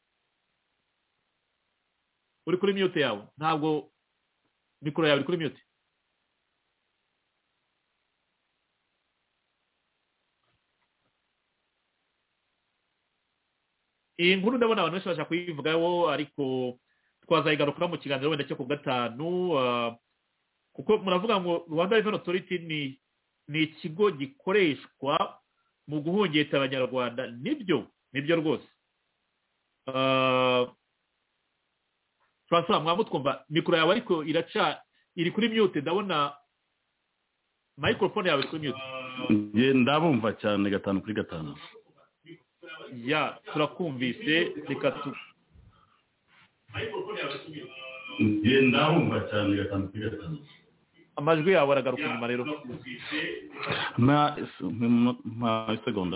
Uri kuri mute yawe? Ntabwo mikoro yawe iri kuri mute? Iyi nkuru ndabona abantu benshi bashaka kuyivugaho, ariko twazayigarukira mu kiganiro wenda cyo ku gatanu, kuko muravuga ngo Rwanda Revenue Authority ni ni ikigo gikoreshwa mu guhungeta abanyarwanda. Nibyo nibyo rwose. Francois mwamutwumva? Mikoro yawe ariko iraca, iri kuri mute. Ndabona microphone yawe iri kuri mute. Nge ndabumva cyane gatanu kuri gatanu. Ya turakumvise, reka tu nge ndabumva cyane gatanu kuri gatanu. Amajwi yawe aragaruka nyuma rero. Ma ma seconda.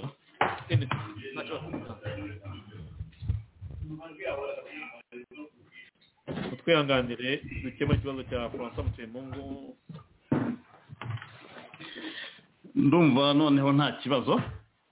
Twihanganire dukemura ikibazo cya Francois Mutuyemungu. Ndumva noneho nta kibazo.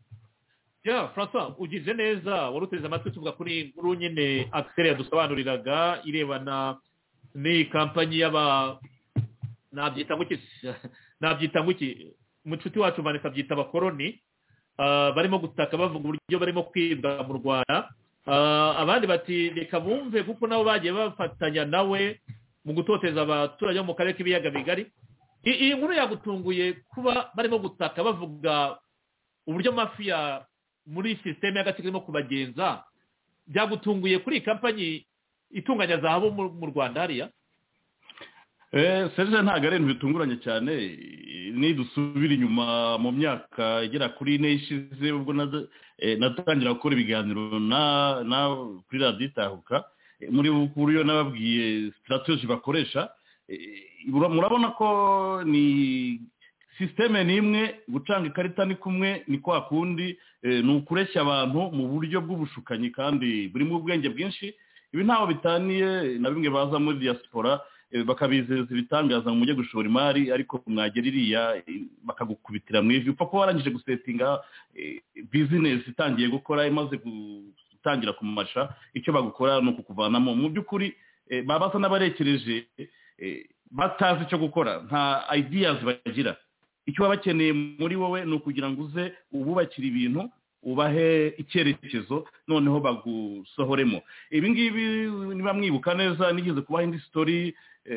ya François ugize neza waruteze amatwi tuvuga kuri inkuru nyine Axel yadusobanuriraga irebana ni kampanyi y'aba nabyita nguki nabyita nguki mucuti wacu Vanessa byita abakoroni barimo gutaka bavuga uburyo barimo kwibwa mu Rwanda abandi bati reka bumve kuko nabo bagiye bafatanya nawe mu gutoteza abaturage bo mu karere k'ibiyaga bigari. Iyi nkuru yagutunguye kuba barimo gutaka bavuga uburyo mafiya muri systeme y'agatsiko irimo kubagenza, byagutunguye kuri iyi kampanyi itunganya zahabu mu Rwanda hariya? Eh, Serge ntago ari ibintu bitunguranye cyane, ni dusubira inyuma mu myaka igera kuri ine ishize ubwo natangira gukora ibiganiro na na kuri Radio Itahuka muri bukuru nababwiye strategy bakoresha. Murabona ko ni systeme nimwe gucanga ikarita ni kumwe ni kwa kundi ni ukureshya abantu mu buryo bw'ubushukanyi kandi buri mu bwenge bwinshi. Ibi ntaho bitaniye na bimwe baza muri diaspora bakabizeza ibitangaza mu mujye gushora imari ariko mwagera iriya bakagukubitira mu ivi upfa ko warangije gusetinga business itangiye gukora imaze gutangira kumasha icyo bagukora no kukuvanamo mu by'ukuri babasa n'abarekereje batazi icyo gukora nta ideas bagira. Icyo babakeneye muri wowe ni ukugira ngo uze ububakira ibintu ubahe icyerekezo noneho bagusohoremo. Ibi ngibi niba mwibuka neza nigeze kubaha indi story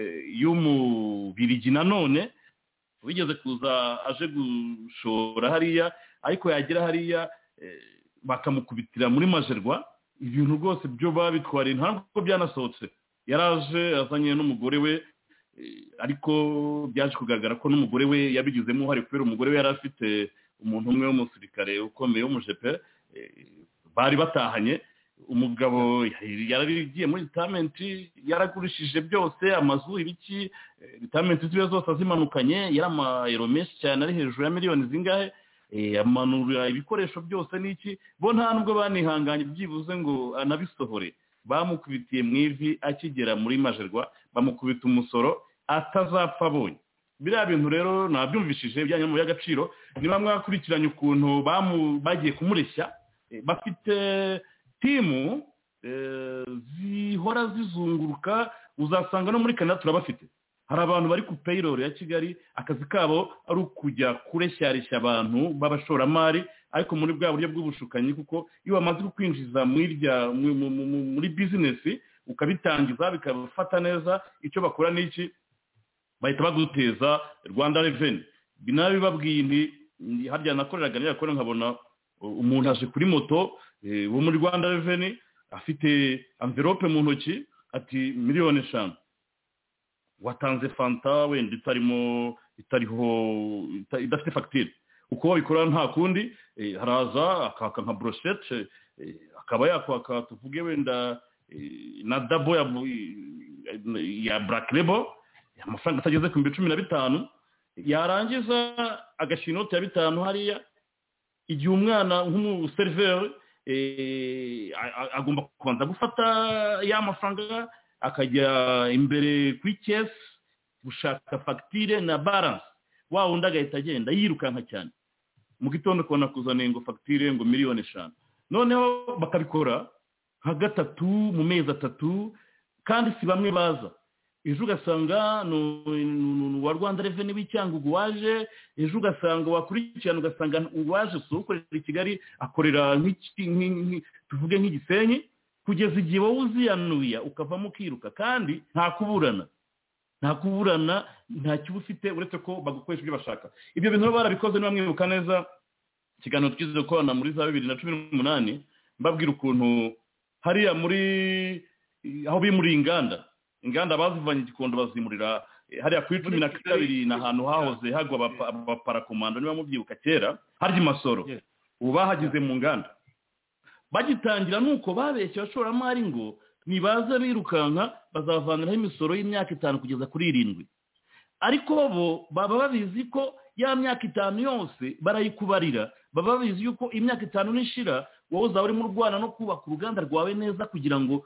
y'umubirigi nanone wigeze kuza aje gushora hariya ariko yagera hariya bakamukubitira muri Majerwa. Ibintu rwose byo babitwariye ntabwo byanasohotse, yaraje azanye n'umugore we ariko byaje kugaragara ko n'umugore we yabigizemo uruhare kubera umugore we yari afite umuntu umwe w'umusirikare ukomeye w'umujepe bari batahanye. Umugabo yaragiye muri retirement yaragurishije byose amazu ibiki retirement zibe zose azimanukanye yari amayero menshi cyane ari hejuru ya miliyoni zingahe amanura ibikoresho byose n'iki bo nta nubwo banihanganye byibuze ngo anabisohore. Bamukubitiye mu ivi akigera muri Majerwa bamukubita umusoro atazapfa abonye. Biriya bintu rero nabyumvishije bijyanye mu y'agaciro niba mwakurikiranye ukuntu bagiye kumureshya bafite timu zihora zizunguruka uzasanga no muri Canada turabafite. Hari abantu bari ku payroll ya Kigali akazi kabo ari ukujya kureshyarisha abantu b'abashoramari ariko muri bwa buryo bw'ubushukanyi kuko iyo bamaze kwinjiza muri business ukabitangiza bikabafata neza icyo bakora n'iki bahita baguteza Rwanda Revenue. Binabi babwiye ndi harya nakoreraga n'akora nkabona umuntu aje kuri moto wo muri Rwanda Revenue afite envelope mu ntoki ati miliyoni eshanu watanze fanta wenda itarimo itariho idafite facture. Uko babikora nta kundi haraza akaka nka brochette akaba yakwaka tuvuge wenda na dabo ya ya black label amafaranga atageze ku cumi na bitanu yarangiza agashinote ya bitanu hariya igihe umwana nk'umuseriveri agomba kubanza gufata ya mafaranga akajya imbere kuri case gushaka facture na balance wa wundi agahita agenda yirukanka cyane mu gitondo kubona kuzana ngo facture ngo miliyoni eshanu noneho bakabikora nka gatatu mu mezi atatu kandi si bamwe baza. Ejo ugasanga wa Rwanda Revenue w'Icyangugu waje, ejo ugasanga wakurikirana ugasanga waje ukorera i Kigali akorera nk'iki tuvuge nk'igisenyi kugeza igihe wowe uziyanuya ukavamo ukiruka kandi nta kuburana nta kuburana nta kiba ufite uretse ko bagukoresha ibyo bashaka. Ibyo bintu barabikoze niba mwibuka neza ikiganiro twize gukorana muri za bibiri na cumi n'umunani mbabwira ukuntu hariya muri aho bimuri inganda inganda bazivanye Gikondo bazimurira hariya kuri cumi na kabiri na hantu hahoze hagwa abaparakomando niba mubyibuka kera harya Masoro ubu bahagize mu nganda bagitangira nuko babeshye abashoramari ngo nibaza birukanka bazavaniraho imisoro y'imyaka itanu kugeza kuri irindwi ariko bo baba babizi ko ya myaka itanu yose barayikubarira baba babizi yuko imyaka itanu nishira wowe uzaba urimo urwana no kubaka uruganda rwawe neza kugira ngo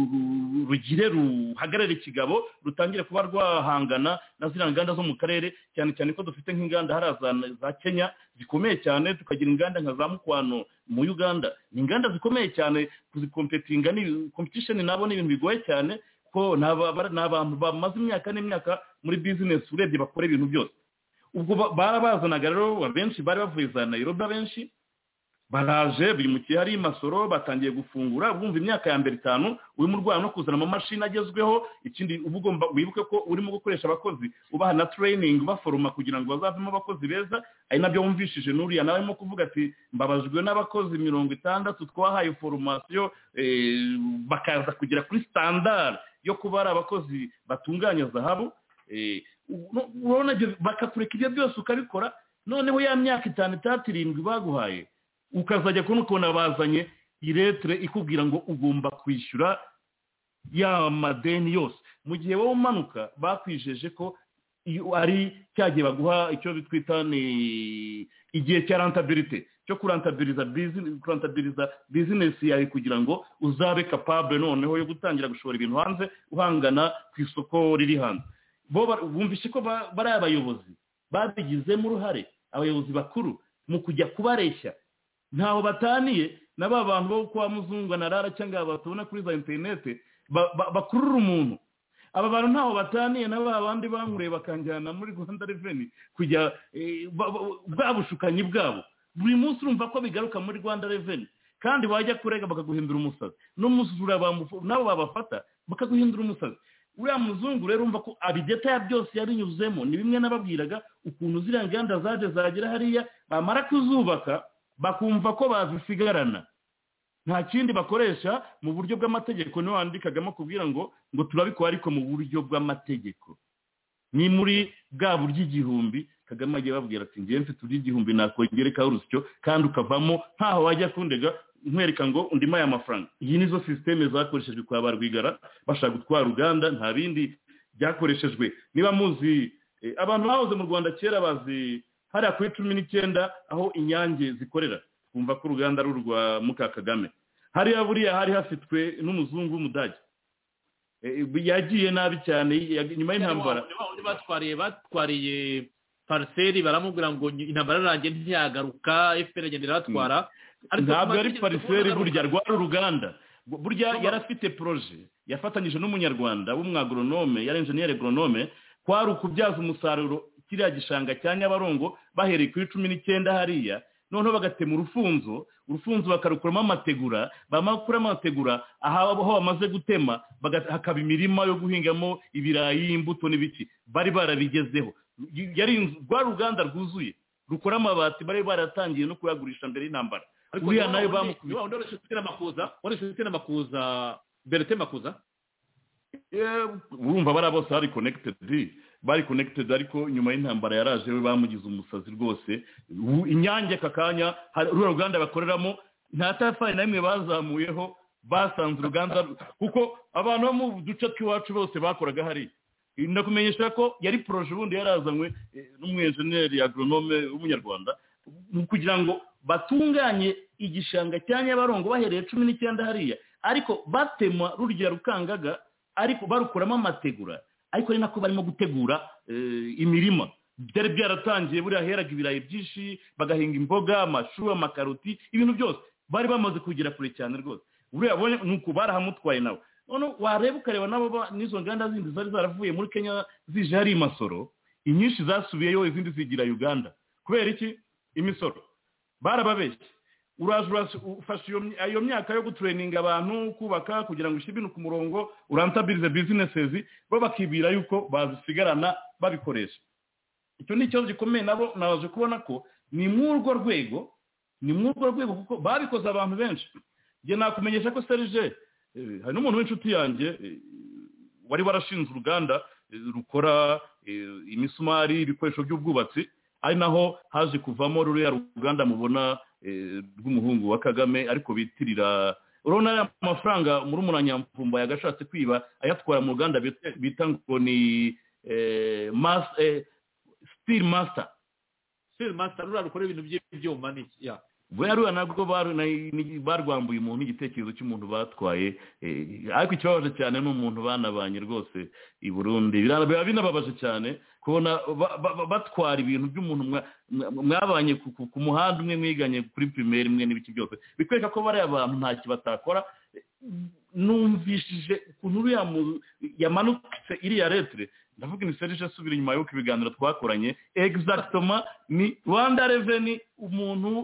rugire ruhagarare ikigabo rutangire kuba rwahangana na ziriya nganda zo mu karere cyane cyane ko dufite nk'inganda hariya za kenya zikomeye cyane tukagira inganda nka za mukwano mu uganda ni inganda zikomeye cyane kuzikompetinga ni competition nabo ni ibintu bigoye cyane ko ni abantu bamaze imyaka n'imyaka muri bizinesi urebye bakora ibintu byose ubwo barabazanaga rero abenshi bari bavuye za Nairobi abenshi baraje bimukiye hari imasoro batangiye gufungura bumva imyaka ya mbere itanu urimo urwana no kuzana amamashini agezweho ikindi uba ugomba wibuke ko urimo gukoresha abakozi ubaha na training baforoma kugira ngo bazavemo abakozi beza ari nabyo wumvishije n'uriya nawe arimo kuvuga ati mbabajwe n'abakozi mirongo itandatu twahaye formation bakaza kugera kuri standard yo kuba ari abakozi batunganya zahabu urabona bakakureka ibyo byose ukabikora noneho ya myaka itanu itatu irindwi baguhaye ukazajya kubona bazanye iretere ikubwira ngo ugomba kwishyura ya madeni yose mu gihe wowe umanuka bakwijeje ko ari cyagiye baguha icyo twita ni igihe cya rentabilité cyo kurantabiriza kurantabiriza bizinesi yawe kugira ngo uzabe capable noneho yo gutangira gushora ibintu hanze uhangana ku isoko riri hanze bo bumvishe ko bari abayobozi babigizemo uruhare abayobozi bakuru mu kujya kubareshya ntaho bataniye na ba bantu bo kwa muzungu na rara cyangwa batubona kuri za interinete bakurura umuntu aba bantu ntaho bataniye na ba bandi bamureba bakanjyana muri Rwanda Revenue kujya bwabushukanyi bwabo buri munsi urumva ko bigaruka muri Rwanda Revenue kandi wajya kurega bakaguhindura umusazi no musura nabo babafata bakaguhindura umusazi uriya muzungu rero urumva ko abideta ya byose yabinyuzemo ni bimwe nababwiraga ukuntu ziriya nganda zaje zagera hariya bamara kuzubaka bakumva ko bazisigarana nta kindi bakoresha mu buryo bw'amategeko niho wandikagamo kubwira ngo ngo turabikora ariko mu buryo bw'amategeko ni muri bwa buryo igihumbi Kagame agiye babwira ati ngiye mfite uryo igihumbi nakongerekaho urusyo kandi ukavamo ntaho wajya kundega nkwereka ngo undima aya mafaranga iyi nizo systeme zakoreshejwe kwa Barwigara bashaka gutwara Uganda nta bindi byakoreshejwe niba muzi abantu bahoze mu Rwanda kera bazi hariya kuri cumi n'icyenda aho inyange zikorera twumva ko uruganda rurwa muka Kagame hariya buriya hari hafitwe n'umuzungu w'umudage yagiye nabi cyane nyuma y'intambara batwariye batwariye pariseri baramubwira ngo intambara irangiye ntiyagaruka F P R agenda iratwara ntabwo ari pariseri burya rwari uruganda burya yarafite proje yafatanyije n'umunyarwanda w'umwagronome yari engineer agronome kwari ukubyaza umusaruro kiriya gishanga cya Nyabarongo bahereye kuri cumi n'icyenda hariya noneho bagatema urufunzo urufunzo bakarukuramo amategura bamakuramo amategura aho bamaze gutema hakaba imirima yo guhingamo ibirayi imbuto n'ibiki bari barabigezeho yari rwa ruganda rwuzuye rukora amabati bari baratangiye no kuyagurisha mbere y'intambara uriya nayo bamukubise wanda urashitse n'amakuza urashitse n'amakuza berete makuza urumva bari bose bari connected bari connected ariko nyuma y'intambara yaraje we bamugize umusazi rwose inyange kakanya rura ruganda bakoreramo nta tafari na rimwe bazamuyeho basanze uruganda kuko abantu bo mu duce tw'iwacu bose bakoraga hari ndakumenyesha ko yari proje ubundi yarazanywe n'umwenjeneri agronome w'umunyarwanda kugira ngo batunganye igishanga cya Nyabarongo bahereye cumi n'icyenda hariya ariko batema rurya rukangaga ariko barukuramo amategura ariko ni nako barimo gutegura imirima byari byaratangiye buriya heraga ibirayi byinshi bagahinga imboga amashu amakaroti ibintu byose bari bamaze kugera kure cyane rwose buriya nuko barahamutwaye nawe none wareba ukareba nabo n'izo nganda zindi zari zaravuye muri Kenya zije hari imasoro inyinshi zasubiyeyo izindi zigira Uganda kubera iki imisoro barababeshye uraje ufashe iyo myaka yo gutraininga abantu kubaka kugira ngo ushyire ibintu ku murongo urantabilize businesses bo bakibira yuko bazisigarana babikoresha icyo ni ikibazo gikomeye nabo nabaje kubona ko ni mwurwo rwego ni mwurwo rwego kuko babikoze abantu benshi nge nakumenyesha ko Serge hari n'umuntu w'inshuti yanjye wari warashinze uruganda rukora imisumari ibikoresho by'ubwubatsi ari naho haje kuvamo ruriya ruganda mubona rw'umuhungu wa Kagame ariko bitirira urabona amafaranga muri umunanyamvumba yagashatse kwiba ayatwara mu ruganda bita ngo ni steel master steel master rura rukora ibintu by'ibyuma n'iki ya bariya nabwo barwambuye umuntu igitekerezo cy'umuntu batwaye ariko ikibabaje cyane ni umuntu banabanye rwose i Burundi biba binababaje cyane kubona batwara ibintu by'umuntu mwabanye ku muhanda umwe mwiganye kuri primaire imwe n'ibiki byose bikwereka ko bariya abantu nta kibatakora numvishije ukuntu uriya yamanutse iriya letre ndavuga ni Serge asubira inyuma yo kubiganira twakoranye exactement ni Rwanda Revenue umuntu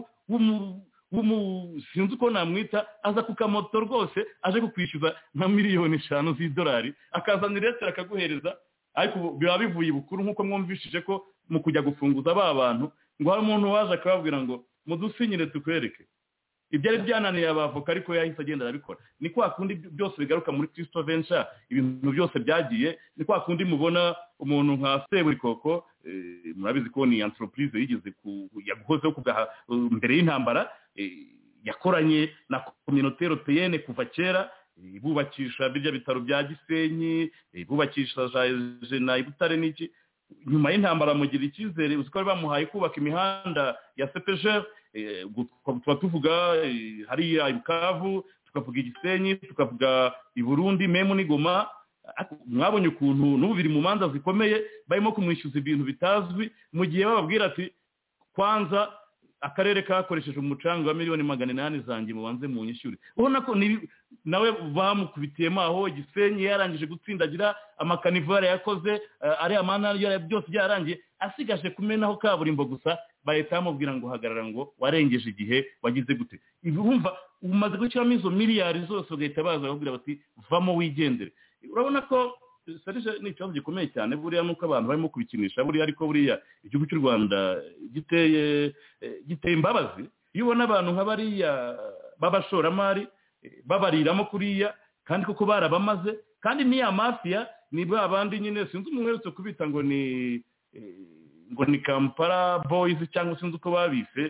w'umu sinzi uko namwita aza ku kamoto rwose aje kukwishyuza nka miliyoni eshanu z'idolari akazanira letre akaguhereza ariko biba bivuye bukuru nk'uko mwumvishije ko mu kujya gufunguza aba bantu ngo hari umuntu waje akababwira ngo mudusinyire tukwereke ibyo ari byananiye abavoka ariko yahise agenda arabikora ni kwa kundi byose bigaruka muri Kristo Venture ibintu byose byagiye ni kwa kundi mubona umuntu nka Seburikoko murabizi ko ni entreprise yigeze yaguhozeho kugaha mbere y'intambara yakoranye na communauté européenne kuva kera bubakisha birya bitaro bya Gisenyi bubakisha jena ibutare n'iki nyuma y'intambara mugira icyizere uziko bamuhaye kubaka imihanda ya C P G tuba tuvuga hariya Bukavu tukavuga Igisenyi tukavuga i Burundi memu ni Goma mwabonye ukuntu n'ubu biri mu manza zikomeye barimo kumwishyuza ibintu bitazwi mu gihe bababwira ati kwanza akarere kakoresheje umucanga wa miliyoni magana inani zanjye mubanze mu nyishyure ubona ko nawe bamukubitiyemo aho Gisenyi yarangije gutsindagira amakanivare yakoze ari amana byose byarangiye asigaje kumenaho kaburimbo gusa bahita bamubwira ngo hagarara ngo warengeje igihe wagize gute urumva umaze gushyiramo izo miliyari zose bagahita baza bakubwira bati vamo wigendere urabona ko Serge ni ikibazo gikomeye cyane buriya nuko abantu barimo kubikinisha buriya ariko buriya igihugu cy'u Rwanda giteye giteye imbabazi iyo ubona abantu nk'abariya babashoramari babariramo kuriya kandi koko barabamaze kandi niya mafia ni ba bandi nyine sinzi umweretse kubita ngo ni ngo ni Kampala boys cyangwa sinzi uko babise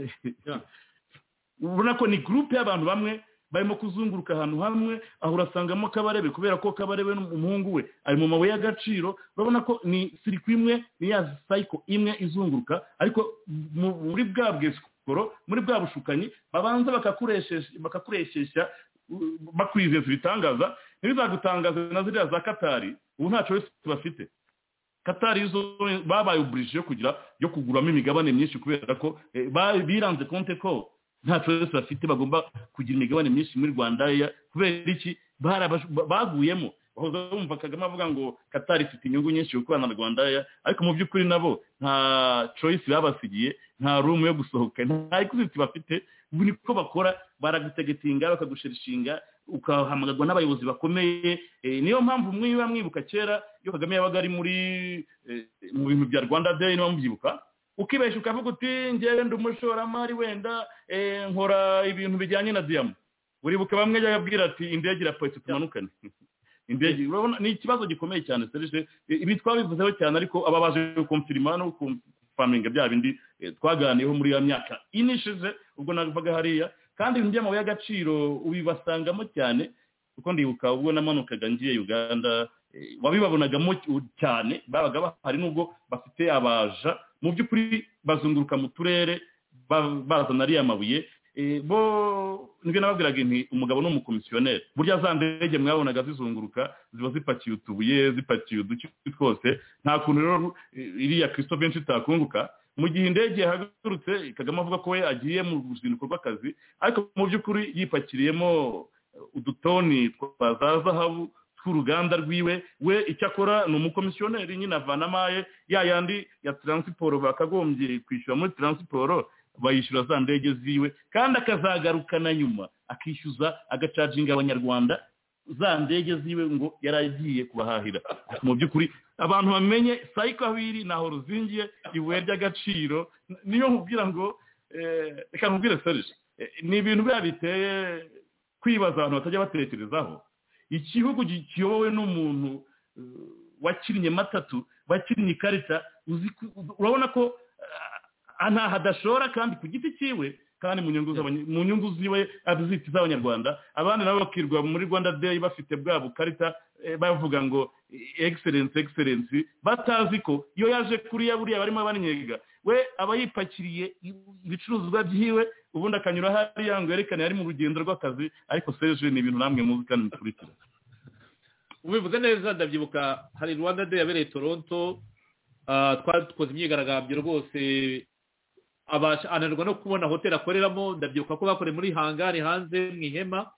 ubona ko ni group y'abantu bamwe barimo kuzunguruka ahantu hamwe aho urasangamo Kabarebe kubera ko Kabarebe n'umuhungu we ari mu mabuye y'agaciro urabona ko ni sirikwi imwe ni ya cycle imwe izunguruka ariko muri bwa bwesukoro muri bwa bushukanyi babanza bakakureshisha bakakureshisha bakwizeza ibitangaza ntibizagutangaza na ziriya za Katari ubu ntaco wese bafite Katari izo babaye oblige kugira yo kuguramo imigabane myinshi kubera ko biranze konte ko nta twese bafite bagomba kugira imigabane myinshi muri Rwanda kubera iki baguyemo bahoza bumva Kagame avuga ngo Katari ifite inyungu nyinshi gukorana na Rwanda ariko mu by'ukuri nabo nta choice babasigiye nta room yo gusohoka nta ikuziti bafite ubu niko bakora baragutegetinga bakagushirishinga ukahamagarwa n'abayobozi bakomeye niyo mpamvu mwiba mwibuka kera yo Kagame yabaga ari muri mu bintu bya Rwanda Day no mubyibuka ukibesha ukavuga uti ngewe ndi umushoramari wenda nkora ibintu bijyanye na diyama uribuka bamwe yabwira ati indege iraparitse tumanukane indege urabona ni ikibazo gikomeye cyane Serge ibi twabivuzeho cyane ariko aba baje confirma no kufaminga bya bindi twaganiyeho muri ya myaka inishize ubwo navuga hariya kandi ibintu by'amabuye y'agaciro ubibasangamo cyane kuko ndibuka ubwo namanukaga ngiye Uganda wabibabonagamo cyane babaga bahari nubwo bafite abaja mu by'ukuri bazunguruka mu turere bazana ariya mabuye bo nibyo nababwiraga nti umugabo ni umukomisiyoneri burya za ndege mwabonaga zizunguruka ziba zipakiye utubuye zipakiye uduki twose nta kuntu rero iriya Kristo Venture itakunguka mu gihe indege yahagurutse Kagame avuga ko we agiye mu ruzinduko rw'akazi ariko mu by'ukuri yipakiriyemo udutoni twa za zahabu tw'uruganda rwiwe we icyo akora ni umukomisiyoneri nyine avanamaye ya yandi ya transport bakagombye kwishyura muri transport bayishyura za ndege ziwe kandi akazagarukana nyuma akishyuza agacaginga abanyarwanda za ndege ziwe ngo yaragiye kubahahira mu by'ukuri abantu bamenye cycle aho iri naho ruzingiye ibuye ry'agaciro niyo nkubwira ngo reka nkubwire Serge ni ibintu biba biteye kwibaza abantu batajya batekerezaho igihugu kiyobowe n'umuntu wakinnye matatu wakinnye ikarita urabona ko nta hadashora kandi ku giti cyiwe kandi mu nyungu mu nyungu ziwe abiziti z'abanyarwanda abandi nabo bakirwa muri Rwanda Day bafite bwa bukarita bavuga ngo excellence excellence batazi ko iyo yaje kuri ya buriya barimo banyega we aba yipakiriye ibicuruzwa byiwe ubundi akanyura hariya ngo yerekane ari mu rugendo rw'akazi ariko Serge ni ibintu namwe muzi kandi mukurikira. ubivuze neza ndabyibuka hari Rwanda Day yabereye Toronto, twari dukoze imyigaragambyo rwose ananirwa no kubona hoteli akoreramo. Ndabyibuka ko bakoreye muri hangari hanze mu ihema,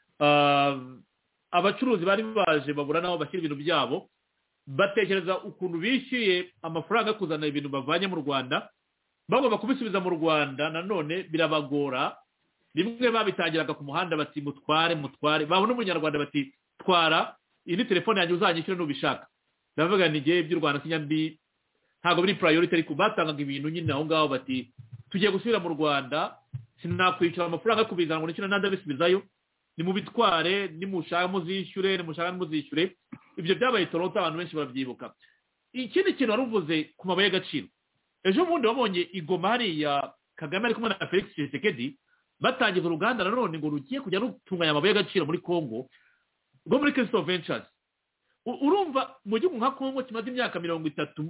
abacuruzi bari baje babura n'aho bashyira ibintu byabo, batekereza ukuntu bishyuye amafaranga yo kuzana ibintu bavanye mu Rwanda bagomba kubisubiza mu Rwanda, nanone birabagora. Rimwe babitangiraga ku muhanda bati mutware mutware, babona umunyarwanda bati twara iyi ni telefone yanjye uzanyishyure nubishaka. Ndavuga ni gihe by'u Rwanda sinyambi ntago biri priority, ariko batangaga ibintu nyine aho ngaho bati tugiye gusubira mu Rwanda, sinakwicara amafaranga yo kubizana ngo nishyure nanda bisubizayo, ni mu bitware, ni mushaka muzishyure, ni mushaka muzishyure. Ibyo byabaye Toronto, abantu benshi barabyibuka. Ikindi kintu waruvuze ku mabuye y'agaciro, ejo bundi wabonye igoma hariya Kagame ari kumwe na Felix Tshisekedi batangiza uruganda nanone ngo rugiye kujya rutunganya amabuye y'agaciro muri Congo rwo muri Crystal Ventures. Urumva mu gihugu nka Congo kimaze imyaka mirongo itatu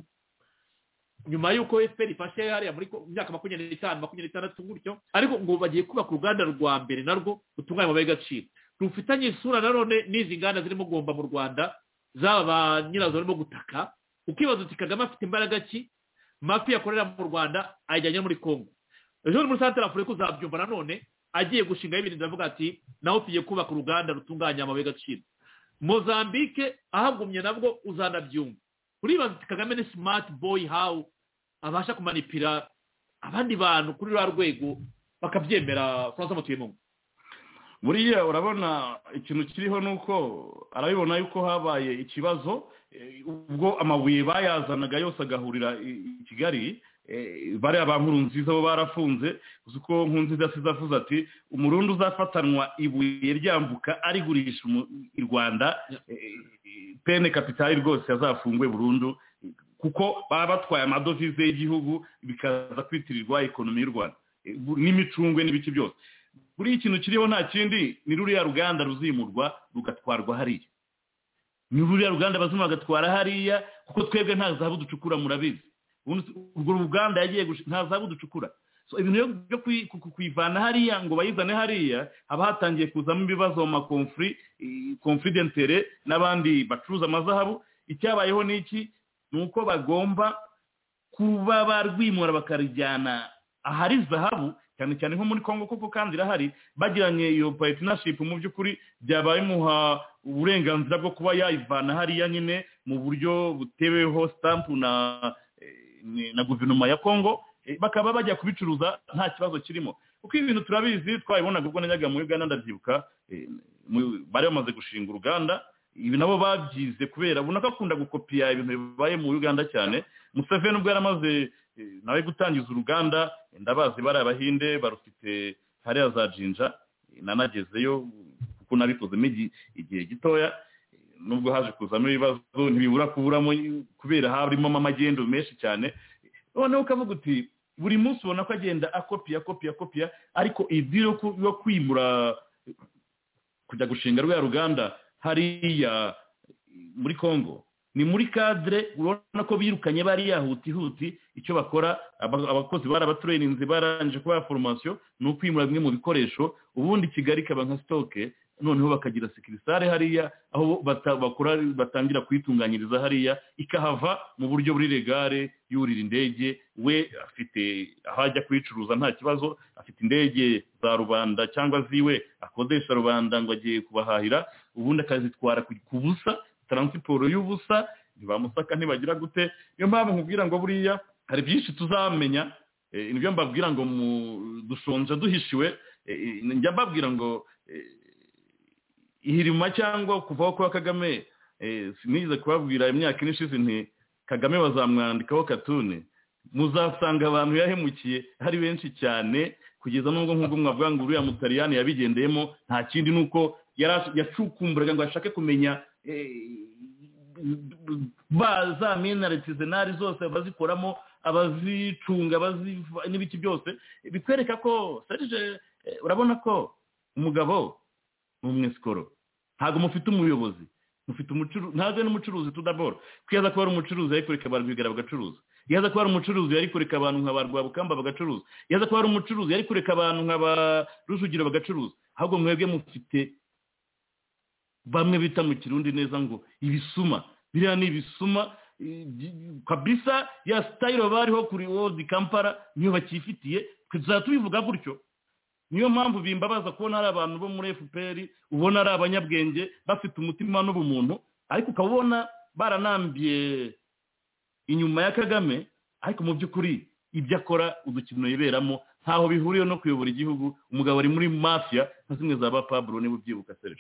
nyuma y'uko F P R ifashe hariya muri myaka makumyabiri n'itanu makumyabiri n'itandatu gutyo, ariko ngo bagiye kubaka uruganda rwa mbere narwo rutunganya amabuye y'agaciro, rufitanye isura nanone n'izi nganda zirimo gomba mu Rwanda zaba nyirazo barimo gutaka. Ukibaza uti Kagame afite imbaraga ki, mafi yakorera mu Rwanda ayijyanye muri Congo. Ejo muri Central Africa uzabyumva nanone agiye gushinga ibintu, ndavuga ati naho tugiye kubaka uruganda rutunganya amabuye y'agaciro. Mozambique ahagumye nabwo uzanabyumva. Uribaza uti Kagame ni smart boy, how abasha kumanipira abandi bantu kuri rwa rwego bakabyemera. François Mutuyemo, buriya urabona ikintu kiriho nuko arabibona yuko habaye ikibazo ubwo amabuye bayazanaga yose agahurira i Kigali. Bari abankuru nziza bo barafunze, uko nkunziza sizavuze ati umurundi uzafatanwa ibuye ryambuka arigurisha i Rwanda pene kapitali rwose yazafungwe burundu, kuko baba batwaye amadovize y'igihugu bikaza kwitirirwa ekonomi y'u Rwanda n'imicungwe n'ibiki byose. Buri ikintu kiriho nta kindi ni ruriya ruganda ruzimurwa rugatwarwa hariya, ni ruriya ruganda bazimura bagatwara hariya, kuko twebwe nta zahabu ducukura murabizi. Urwo ruganda yagiye nta zahabu ducukura, so ibintu byo kwivana hariya ngo bayizane hariya haba hatangiye kuzamo ibibazo mu makonfri confidentiel n'abandi bacuruza amazahabu. Icyabayeho n'iki nuko bagomba kuba barwimura bakarijyana ahari zahabu, cyane cyane nko muri Congo koko kandi irahari, bagiranye iyo partnership. Mu by'ukuri byabaye muha uburenganzira bwo kuba yayivana hariya nyine mu buryo buteweho stamp na na guverinoma ya Congo, bakaba bajya kubicuruza nta kibazo kirimo. Uko ibintu turabizi twabibonaga ubwo najyaga mu Uganda, ndabyibuka bari bamaze gushinga uruganda. Ibi nabo babyize kubera ubona ko akunda gukopiya ibintu bibaye mu Uganda cyane. Museveni ubwo yaramaze nawe gutangiza uruganda, ndabazi bari abahinde barufite hariya za Jinja, nanagezeyo kuko nabikoze igihe gitoya, nubwo haje kuzamo ibibazo ntibibura kuburamo kubera harimo amagendo menshi cyane. Noneho ukavuga uti buri munsi ubona ko agenda akopiya kopiya kopiya, ariko idiro yo kwimura kujya gushinga rwa ruganda hariya muri Congo ni muri cadre urabona ko birukanye bari yahuti huti. Icyo bakora abakozi barabatraininze baranje kuba formation no kwimura bimwe mu bikoresho, ubundi Kigali kaba nka stock, noneho bakagira sekirisare hariya aho bakora batangira kwitunganyiriza hariya, ikahava mu buryo buri legale yurira indege. We afite aho ajya kwicuruza nta kibazo, afite indege za rubanda cyangwa ziwe akodesha rubanda ngo agiye kubahahira, ubundi akazitwara ku busa, transport y'ubusa, ntibamusaka ntibagira gute. Niyo mpamvu nkubwira ngo buriya hari byinshi tuzamenya. Nibyo mbabwira ngo dushonje duhishiwe. Njya mbabwira ngo ihirima cyangwa kuvaho kwa Kagame, sinize kubabwira imyaka ine ishize nti Kagame bazamwandikaho katune, muzasanga abantu yahemukiye hari benshi cyane, kugeza nubwo nk'ubwo mwavuga ngo uriya Mutaliyani yabigendeyemo. Nta kindi nuko yacukumburaga ngo ashake kumenya baza minaritizenari zose bazikoramo, abazicunga n'ibiki byose, bikwereka ko Serge urabona ko umugabo n'umwesikoro, ntago mufite umuyobozi, mufite umucuruzi, ntago n'umucuruzi tudabora. Kwiyaza ko ari umucuruzi ariko reka barabigara bagacuruza. yaza kuba ari umucuruzi yari kureka abantu nka ba Rwabukamba bagacuruza, yaza kuba ari umucuruzi yari kureka abantu nka ba Rujugiro bagacuruza. Ahubwo mwebwe mufite bamwe bita mu Kirundi neza ngo ibisuma, biriya ni ibisuma kabisa, ya style bariho kuri World Kampala niyo bakifitiye, tuzatubivuga gutyo. Niyo mpamvu bimbabaza kubona ari abantu bo muri F P R ubona ari abanyabwenge bafite umutima n'ubumuntu, ariko ukabona baranambiye inyuma ya Kagame, ariko mu by'ukuri ibyo akora udukino yiberamo ntaho bihuriye no kuyobora igihugu. Umugabo ari muri mafia nka zimwe za ba Pablo niba ubyibuka Serge.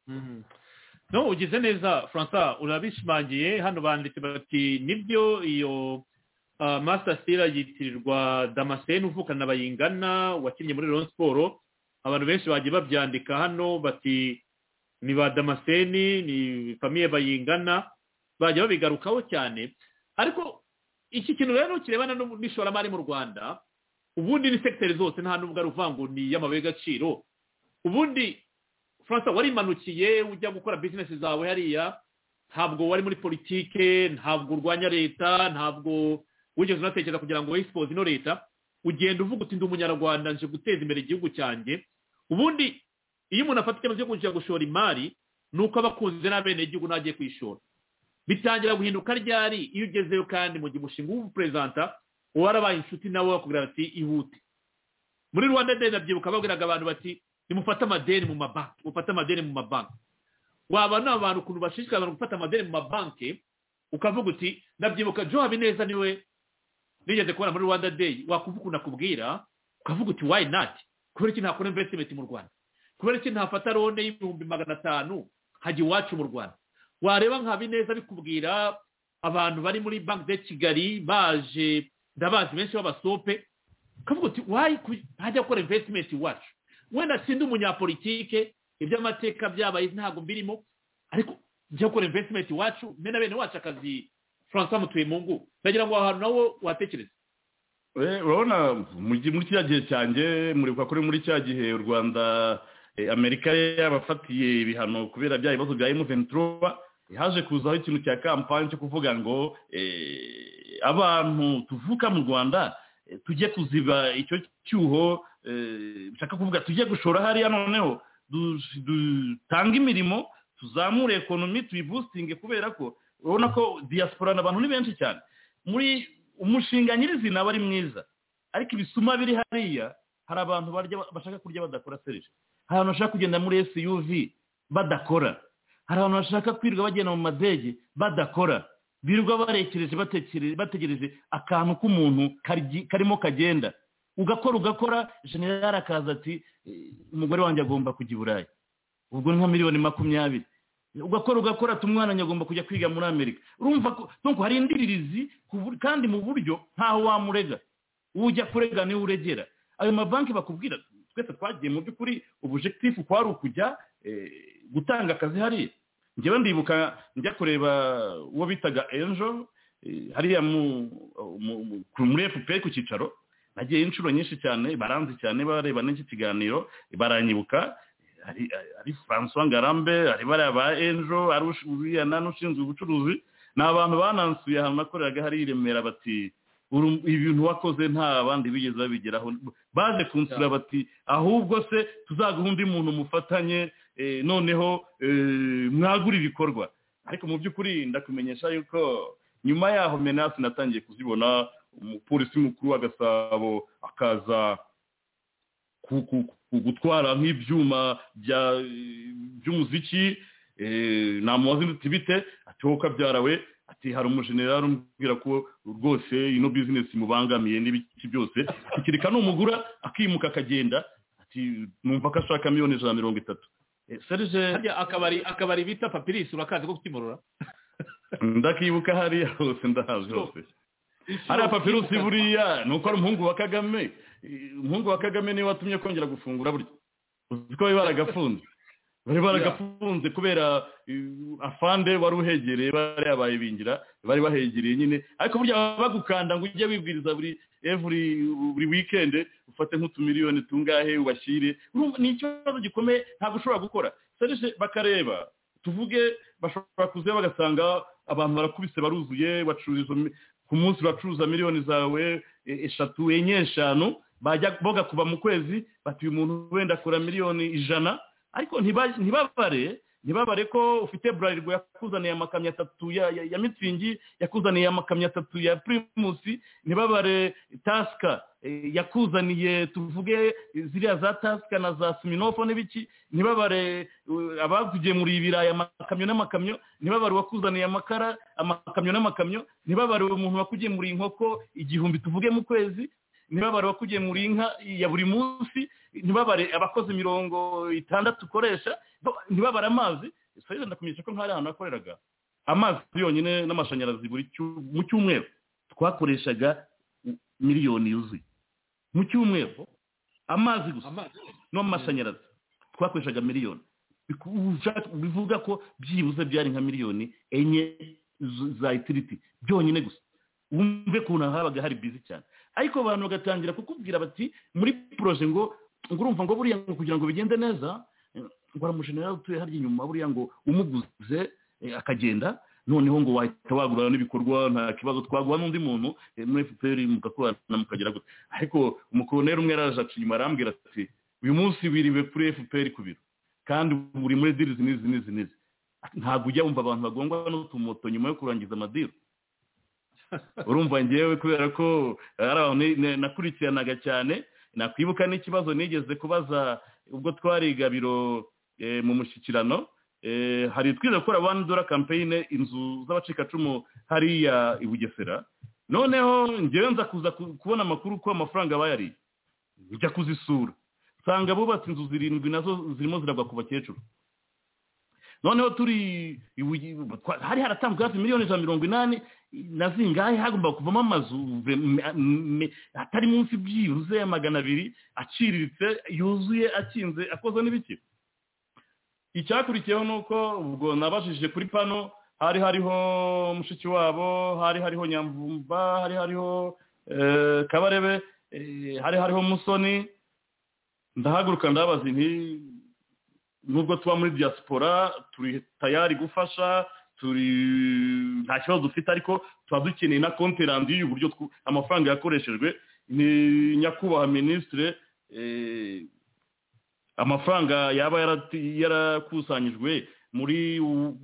No, ugize neza François, urabishimangiye. Hano banditse bati nibyo iyo Uh, Master Stila yitirirwa Damascene uvukana na Bayingana wakinnye muri Rayon Sport. Abantu benshi bagiye babyandika hano bati ni ba Damascene, ni famille Bayingana, bagiye babigarukaho cyane. Ariko iki kintu rero kirebana n'ishoramari mu Rwanda, ubundi ni secteur zose nta nubwo ari uvango ni y'amabuye gaciro. Ubundi François wari manukiye ujya gukora business zawe hariya, ntabwo wari muri politike, ntabwo urwanya leta, ntabwo wigeze unatekereza kugira ngo expose ino leta, ugenda uvuga uti ndi umunyarwanda nje guteza imbere igihugu cyanjye. Ubundi iyo umuntu afata icyemezo cyo kujya gushora imari nuko abakunze n'abene igihugu nagiye kwishora. Bitangira guhinduka ryari iyo ugezeyo kandi mu gihe umushinga w'ubupresenta warabaye inshuti nawe bakubwira bati ihute. Muri Rwanda Day nabyibuka babwiraga abantu bati nimufate amadeni mu mabanki, mufate amadeni mu mabanki. Waba n'abantu ukuntu bashishikara abantu gufata amadeni mu mabanki, ukavuga uti nabyibuka Joe Habineza niwe nigeze kubona muri Rwanda Day, wakuvuga unakubwira ukavuga uti why not, kubera iki ntakora investment mu Rwanda, kubera iki ntafata lone y'ibihumbi magana atanu hajya iwacu mu Rwanda. Wareba nka Habineza bikubwira abantu bari muri Bank de Kigali baje ndabazi benshi b'abasope, ukavuga uti why hajya gukora investment iwacu. Wenda sindi umunyapolitike, iby'amateka byabaye ntago mbirimo, ariko njya gukora investment iwacu mena bene wacu akazi. François Mutuyemungu, ndagira ngo ahantu nawo watekereza. Eh, urabona muri kiriya gihe cyanjye muri kwa kuri muri cya gihe u Rwanda Amerika yabafatiye ibihano kubera bya bibazo bya M vingt-trois, haje kuzaho ikintu cya campaign cyo kuvuga ngo eh, abantu tuvuka mu Rwanda tujye kuziba icyo cyuho, bishaka kuvuga tujye gushora hariya noneho dutanga imirimo, tuzamure economy, tuyiboostinge, kubera ko urabona ko diaspora n'abantu ni benshi cyane. Muri umushinga nyirizina bari mwiza, ariko ibisuma biri hariya, hari abantu barya bashaka kurya badakora Serge, hari abantu bashaka kugenda muri S U V badakora, hari abantu bashaka kwirirwa bagenda mu madege badakora, birirwa barekereje bategereje akantu k'umuntu karimo kagenda, ugakora ugakora general akaza ati umugore wanjye agomba kujya i Burayi, ubwo nka miliyoni makumyabiri, ugakora ugakora tumwana nyagomba kujya kwiga muri Amerika. Urumva ko nuko hari indiririzi kandi mu buryo ntaho wamurega, ujya kurega ni uregera. Ayo mabanki bakubwira twese twagiye mu by'ukuri objectif kwari ukujya gutanga akazi hariya. Njyewe ndibuka njya kureba uwo bitaga Angel hariya muri F P R ku cyicaro, nagiye inshuro nyinshi cyane, baranzi cyane, bareba n'iki kiganiro baranyibuka. Ari ari François Ngarambe, ari bari aba Angel, ari uriya nanushinzwe ubucuruzi, n'abantu banansuye ahantu nakoreraga hari Remera bati ibintu wakoze nta bandi bigeze babigeraho, baje kunsura bati ahubwo se tuzaguhunda umuntu mufatanye noneho mwagura ibikorwa. Ariko mu by'ukuri ndakumenyesha yuko nyuma yaho menace natangiye kuzibona, umupolisi mukuru wa Gasabo akaza gutwara nk'ibyuma by'umuziki, namubaza uti bite, ati wowe ukabyarawe, ati hari umujenerali umbwira ko rwose ino business mubangamiye n'ibiki byose, ikirika n'umugura akimuka akagenda, ati numva ko ashaka miliyoni ijana na mirongo itatu. Serge akabari akabari bita Papyrus urakaze ko kutimurura? Ndakibuka hariya hose ndahazi hose. Hari Papyrus buriya nuko ari umuhungu wa Kagame, umuhungu wa Kagame niwe watumye kongera gufungura burya, uziko bari baragafunze bari baragafunze kubera afande wari uhegereye, bari yabaye bingira, bari bahegereye nyine. Ariko burya bagukanda ngo ujye wibwiriza buri every buri weekend ufate nk'utumiliyoni tungahe ubashire, ni ikibazo gikomeye ntabwo ushobora gukora. Serge bakareba tuvuge bashobora kuze bagasanga abantu barakubise baruzuye bacururiza ku munsi uracuruza miliyoni zawe eshatu enye eshanu bajya boga kuba mu kwezi bati uyu muntu wenda akora miliyoni ijana ariko ntibabare ntibabare ko ufite burarirwa yakuzaniye amakamyo atatu ya, ya, ya mitsingi yakuzaniye amakamyo atatu ya primusi ntibabare tasika e, yakuzaniye tuvuge ziriya za tasika na za siminofo n'ibiki ntibabare uh, abakugemuriye ibirayi amakamyo n'amakamyo ntibabare wakuzaniye amakara amakamyo n'amakamyo ntibabare umuntu wakugemuriye inkoko igihumbi tuvuge mu kwezi ntibabare wakugemuriye inka ya buri munsi ntibabare abakozi mirongo itandatu ukoresha ntibabare amazi sasa ndakumenyesha ko nk'ari ahantu nakoreraga amazi yonyine n'amashanyarazi buri mu cyumweru twakoreshaga miliyoni yuzuye mu cyumweru amazi gusa no mashanyarazi twakoreshaga miliyoni bivuga ko byibuze byari nka miliyoni enye za utility byonyine gusa wumve kuntu habaga hari busy cyane ariko abantu bagatangira kukubwira bati muri projet ngo ngurumva ngo buriya kugira ngo bigende neza ngo aramushenera utuye harya inyuma buriya ngo umuguze akagenda noneho ngo wahita wagura n'ibikorwa nta kibazo twaguha n'undi muntu muri F P R mugakorana mukagera gute ariko umukoloneli umwe yaraje acinyuma arambwira ati uyu munsi biriwe kuri F P R ku biro kandi buri muri deals nizi nizi nizi ntabwo ujya wumva abantu bagongwa n'utumoto nyuma yo kurangiza amadiro urumva ngewe kubera ko ari abantu nakurikiranaga cyane nakwibuka n'ikibazo nigeze kubaza ubwo twari gabiro mu mushyikirano hari twize gukora one dollar campaign inzu z'abacikacumu hariya i Bugesera noneho ngewe nza kuza kubona amakuru ko amafaranga bayari njya kuzisura nsanga bubatse inzu zirindwi nazo zirimo ziragwa ku bakecuru noneho turi hari haratanzwe hafi miliyoni ijana mirongo inani na zingahe hagomba kuvamo amazu atari munsi byibuze ya magana abiri aciriritse yuzuye akinze akoze n'ibiki icyakurikiyeho nuko ubwo nabajije kuri pano hari hariho mushiki wabo hari hariho Nyamvumba hari hariho Kabarebe hari hariho Musoni ndahaguruka ndabaza nti nubwo tuba muri diaspora turi tayari gufasha turi nta kibazo dufite ariko tuba dukeneye na konti randi y'uburyo amafaranga yakoreshejwe ni nyakubahwa ministre amafaranga yaba yarakusanyijwe muri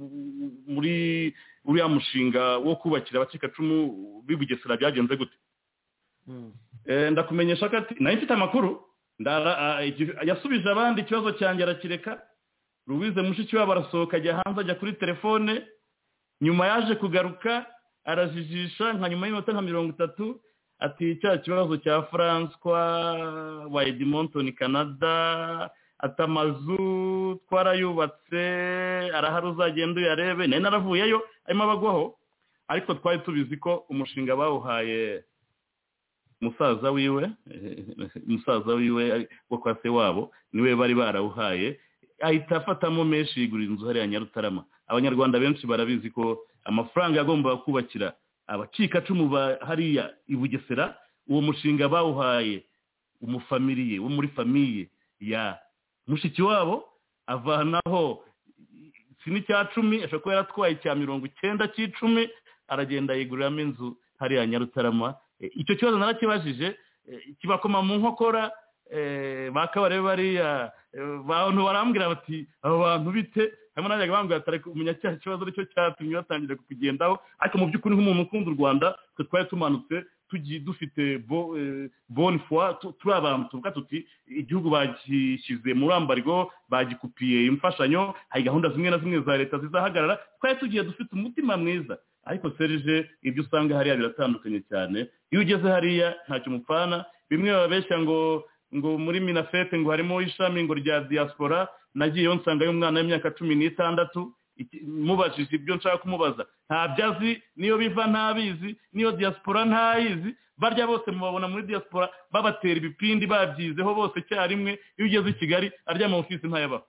muri uriya mushinga wo kubakira abacikacumu b'Ibugesera byagenze gute ndakumenyesha ko ati nayo mfite amakuru yasubije abandi ikibazo cyanjye arakireka Louise mushiki wabo arasohoka ajya hanze ajya kuri telefone nyuma yaje kugaruka arajijisha nka nyuma y'iminota nka mirongo itatu ati cya kibazo cya François wa Edmonton Canada atamazu twarayubatse arahari uzagenda uyarebe nari naravuyeyo arimo abagwaho ariko twari tubizi ko umushinga bawuhaye musaza wiwe musaza wiwe wo kwa se wabo niwe bari barawuhaye ahita afatamo menshi yigurira inzu hariya Nyarutarama abanyarwanda benshi barabizi ko amafaranga yagomba kubakira abacikacumu hariya i Bugesera uwo mushinga bawuhaye umufamiliye wo muri famiye ya mushiki wabo avanaho sini cya cumi ashobora kuba yaratwaye cya mirongo icyenda cy'icumi aragenda yiguriramo inzu hariya Nyarutarama icyo kibazo narakibajije kibakoma mu nkokora bakabarebe bariya bantu barambwira bati abo bantu bite hamwe najyaga bambwira atari kumenya cya kibazo aricyo cyatumye batangira kukigendaho ariko mu by'ukuri nk'umuntu ukunda u Rwanda twe twari tumanutse tugiye dufite bonne foi turi abantu tuvuga tuti igihugu bagishyize muri ambargo bagikupiye imfashanyo hari gahunda zimwe na zimwe za leta zizahagarara twari tugiye dufite umutima mwiza ariko Serge ibyo usanga hariya biratandukanye cyane iyo ugeze hariya ntacyo mupfana bimwe babeshya ngo ngo muri Minafete ngo harimo ishami ngo rya diaspora nagiyeyo nsanga y'umwana w'imyaka cumi n'itandatu mubajije ibyo nshaka kumubaza ntabyazi niyo biva ntabizi niyo diaspora ntayizi barya bose mubabona muri diaspora babatera ibipindi babyizeho bose cyarimwe iyo ugeze i Kigali arya mu ofisi ntayabaho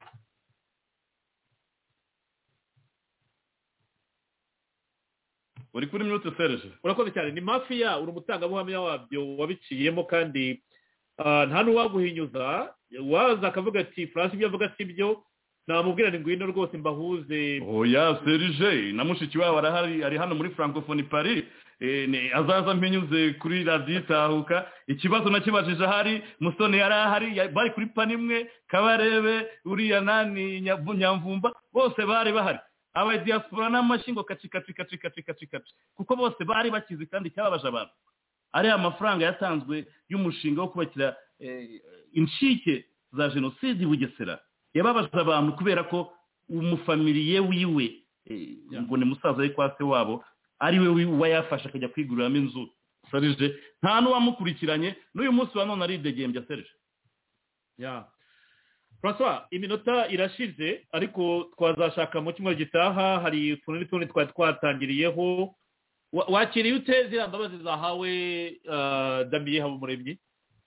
uri kuri minute Serge urakoze cyane ni mafia uri umutangabuhamya wabyo wabiciyemo kandi nta n'uwaguhinyuza waza akavuga ati France ibyo avuga si byo namubwira ni ngwino rwose mbahuze oya Serge na mushiki wabo arahari ari hano muri Francophonie Paris azaza mpenyuze kuri radiyo itahuka ikibazo nakibajije ahari musoni yari ahari bari kuri pani imwe kabarebe uriya nani nyamvumba bose bari bahari aba diaspora n'amashingo kaci kaci kaci kaci kaci kaci kuko bose bari bakizi kandi cyababaje abantu ari amafaranga yatanzwe y'umushinga wo kubakira inshike za jenoside Bugesera yababaje abantu kubera ko umufamiliye wiwe ngo ni musaza we kwa se wabo ari we wayafasha akajya kwiguriramo inzu Serge nta n'uwamukurikiranye n'uyu munsi wa none aridegembya Serge ya François iminota irashize ariko twazashaka mu cyumweru gitaha hari utuntu n'utundi twari twatangiriyeho wakiriye ute ziriya mbabazi zahawe Damien Habumuremyi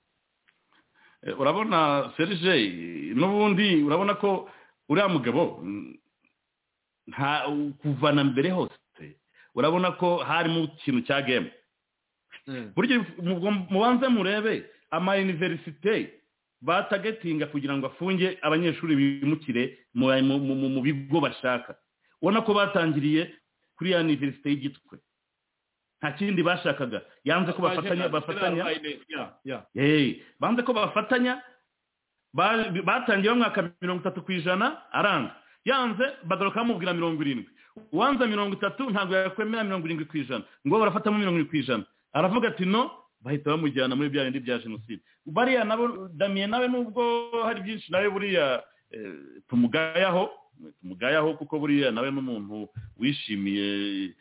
urabona Serge n'ubundi urabona ko uriya mugabo nta kuvana mbere hose urabona ko harimo ikintu cya game buryo mubanze murebe ama universite batagatinga kugira ngo afunge abanyeshuri bimukire mu bigo bashaka ubona ko batangiriye kuri ya universite y'Igitwe nta kindi bashakaga yanze ko bafatanya bafatanya eh banze ko bafatanya batangiye mu mwaka mirongo itatu ku ijana aranga yanze bagaruka mubwira mirongo irindwi uwanza mirongo itatu ntabwo yakwemera mirongo irindwi ku ijana ngo barafatamo mirongo irindwi ku ijana aravuga ati no bahita bamujyana muri bya bindi bya jenoside bariya nabo Damien nawe nubwo hari byinshi nawe buriya tumugayaho tumugayaho kuko buriya nawe n'umuntu wishimiye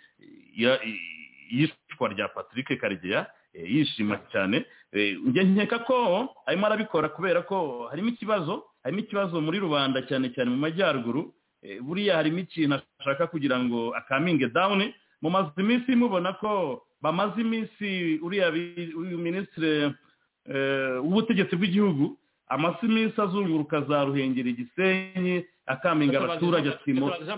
yishwa rya Patrick Karegeya yishima cyane njye nkeka ko arimo arabikora kubera ko harimo ikibazo harimo ikibazo muri rubanda cyane cyane mu majyaruguru buriya harimo ikintu ashaka kugira ngo akaminge down mu mazi iminsi mubona ko bamaze iminsi uriya uyu minisitiri w'ubutegetsi bw'igihugu amasi iminsi azunguruka za Ruhengeri Gisenyi akaminga abaturage ati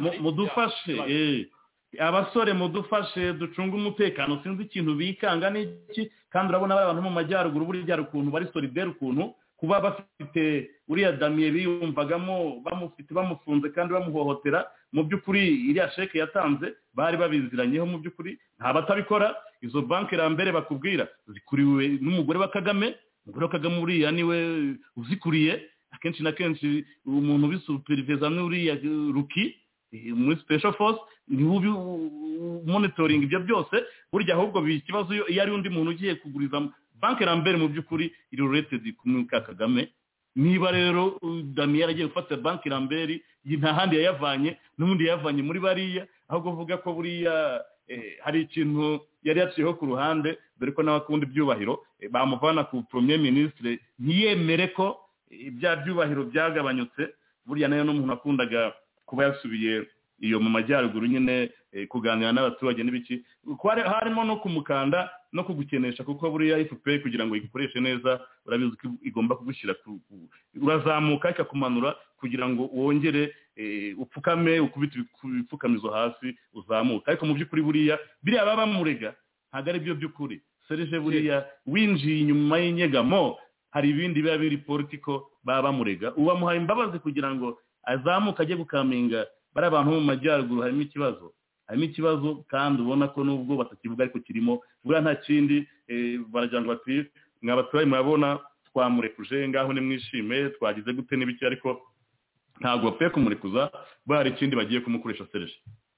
mudufashe abasore mudufashe ducunga umutekano sinzi ikintu bikanga n'iki kandi urabona abantu mu majyaruguru buriya ukuntu bari solidaire ukuntu kuba bafite uriya Damien biyumvagamo bamufite bamufunze kandi bamuhohotera mu by'ukuri iriya sheke yatanze bari babiziranyeho mu by'ukuri nta batabikora izo banki rambere bakubwira zikuriwe n'umugore wa Kagame umugore wa Kagame uriya niwe uzikuriye akenshi na kenshi umuntu bisupervisa n'uriya Ruki muri special force ni ubi monitoring ibyo byose burya ahubwo bikibazo iyo ari undi muntu ugiye kuguriza banki rambere mu by'ukuri iri related kumwuka Kagame niba rero Damien agiye gufata banki rambere nta handi yayavanye n'undi yavanye muri bariya ahubwo uvuga ko buriya hari ikintu yari yaciyeho ku ruhande dore ko n'abakundi byubahiro bamuvana ku premier ministre ntiyemere ko ibya byubahiro byagabanyutse burya nayo n'umuntu akundaga kuba yasubiye iyo mu majyaruguru nyine kuganira n'abaturage n'ibiki harimo no kumukanda no kugukenesha kuko buriya F P R kugira ngo igukoreshe neza urabizi ko igomba kugushyira urazamuka ikakumanura kugira ngo wongere upfukame ukubita ibipfukamizo hasi uzamuka ariko mu by'ukuri buriya biriya baba bamurega ntabwo ari byo by'ukuri Serge buriya winjiye inyuma y'inyegamo hari ibindi biba biri politiko baba bamurega ubamuhaye imbabazi kugira ngo azamuka ajye gukaminga bari abantu mu majyaruguru harimo ikibazo harimo ikibazo kandi ubona ko nubwo batakivuga ariko kirimo buriya nta kindi baragira ngo bati mwabaturage murabona twamurekuje ngaho nimwishime twagize gute n'ibiki ariko ntabwo bapfuye kumurekuza bari ikindi bagiye kumukoresha Serge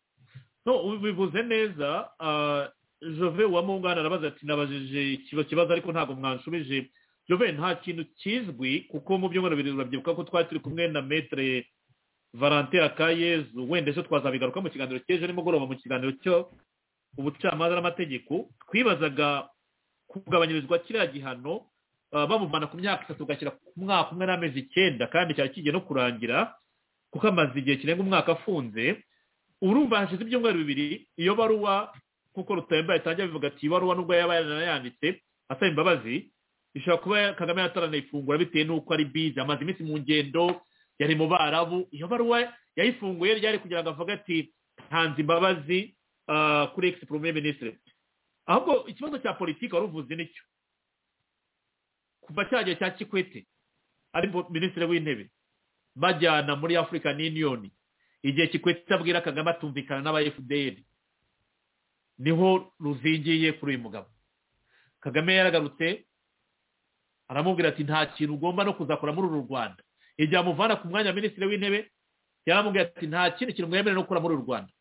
no ubivuze neza Jove wa Mungana arabaza ati nabajije ikibazo kibazo ariko ntabwo mwanshubije Jove nta kintu kizwi kuko mu byumweru bibiri urabyibuka ko twari turi kumwe na Maître Valentin Akayezu wenda ejo twazabigaruka mu kiganiro cy'ejo nimugoroba mu kiganiro cyo ubucamanza n'amategeko twibazaga kugabanyirizwa kiriya gihano bamuvana ku myaka itatu ugashyira ku mwaka umwe n'amezi icyenda kandi cyari kigiye no kurangira kuko amaze igihe kirenga umwaka afunze urumva hashize ibyumweru bibiri iyo baruwa kuko Rutemba yatangiye bivuga ati ibaruwa nubwo yaba yanayanditse asaba imbabazi ishobora kuba Kagame yataranayifungura bitewe n'uko ari bize amaze iminsi mu ngendo yari mu Barabu iyo baruwa yayifunguye ryari kugira ngo avuge ati ntanze imbabazi kuri ex premier ministre ahubwo ikibazo cya politiki wari uvuze nicyo kuva cyagiye cya Kikwete ari ministre w'intebe bajyana muri African Union igihe Kikwete abwira Kagame atumvikana n'aba F D L niho ruzingiye kuri uyu mugabo. Kagame yaragarutse aramubwira ati nta kintu ugomba no kuzakora muri uru Rwanda. Igihe amuvana ku mwanya wa minisitiri w'intebe yaramubwira ati nta kindi kintu mwemerewe no gukora muri uru Rwanda.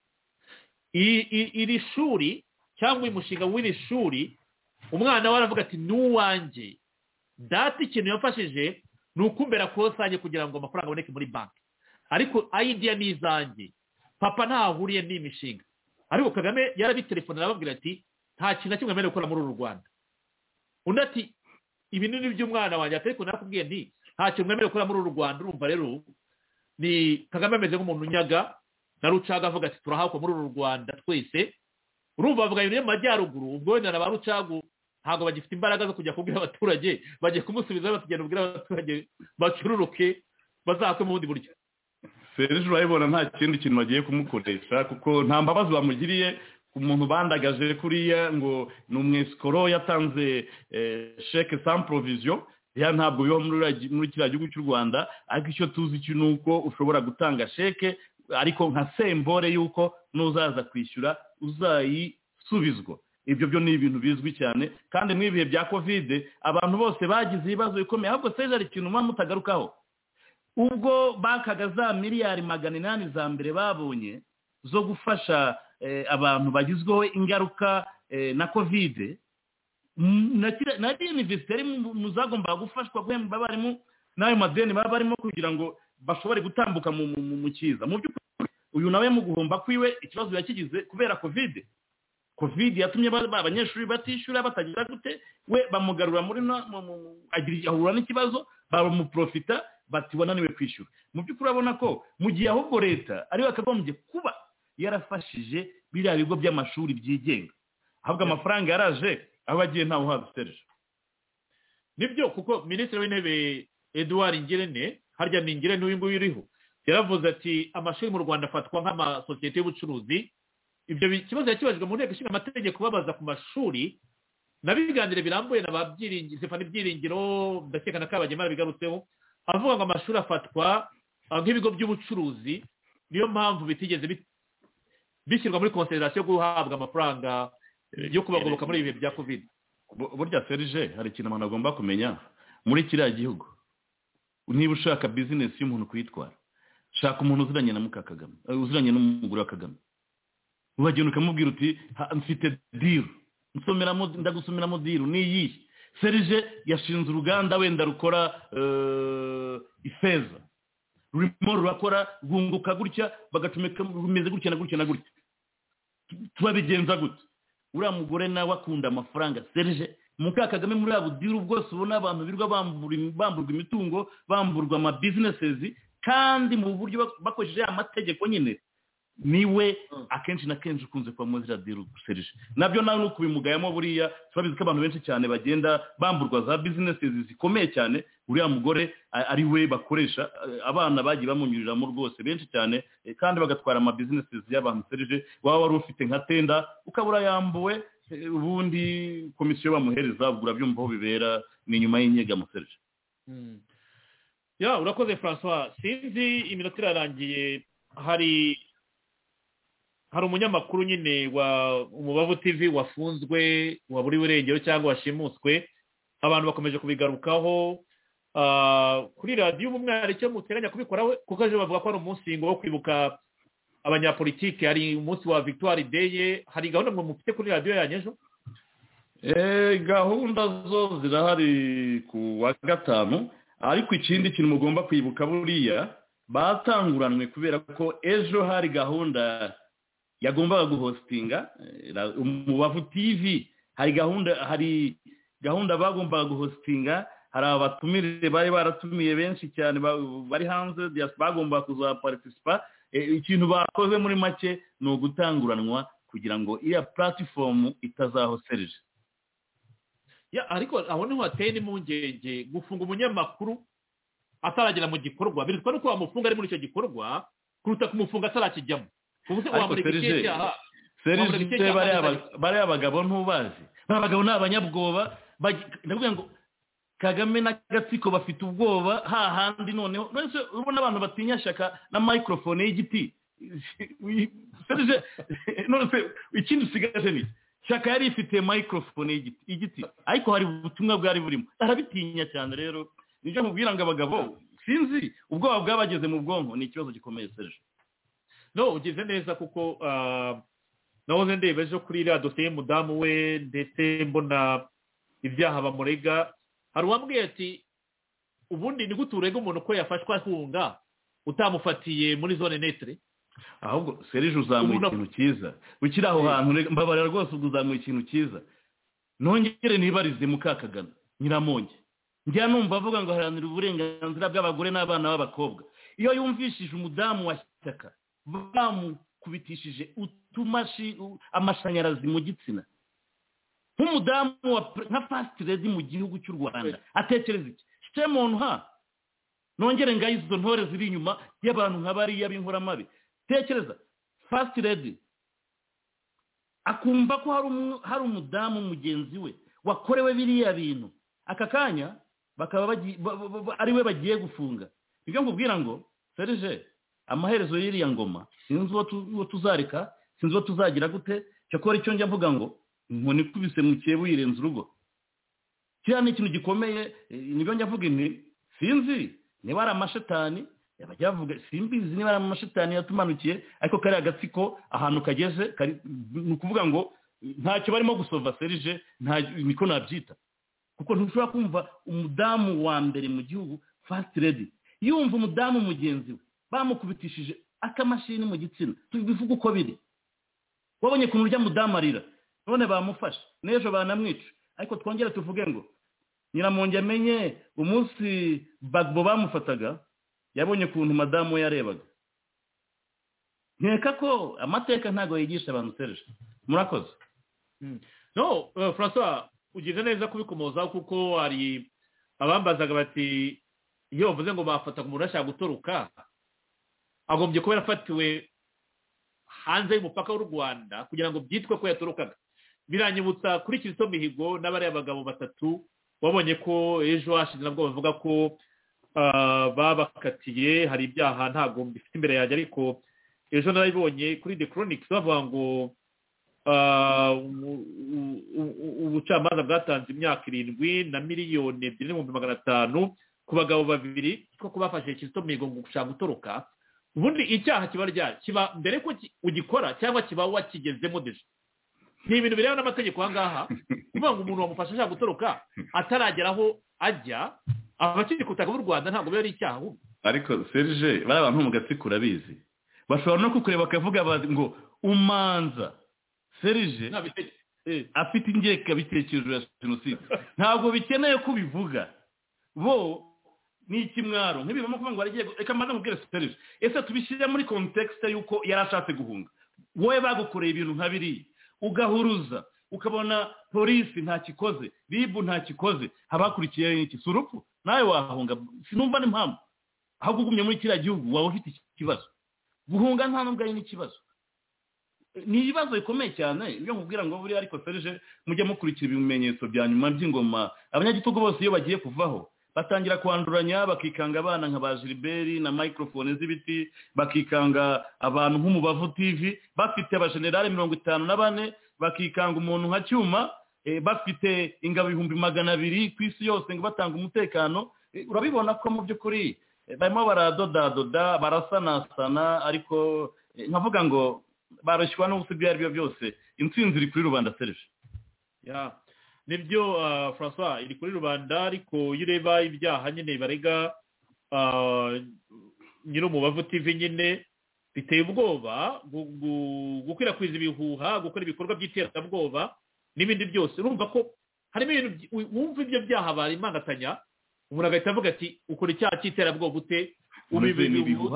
Iri shuri cyangwa uyu mushinga w'iri shuri umwana we aravuga ati n'uwanjye data ikintu yafashije ni ukumbera kosange kugira ngo amafaranga aboneke muri banki, ariko idea ni izanjye, papa ntahuriye n'iyi mishinga. Ariko Kagame yarabitelefone arababwira ati nta kintu na kimwe mwemerewe gukora muri uru Rwanda. Undi ati ibi ni by'umwana wanjye, ariko nakubwiye nti nta kintu mwemerewe gukora muri uru Rwanda. Urumva rero ni Kagame ameze nk'umuntu unyaga na Rucaga avuga ati turahakwa muri uru Rwanda twese. Urumva bavuga ibintu y'amajyaruguru, ubwo wenda na ba Rucagu ntabwo bagifite imbaraga zo kujya kubwira abaturage, bagiye kumusubiza batugenda kubwira abaturage bacururuke bazakwe mu bundi buryo. Serge urabibona nta kindi kintu bagiye kumukoresha kuko nta mbabazi bamugiriye ku muntu bandagaje kuriya ngo ni umwesikoro yatanze sheke sans provision. Ya ntabwo biba muri kiriya gihugu cy'u Rwanda, ariko icyo tuzi cyo ni uko ushobora gutanga sheke ariko nka sembore y'uko n'uzaza kwishyura uzayisubizwa. Ibyo byo ni ibintu bizwi cyane, kandi mu ibihe bya kovide abantu bose bagize ibibazo bikomeye. Ahubwo Serge ari ikintu muba mutagarukaho, ubwo bakaga za miliyari magana inani za mbere babonye zo gufasha abantu bagizweho ingaruka na kovide, na universite mu zagombaga gufashwa guhemba abarimu n'ayo madeni baba barimo kugira ngo bashobore gutambuka mu cyiza. Mu by'ukuri uyu nawe mu guhomba kwiwe ikibazo yakigize kubera kovide. Kovide yatumye abanyeshuri batishyura batagira gute, we bamugarura muri ahura n'ikibazo bamuprofita bati wananiwe kwishyura. Mu by'ukuri urabona ko mu gihe ahubwo leta ariwe akagombye kuba yarafashije biriya bigo by'amashuri byigenga, ahubwo amafaranga yaraje aho agiye ntawe uhaza Serge. Nibyo kuko minisitiri w'intebe Edouard Ngirente, harya ni Ngirente uyu nguyu uriho, yaravuze ati amashuri mu Rwanda afatwa nk'amasosiyete y'ubucuruzi. Ibyo kibazo yakibajijwe mu nteko ishinga amategeko babaza ku mashuri, nabiganire birambuye na ba Byiringiro, Stefani Byiringiro, ndakeka na Kabagema bigarutseho, avuga ngo amashuri afatwa nk'ibigo by'ubucuruzi, niyo mpamvu bitigeze bishyirwa muri consideration yo guhabwa amafaranga yo kubagoboka muri ibihe bya covid. Burya Serge hari ikintu abantu agomba kumenya muri kiriya gihugu. Niba ushaka business y'umuntu kuyitwara, shaka umuntu uziranye na Muka Kagame, uziranye n'umugore wa Kagame, ubagenda ukamubwira uti mfite deal, nsomeramo ndagusomeramo deal niyi. Serge yashinze uruganda wenda rukora ifeza, rurimo rurakora rwunguka gutya, bagacumeka rumeze gutya na gutya na gutya. Tubabigenza gute? Uriya mugore nawe akunda amafaranga. Serge Muka Kagame muri abo deal bwose ubona abantu birwa bamburwa imitungo, bamburwa ama businesses, kandi mu buryo bakoresheje amategeko nyine, niwe akenshi na kenshi ukunze kwa muzira deal Serge. Nabyo nawe no kubimugayamo buriya turabizi ko abantu benshi cyane bagenda bamburwa za businesses zikomeye cyane. Uriya mugore ari we bakoresha, abana bagiye bamunyuriramo rwose benshi cyane, kandi bagatwara ama businesses y'abantu. Serge waba wari ufite nka tenda ukabura yambuwe, ubundi komisiyo bamuhereza ugura byumva aho bibera ni nyuma y'inyegamo Serge. Ya urakoze François, sinzi iminota irarangiye. Hari hari umunyamakuru nyine wa Umubavu T V wafunzwe, waburi urengero cyangwa washimuswe, abantu bakomeje kubigarukaho kuri radio umwari cyo muteranya kubikoraho, kuko aje bavuga ko ari umunsi ngo wo kwibuka abanyapolitike, hari umunsi wa Victoire Day. Hari gahunda mwe mufite kuri radio yanyejo? Eh, gahunda zo zirahari ku wa gatanu, ariko ikindi kintu mugomba kwibuka buriya batanguranwe kubera ko ejo hari gahunda yagombaga guhostinga Umubavu T V. Hari gahunda hari gahunda bagombaga guhostinga, hari abatumire bari baratumiye benshi cyane bari hanze bagomba kuza participa. Ikintu bakoze muri make ni ugutanguranwa kugira ngo iya platform itazaho Serge. Ya ariko aho niho hateye n'impungenge gufunga umunyamakuru ataragera mu gikorwa. Biritwa no kuba mufunga ari muri icyo gikorwa kuruta kumufunga atarakijyamo. Ubuse wamurika iki cyaha? Serge bari abagabo ntubazi. Abagabo n'abanyabwoba, ndavuga ngo Kagame na Gatsiko bafite ubwoba hahandi noneho. None ubona abantu batinya shaka na microphone y'igiti. serije none se ikindi usigaje ni shaka yari ifite microphone y'igiti igiti ariko hari ubutumwa bwari burimo arabitinya cyane rero nibyo mubwira ngo abagabo sinzi ubwoba bwabageze mu bwonko ni ikibazo gikomeye serije. No ugeze neza kuko nahoze ndeba ejo kuri iriya dosiye y'umudamu we ndetse mbona ibyaha bamurega hari uwambwiye ati ubundi ni gute urega umuntu ko yafashwe ahunga utamufatiye muri zone netre. Ahubwo serije uzamuye ikintu cyiza ukiri aho hantu mbabarira rwose ubwo uzamuye ikintu cyiza nongere nibarize Mukakagana Nyiramonge njya numva avuga ngo haranira uburenganzira bw'abagore n'abana b'abakobwa iyo yumvishije umudamu wa Shyaka bamukubitishije utumashi amashanyarazi mu gitsina nk'umudamu nka first lady mu gihugu cy'u Rwanda atekereza iki stemuntu ha nongere ngayizo izo ntore ziri inyuma y'abantu nk'abariya b'inkoramabi tekereza first lady akumva ko hari hari umudamu mugenzi we wakorewe biriya bintu aka kanya bakaba ari we bagiye gufunga. Ibyo nkubwira ngo serije amaherezo y'iriya ngoma sinzi uwo tuzareka sinzi uwo tuzagira gute cyakora icyo njya mvuga ngo inkoni kubise mu cyebu yirenze urugo kiriya ni ikintu gikomeye. Nibyo njya mvuga nti sinzi niba ari amashetani yabajya bavuga simbizi niba ari amashetani yatumanukiye ariko kari agatsiko ahantu kageze ni ukuvuga ngo ntacyo barimo gusova serije niko nabyita kuko ntushobora kumva umudamu wa mbere mu gihugu first lady yumva umudamu mugenzi we bamukubitishije akamashini mu gitsina tubivuga uko biri wabonye kuntu urya mudamu arira none bamufashe n'ejo banamwica ariko twongera tuvuge ngo Nyiramonge amenye umunsi Bagbo bamufataga yabonye kuntu madamu we yarebaga. Nkeka ko amateka ntago yigisha abantu serije. Murakoze. No François ugize neza kubikomoza kuko ari abambazaga bati iyo bavuze ngo bafata umuntu ashaka gutoroka agombye kuba yarafatiwe hanze y'umupaka w'u Rwanda kugira ngo byitwe ko yatorokaga. Biranyibutsa kuri Kizito Mihigo n'abari abagabo batatu wabonye ko ejo hashize nabwo bavuga ko babakatiye hari ibyaha ntago bifite imbere yanjye ariko ejo narabibonye kuri The Chronics bavuga ngo ubucamanza bwatanze imyaka irindwi na miliyoni ebyiri n'ibihumbi magana atanu ku bagabo babiri ko kubafashe Kizito Mihigo ngo gushaka gutoroka. Ubundi icyaha kiba ryari kiba mbere ko ugikora cyangwa kiba wakigezemo deje. Ni ibintu bireba n'amategeko ahangaha kuvuga ngo umuntu wamufasha ashaka gutoroka atarageraho ajya abakiri kutaka b'u Rwanda ntabwo biba ari icyaha. Ariko Serge bari abantu mu gatsiko urabizi bashobora no kukureba bakavuga ngo umanza Serge afite ingeka bitekerezo ya jenoside ntabwo bikeneye kubivuga bo ni ikimwaro nk'ibibamo kuvuga ngo aragiye reka mbanza mubwire Serge ese tubishyire muri context yuko yarashatse guhunga wowe bagukoreye ibintu nka biri ugahuruza ukabona polisi nta kikoze bibu nta kikoze habakurikiye iki surupfu nawe wahunga sinumva n'impamvu ahubwo ugumye muri kiriya gihugu wawe ufite ikibazo guhunga nta nubwo ari n'ikibazo ni ibibazo bikomeye cyane ibyo nkubwira ngo buri ariko Serge mujye mukurikira ibimenyetso bya nyuma by'ingoma abanyagitugu bose iyo bagiye kuvaho batangira kwanduranya bakikanga abana nka ba Gilbert na microphone z'ibiti bakikanga abantu nk'umubavu T V bafite abagenerale mirongo itanu na bane bakikanga umuntu nka Cyuma bafite ingabo ibihumbi magana abiri ku isi yose ngo batanga umutekano urabibona ko mu by'ukuri barimo baradodadoda barasanasana ariko nkavuga ngo barashwa n'ubusibye ari byo byose intsinzi iri kuri rubanda Serge. Ya nibyo François iri kuri rubanda ariko yireba ibyaha nyine barega nyiro mubavu T V nyine biteye ubwoba gukwirakwiza ibihuha gukora ibikorwa by'iterabwoba n'ibindi byose urumva ko harimo ibintu wumva ibyo byaha barimangatanya umuntu agahita avuga ati ukora icyaha cy'iterabwoba ute ubibe ibihuha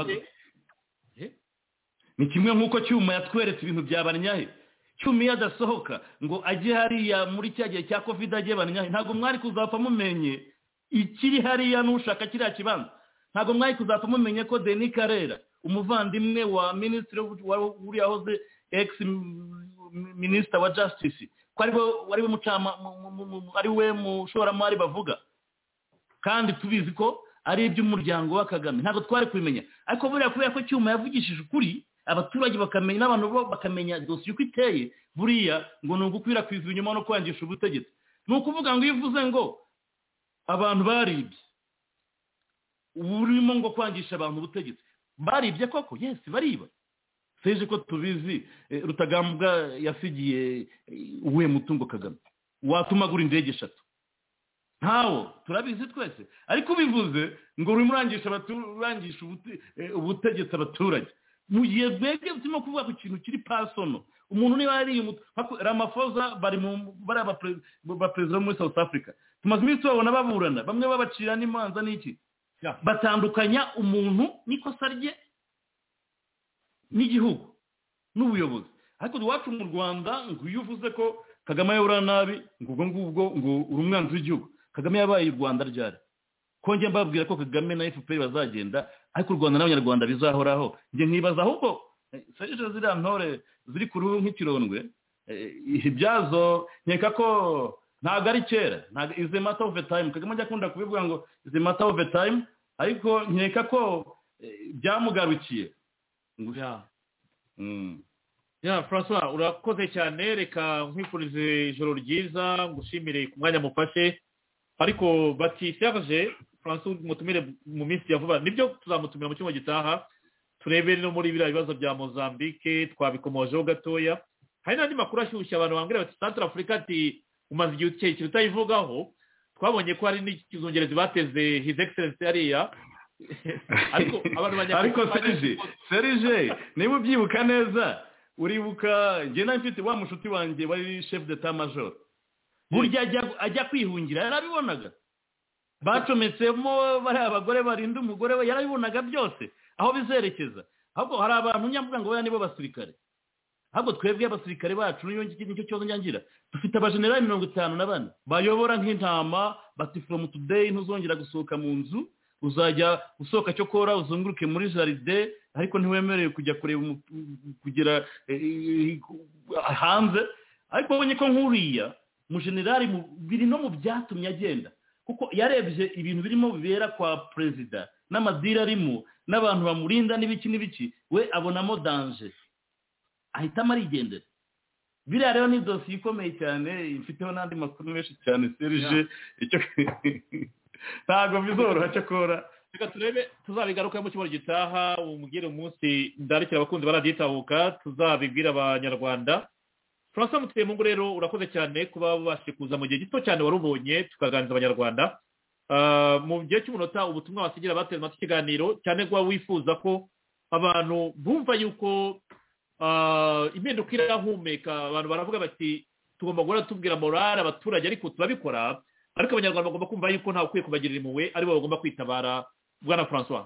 ni kimwe nk'uko Cyuma yatweretse ibintu bya Banyahe Cyuma iyo adasohoka ngo ajye hariya muri cya gihe cya covid ajye Banyahe ntabwo mwari kuzapfa mumenye ikiri hariya n'ushaka kiriya kibanza ntabwo mwari kuzapfa mumenye ko Denis Karera umuvandimwe wa minisitiri wari yahoze ex minister wa justice ko ari wari we mucama ari we mushoramari bavuga kandi tubizi ko ari iby'umuryango wa Kagame ntabwo twari kubimenya ariko buriya kubera ko Cyuma yavugishije ukuri abaturage bakamenya n'abantu bo bakamenya dosiye uko iteye buriya ngo ni ugukwirakwiza ibinyoma no kwangisha ubutegetsi ni ukuvuga ngo iyo uvuze ngo abantu baribye urimo ngo kwangisha abantu ubutegetsi baribye koko yes bariba seje ko tubizi Rutagambwa yasigiye uwe mutungo Kagame watumagura indege eshatu ntawo turabizi twese ariko bivuze ngo urimo urangisha abaturangisha ubutegetsi abaturage mu gihe bwege butimo kuvuga ku kintu kiri personal umuntu niba ari Ramaphosa bari mu bari aba president muri South Africa tumaze iminsi babona baburana bamwe babacira n'imanza n'iki batandukanya umuntu n'ikosa rye n'igihugu n'ubuyobozi ariko iwacu mu Rwanda ngo iyo uvuze ko Kagame yabura nabi ngo ubwo ngubwo ngo uri umwanzi w'igihugu Kagame yabaye u Rwanda ryari ko njye mbabwira ko Kagame na F P R bazagenda ariko u Rwanda n'abanyarwanda bizahoraho njye nkibaza ahubwo seje ziriya ntore ziri ku ruhu nk'ikirondwe ibyazo nkeka ko ntabwo ari kera ntabwo is a matter of time Kagame ajya akunda kubivuga ngo is a matter of time ariko nkeka ko byamugarukiye ya ya François urakoze cyane reka nkwifurize ijoro ryiza ngushimire ku mwanya mufashe ariko bati Serge François mutumire mu minsi ya vuba nibyo tuzamutumira mu cyumba gitaha turebe no muri biriya bibazo bya Mozambique twabikomojeho gatoya hari n'andi makuru ashyushye abantu bambwira bati Central Africa ati umaze igihe kirekire utayivugaho twabonye ko hari n'ikizungerezi bateze His Excellency hariya ariko abantu bajya ariko Serge Serge niba ubyibuka neza uribuka njye na mfite wa mushuti wanjye wari chef d'état major burya ajya kwihungira yarabibonaga bacometsemo bari abagore barinda umugore we yarabibonaga byose aho bizerekeza ahubwo hari abantu nyamvuga ngo nibo basirikare ahubwo twebwe abasirikare bacu niyo nicyo cyozo nyangira dufite abajenerali mirongo itanu na bane bayobora nk'intama bati from today ntuzongera gusohoka mu nzu uzajya usohoka cyo kora uzunguruke muri jaride ariko ntiwemerewe kujya kureba kugera hanze ariko babonye ko nk'uriya mu generali biri no mu byatumye agenda kuko yarebye ibintu birimo bibera kwa perezida n'amadira arimo n'abantu bamurinda n'ibiki n'ibiki we abonamo danger ahitamo arigendera biriya rero ni dosiye ikomeye cyane ifiteho n'andi makuru menshi cyane Serge icyo ntabwo bizoroha cyakora reka turebe tuzabigaruka mu cyumweru gitaha umugire umunsi ndarikira abakunzi baraditahuka tuzabibwira abanyarwanda François Mutemungu rero urakoze cyane kuba babashe kuza mu gihe gito cyane warubonye tukaganiriza abanyarwanda mu gihe cy'umunota ubutumwa wasigira abateze amatwi ikiganiro cyane kuba wifuza ko abantu bumva yuko impinduka irahumeka abantu baravuga bati tugomba guhora tubwira morale abaturage ariko turabikora ariko abanyarwanda bagomba kumva yuko ntawe ukwiye kubagirira impuhwe aribo bagomba kwitabara bwana François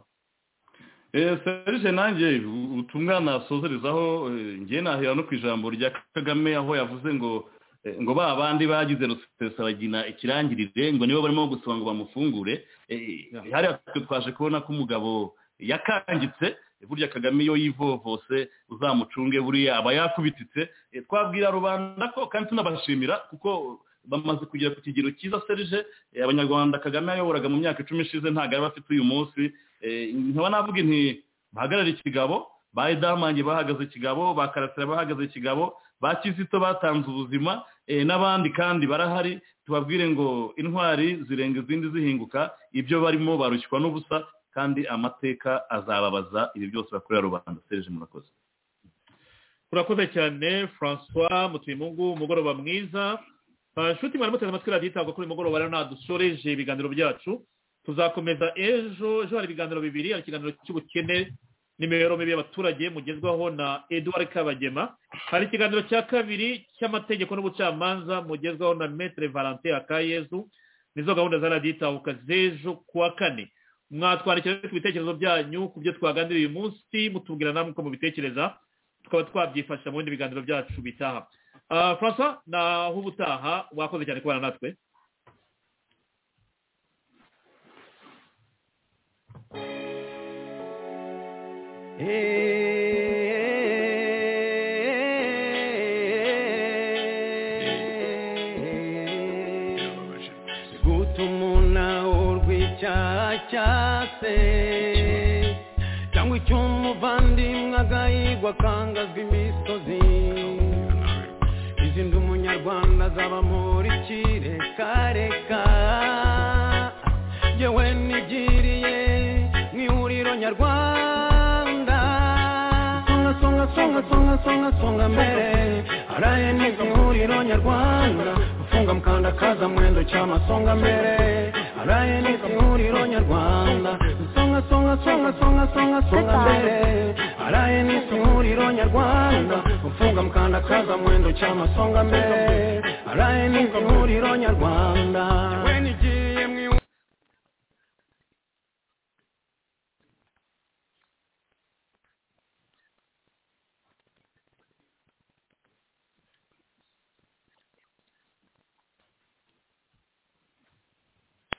Serge nanjye ubutumwa nasozerezaho ngiye nahera no ku ijambo rya Kagame aho yavuze ngo ngo ba bandi bagize rusesabagina ikirangirire ngo nibo barimo gusaba ngo bamufungure hari twaje kubona ko umugabo yakangitse burya Kagame iyo yivovose uzamucunge buriya aba yakubititse twabwira rubanda ko kandi tunabashimira kuko bamaze kugera ku kigero cyiza Serge abanyarwanda Kagame yayoboraga mu myaka icumi ishize ntabwo ari bafite uyu munsi nkaba navuga inti bahagarara ikigabo ba Edamange bahagaze ikigabo ba Karasira bahagaze ikigabo ba Kizito batanze ubuzima n'abandi kandi barahari tubabwire ngo intwari zirenga izindi zihinguka ibyo barimo barushywa n'ubusa kandi amateka azababaza ibi byose bakorera rubanda Serge murakoze urakoze cyane François Mutemungu umugoroba mwiza nshuti mwari muteze amatwi radiyo itangwa kuri mugoroba rero nadusoreje ibiganiro byacu tuzakomeza ejo ejo hari ibiganiro bibiri hari ikiganiro cy'ubukene n'imibereho mibi y'abaturage mugezwaho na Edouard Kabagema hari ikiganiro cya kabiri cy'amategeko n'ubucamanza mugezwaho na Maître Valentin Akayezu nizo gahunda za radiyo itahuka z'ejo kuwa kane mwatwandikira ku bitekerezo byanyu ku byo twaganiriye uyu munsi mutubwira namwe uko mubitekereza tukaba twabyifashisha mu bindi biganiro byacu bitaha François naho ubutaha wakoze cyane kubana natwe gutuma urw'icyaha cyase cyangwa cy'umuvandimwe agahigwa kangazwa imisozi izindi umunyarwanda azaba muri kirekareka yewe nigiriye mu ihuriro nyarwanda songa songa songa songa songa songa mbere araye n'izi ihuriro nyarwanda ufunga mkanda kaza mwendo chama songa mbere araye n'izi ihuriro nyarwanda songa songa songa songa songa songa mbere araye n'izi ihuriro nyarwanda ufunga mkanda kaza mwendo chama songa mbere araye n'izi ihuriro nyarwanda